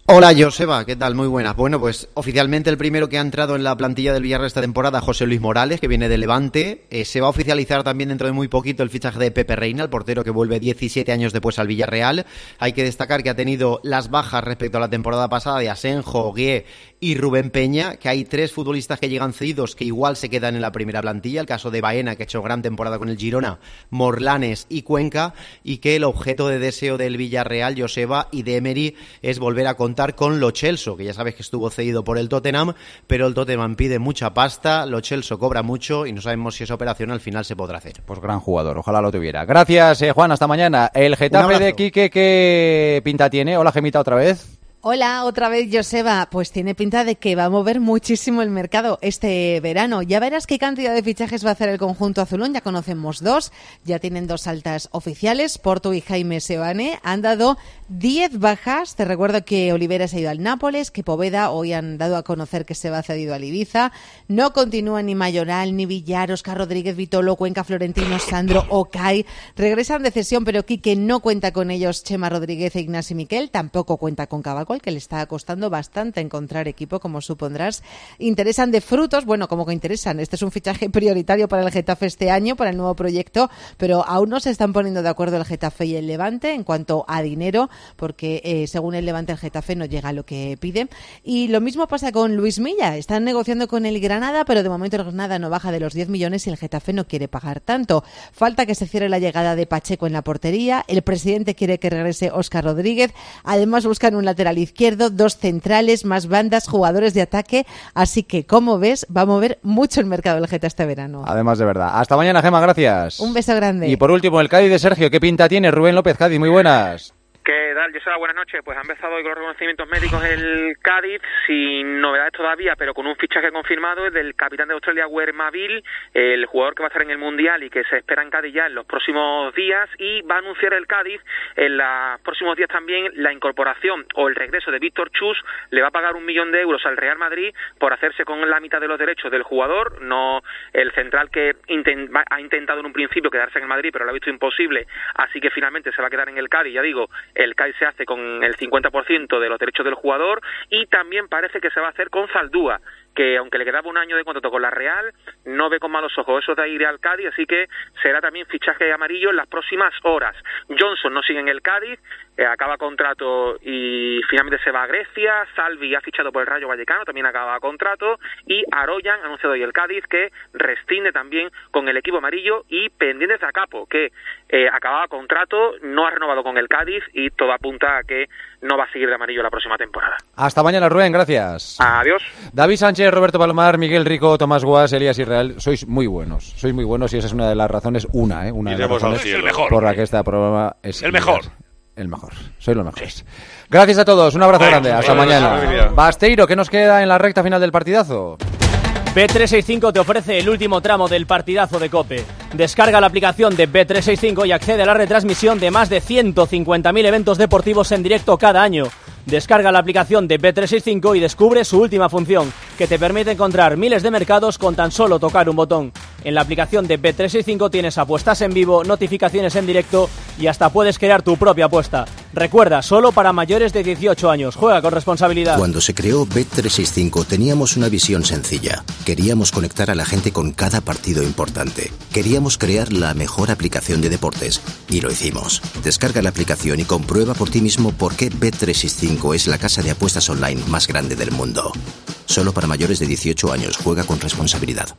Hola, Joseba, ¿qué tal? Muy buenas. Bueno, pues oficialmente el primero que ha entrado en la plantilla del Villarreal esta temporada, José Luis Morales, que viene de Levante. Eh, se va a oficializar también dentro de muy poquito el fichaje de Pepe Reina, el portero que vuelve diecisiete años después al Villarreal. Hay que destacar que ha tenido las bajas respecto a la temporada pasada de Asenjo, Guié y Rubén Peña, que hay tres futbolistas que llegan cedidos que igual se quedan en la primera plantilla. El caso de Baena, que ha hecho gran temporada con el Girona, Morlanes y Cuenca, y que el objeto de deseo del Villarreal, Joseba, y de Emery es volver a contar con Lo Celso, que ya sabes que estuvo cedido por el Tottenham, pero el Tottenham pide mucha pasta, Lo Celso cobra mucho y no sabemos si esa operación al final se podrá hacer. Pues gran jugador, ojalá lo tuviera. Gracias, eh, Juan, hasta mañana. El Getafe de Quique, ¿qué pinta tiene? Hola, Gemita, otra vez. Hola, otra vez Joseba. Pues tiene pinta de que va a mover muchísimo el mercado este verano. Ya verás qué cantidad de fichajes va a hacer el conjunto azulón. Ya conocemos dos, ya tienen dos altas oficiales, Porto y Jaime Seoane. Han dado diez bajas. Te recuerdo que Olivera se ha ido al Nápoles, que Poveda hoy han dado a conocer que se va cedido al Ibiza. No continúa ni Mayoral, ni Villar, Óscar Rodríguez, Vitolo, Cuenca, Florentino, Sandro, Okay. Regresan de cesión, pero Quique no cuenta con ellos. Chema Rodríguez e Ignasi Miquel. Tampoco cuenta con Cavacol, que le está costando bastante encontrar equipo, como supondrás. Interesan de frutos, bueno, como que interesan. Este es un fichaje prioritario para el Getafe este año, para el nuevo proyecto, pero aún no se están poniendo de acuerdo el Getafe y el Levante en cuanto a dinero, porque eh, según el Levante el Getafe no llega a lo que pide. Y lo mismo pasa con Luis Milla. Están negociando con el Granada, pero de momento el Granada no baja de los diez millones y el Getafe no quiere pagar tanto. Falta que se cierre la llegada de Pacheco en la portería. El presidente quiere que regrese Óscar Rodríguez. Además buscan un lateral izquierdo, dos centrales, más bandas, jugadores de ataque, así que como ves va a mover mucho el mercado del Geta este verano. Además de verdad. Hasta mañana, Gema, gracias. Un beso grande. Y por último el Cádiz de Sergio, ¿qué pinta tiene? Rubén López, Cádiz, muy buenas. ¿Qué tal, Joseba? Buenas noches. Pues ha empezado hoy con los reconocimientos médicos el Cádiz, sin novedades todavía, pero con un fichaje confirmado, el del capitán de Australia, Ware Maville, el jugador que va a estar en el Mundial y que se espera en Cádiz ya en los próximos días, y va a anunciar el Cádiz en los próximos días también la incorporación o el regreso de Víctor Chus. Le va a pagar un millón de euros al Real Madrid por hacerse con la mitad de los derechos del jugador, no el central que intent, ha intentado en un principio quedarse en el Madrid, pero lo ha visto imposible, así que finalmente se va a quedar en el Cádiz, ya digo. El Cádiz se hace con el cincuenta por ciento de los derechos del jugador, y también parece que se va a hacer con Zaldúa, que aunque le quedaba un año de contrato con la Real, no ve con malos ojos eso de ir al Cádiz, así que será también fichaje amarillo en las próximas horas. Johnson no sigue en el Cádiz, eh, acaba contrato y finalmente se va a Grecia. Salvi ha fichado por el Rayo Vallecano, también acaba contrato, y Aroyan ha anunciado hoy el Cádiz que rescinde también con el equipo amarillo, y pendientes de Acapo, que eh, acababa contrato, no ha renovado con el Cádiz y todo apunta a que no va a seguir de amarillo la próxima temporada. Hasta mañana, Rubén, gracias. Adiós. David Sánchez, Roberto Palomar, Miguel Rico, Tomás Guas, Elías Israel, sois muy buenos, sois muy buenos, y esa es una de las razones, una, ¿eh? Una de las razones el mejor, por la que este programa es el mejor. El mejor, sois los mejores. Gracias a todos, un abrazo Ay, grande, hasta mañana. Basteiro, ¿qué nos queda en la recta final del partidazo? B trescientos sesenta y cinco te ofrece el último tramo del partidazo de COPE. Descarga la aplicación de B trescientos sesenta y cinco y accede a la retransmisión de más de ciento cincuenta mil eventos deportivos en directo cada año. Descarga la aplicación de B trescientos sesenta y cinco y descubre su última función, que te permite encontrar miles de mercados con tan solo tocar un botón. En la aplicación de B trescientos sesenta y cinco tienes apuestas en vivo, notificaciones en directo y hasta puedes crear tu propia apuesta. Recuerda, solo para mayores de dieciocho años. Juega con responsabilidad. Cuando se creó B trescientos sesenta y cinco teníamos una visión sencilla. Queríamos conectar a la gente con cada partido importante. Queríamos crear la mejor aplicación de deportes. Y lo hicimos. Descarga la aplicación y comprueba por ti mismo por qué B trescientos sesenta y cinco es la casa de apuestas online más grande del mundo. Solo para mayores de dieciocho años. Juega con responsabilidad.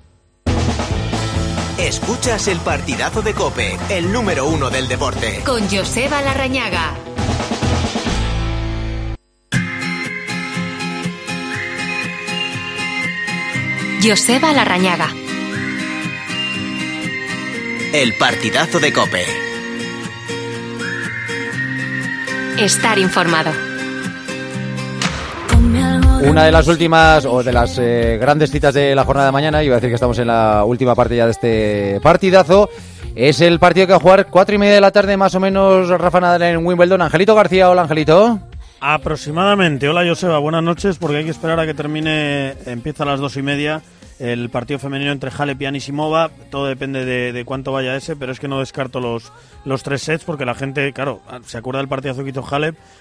Escuchas el partidazo de COPE, el número uno del deporte. Con Joseba Larrañaga. Joseba Larrañaga. El partidazo de COPE. Estar informado. Una de las últimas, o de las eh, grandes citas de la jornada de mañana, iba a decir que estamos en la última parte ya de este partidazo, es el partido que va a jugar cuatro y media de la tarde más o menos Rafa Nadal en Wimbledon. Angelito García, hola Angelito. Aproximadamente, hola Joseba, buenas noches, porque hay que esperar a que termine, empieza a las dos y media el partido femenino entre Halep y Anisimova. Todo depende de, de cuánto vaya ese, pero es que no descarto los, los tres sets, porque la gente, claro, se acuerda del partidazo que hizo Halep,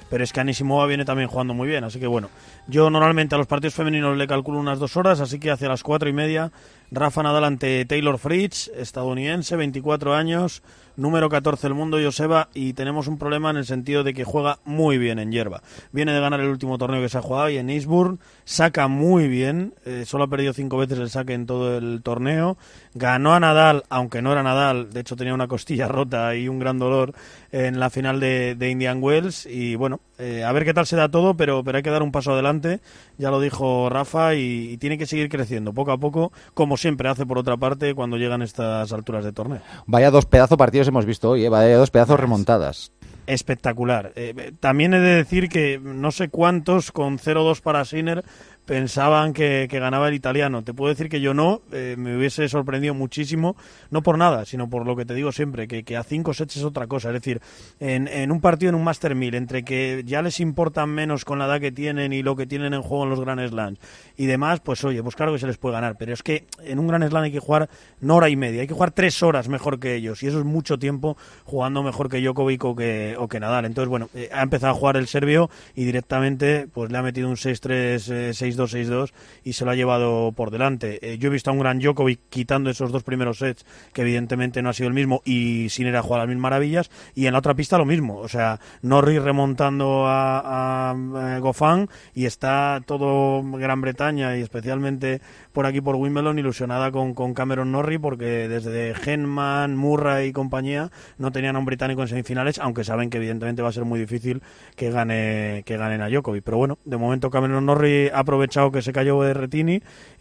pero es que Anisimova viene también jugando muy bien, así que bueno, yo normalmente a los partidos femeninos le calculo unas dos horas, así que hacia las cuatro y media, Rafa Nadal ante Taylor Fritz, estadounidense, veinticuatro años, número catorce del mundo, Joseba, y tenemos un problema en el sentido de que juega muy bien en hierba. Viene de ganar el último torneo que se ha jugado y en Eastbourne, saca muy bien, eh, solo ha perdido cinco veces el saque en todo el torneo, ganó a Nadal, aunque no era Nadal, de hecho tenía una costilla rota y un gran dolor en la final de, de Indian Wells, y bueno, eh, a ver qué tal se da todo, pero, pero hay que dar un paso adelante, ya lo dijo Rafa, y, y tiene que seguir creciendo poco a poco, como siempre hace por otra parte cuando llegan estas alturas de torneo. Vaya dos pedazos partidos hemos visto hoy, ¿eh? Vaya dos pedazos remontadas. Espectacular. Eh, también he de decir que no sé cuántos con cero dos para Sinner pensaban que, que ganaba el italiano. Te puedo decir que yo no, eh, me hubiese sorprendido muchísimo, no por nada, sino por lo que te digo siempre, que, que a cinco sets es otra cosa. Es decir, en, en un partido, en un Master mil, entre que ya les importan menos con la edad que tienen y lo que tienen en juego en los Grand Slams y demás, pues oye, pues claro que se les puede ganar, pero es que en un Grand Slam hay que jugar no hora y media, hay que jugar tres horas mejor que ellos, y eso es mucho tiempo jugando mejor que Djokovic o que, o que Nadal. Entonces, bueno, eh, ha empezado a jugar el serbio y directamente pues le ha metido un seis tres, eh, seis dos, seis dos y se lo ha llevado por delante. Eh, yo he visto a un gran Djokovic quitando esos dos primeros sets, que evidentemente no ha sido el mismo, y Sinner ha jugado las mil maravillas, y en la otra pista lo mismo, o sea, Norris remontando a, a, a Goffin, y está todo Gran Bretaña y especialmente por aquí por Wimbledon ilusionada con, con Cameron Norrie, porque desde Henman, Murray y compañía no tenían a un británico en semifinales, aunque saben que evidentemente va a ser muy difícil que gane que ganen a Djokovic, pero bueno, de momento Cameron Norrie ha aprovechado que se cayó Berrettini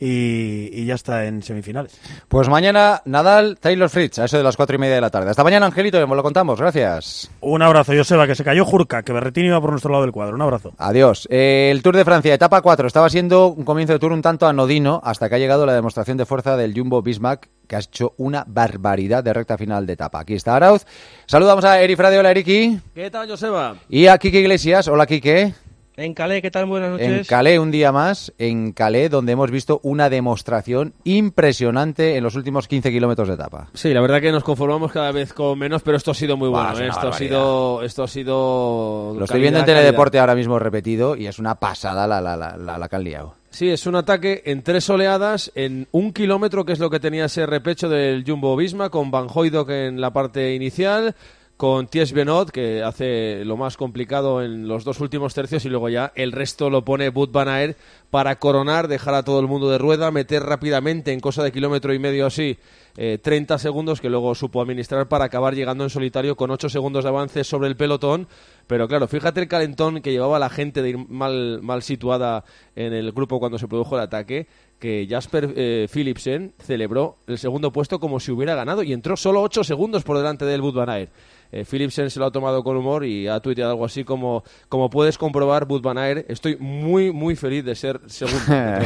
y, y ya está en semifinales. Pues mañana Nadal, Taylor Fritz, a eso de las cuatro y media de la tarde. Hasta mañana, Angelito, que nos lo contamos. Gracias. Un abrazo, Joseba, que se cayó Jurka, que Berrettini iba por nuestro lado del cuadro. Un abrazo. Adiós. Eh, el Tour de Francia, etapa cuatro, estaba siendo un comienzo de Tour un tanto anodino hasta que ha llegado la demostración de fuerza del Jumbo Visma, que ha hecho una barbaridad de recta final de etapa. Aquí está Arauz. Saludamos a Eri Frade. Hola, Eriki. ¿Qué tal, Joseba? Y a Quique Iglesias. Hola, Quique. En Calais, ¿qué tal? Buenas noches. En Calais, un día más, en Calais, donde hemos visto una demostración impresionante en los últimos quince kilómetros de etapa. Sí, la verdad que nos conformamos cada vez con menos, pero esto ha sido muy bueno. Bah, ¿eh? Esto ha sido, esto ha sido. Lo estoy viendo en Teledeporte ahora mismo repetido y es una pasada la, la, la, la, la que han liado. Sí, es un ataque en tres oleadas, en un kilómetro, que es lo que tenía ese repecho del Jumbo Visma, con Van Hooydonk en la parte inicial, con Thies Benoit, que hace lo más complicado en los dos últimos tercios, y luego ya el resto lo pone Wout van Aert para coronar, dejar a todo el mundo de rueda, meter rápidamente en cosa de kilómetro y medio así eh, treinta segundos, que luego supo administrar para acabar llegando en solitario con ocho segundos de avance sobre el pelotón. Pero claro, fíjate el calentón que llevaba la gente de ir mal, mal situada en el grupo cuando se produjo el ataque, que Jasper eh, Philipsen celebró el segundo puesto como si hubiera ganado y entró solo ocho segundos por delante del Wout van Aert. Eh, Philipsen se lo ha tomado con humor y ha tuiteado algo así como: como puedes comprobar, Wout van Aert, estoy muy, muy feliz de ser segundo.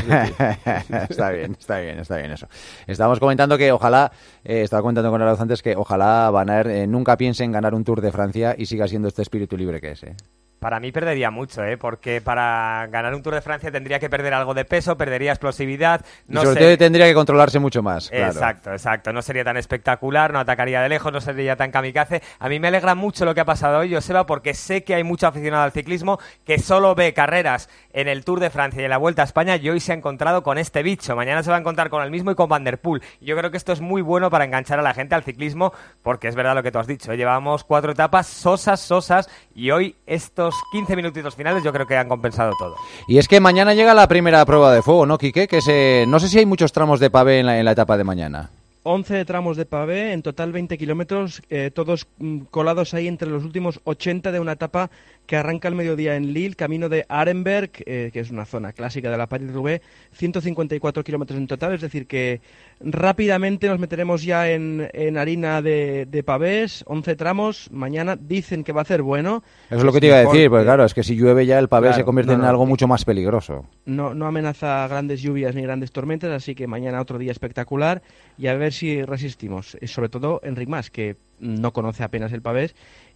Está bien, está bien, está bien eso. Estábamos comentando que ojalá, eh, estaba comentando con Arauz antes, que ojalá Van Aert eh, nunca piense en ganar un Tour de Francia y siga siendo este espíritu libre que es, ¿eh? Para mí perdería mucho, ¿eh? Porque para ganar un Tour de Francia tendría que perder algo de peso, perdería explosividad. No y sobre sé... todo tendría que controlarse mucho más, claro. Exacto, exacto. No sería tan espectacular, no atacaría de lejos, no sería tan kamikaze. A mí me alegra mucho lo que ha pasado hoy, Joseba, porque sé que hay mucho aficionado al ciclismo que solo ve carreras en el Tour de Francia y en la Vuelta a España, y hoy se ha encontrado con este bicho. Mañana se va a encontrar con el mismo y con Van der Poel. Y yo creo que esto es muy bueno para enganchar a la gente al ciclismo, porque es verdad lo que tú has dicho, ¿eh? Llevamos cuatro etapas sosas, sosas, y hoy estos quince minutitos finales yo creo que han compensado todo. Y es que mañana llega la primera prueba de fuego, ¿no, Quique? Que se... No sé si hay muchos tramos de pavé en la, en la etapa de mañana. once tramos de pavé, en total veinte kilómetros, eh, todos mm, colados ahí entre los últimos ochenta de una etapa que arranca al mediodía en Lille, camino de Arenberg, eh, que es una zona clásica de la Paris-Roubaix, ciento cincuenta y cuatro kilómetros en total, es decir que rápidamente nos meteremos ya en, en harina de, de pavés, once tramos, mañana dicen que va a ser bueno. Eso es lo que te iba a decir, porque claro, es que si llueve ya el pavé claro, se convierte no, no, en algo no. mucho más peligroso. No, no amenaza grandes lluvias ni grandes tormentas, así que mañana otro día espectacular y a ver si resistimos, sobre todo Enric Mas, que no conoce apenas el pavés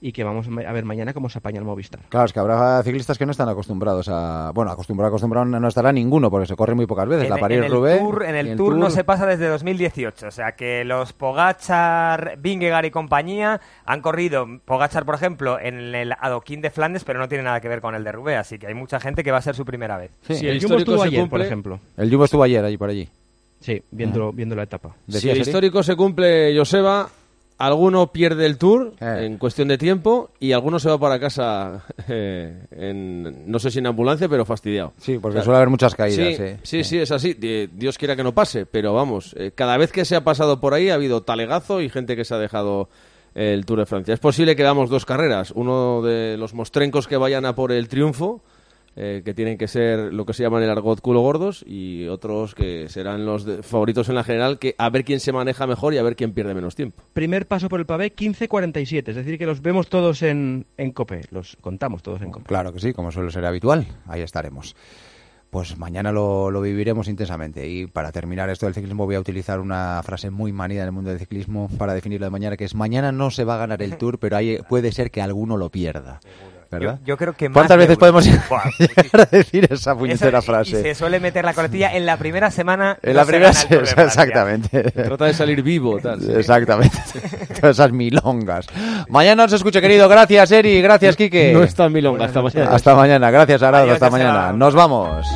y que vamos a ver mañana cómo se apaña el Movistar. Claro, es que habrá ciclistas que no están acostumbrados a... Bueno, acostumbrado, acostumbrado no estará ninguno, porque se corre muy pocas veces. En, la París en el Roubaix, Tour, en el, el tour, tour no se pasa desde dos mil dieciocho, o sea que los Pogačar, Vingegaard y compañía han corrido, Pogačar por ejemplo, en el adoquín de Flandes, pero no tiene nada que ver con el de Roubaix, así que hay mucha gente que va a ser su primera vez. Sí, sí, el, el Jumbo estuvo ayer, cumple, por ejemplo. El Jumbo estuvo ayer, allí por allí. Sí, viendo, viendo la etapa. Si el histórico se cumple, Joseba, alguno pierde el Tour eh. en cuestión de tiempo y alguno se va para casa, eh, en, no sé si en ambulancia, pero fastidiado. Sí, porque claro. suele haber muchas caídas. Sí, eh. sí, sí, sí, es así. Dios quiera que no pase, pero vamos, eh, cada vez que se ha pasado por ahí ha habido talegazo y gente que se ha dejado el Tour de Francia. Es posible que damos dos carreras, uno de los mostrencos que vayan a por el triunfo, Eh, que tienen que ser lo que se llama en el argot culo gordos, y otros que serán los de, favoritos en la general, que a ver quién se maneja mejor y a ver quién pierde menos tiempo. Primer paso por el pavé, quince cuarenta y siete, es decir que los vemos todos en, en COPE, los contamos todos en COPE. Claro que sí, como suele ser habitual, ahí estaremos. Pues mañana lo, lo viviremos intensamente. Y para terminar esto del ciclismo voy a utilizar una frase muy manida en el mundo del ciclismo para definirlo de mañana, que es: mañana no se va a ganar el Tour, pero ahí puede ser que alguno lo pierda. ¿Verdad? Yo, yo creo que ¿Cuántas veces uno? podemos llegar a decir esa puñetera Eso, frase? Y se suele meter la coletilla en la primera semana. En no la primera se gana el Tour de Francia. Exactamente. Trata de salir vivo, tal. Sí. Exactamente. Todas esas milongas. Mañana os escucho, querido. Gracias, Eri. Gracias, Quique. No es tan milonga. Hasta mañana. Hasta mañana. Gracias, Arado. Adiós, hasta mañana. Nos vamos.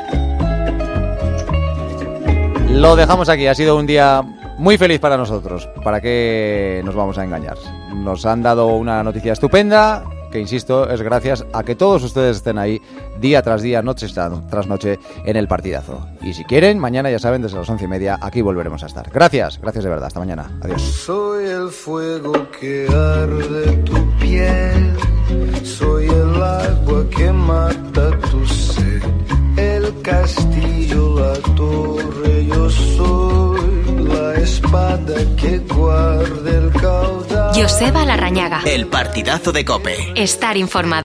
Lo dejamos aquí. Ha sido un día muy feliz para nosotros. ¿Para qué nos vamos a engañar? Nos han dado una noticia estupenda, que insisto, es gracias a que todos ustedes estén ahí día tras día, noche tras noche en el partidazo. Y si quieren, mañana ya saben, desde las once y media aquí volveremos a estar. Gracias, gracias de verdad. Hasta mañana. Adiós. Soy el fuego que arde tu piel, soy el agua que mata tu sed, el castillo, la torre, yo soy la espada que guarda el caudal. Joseba Larrañaga. El partidazo de COPE. Estar informado.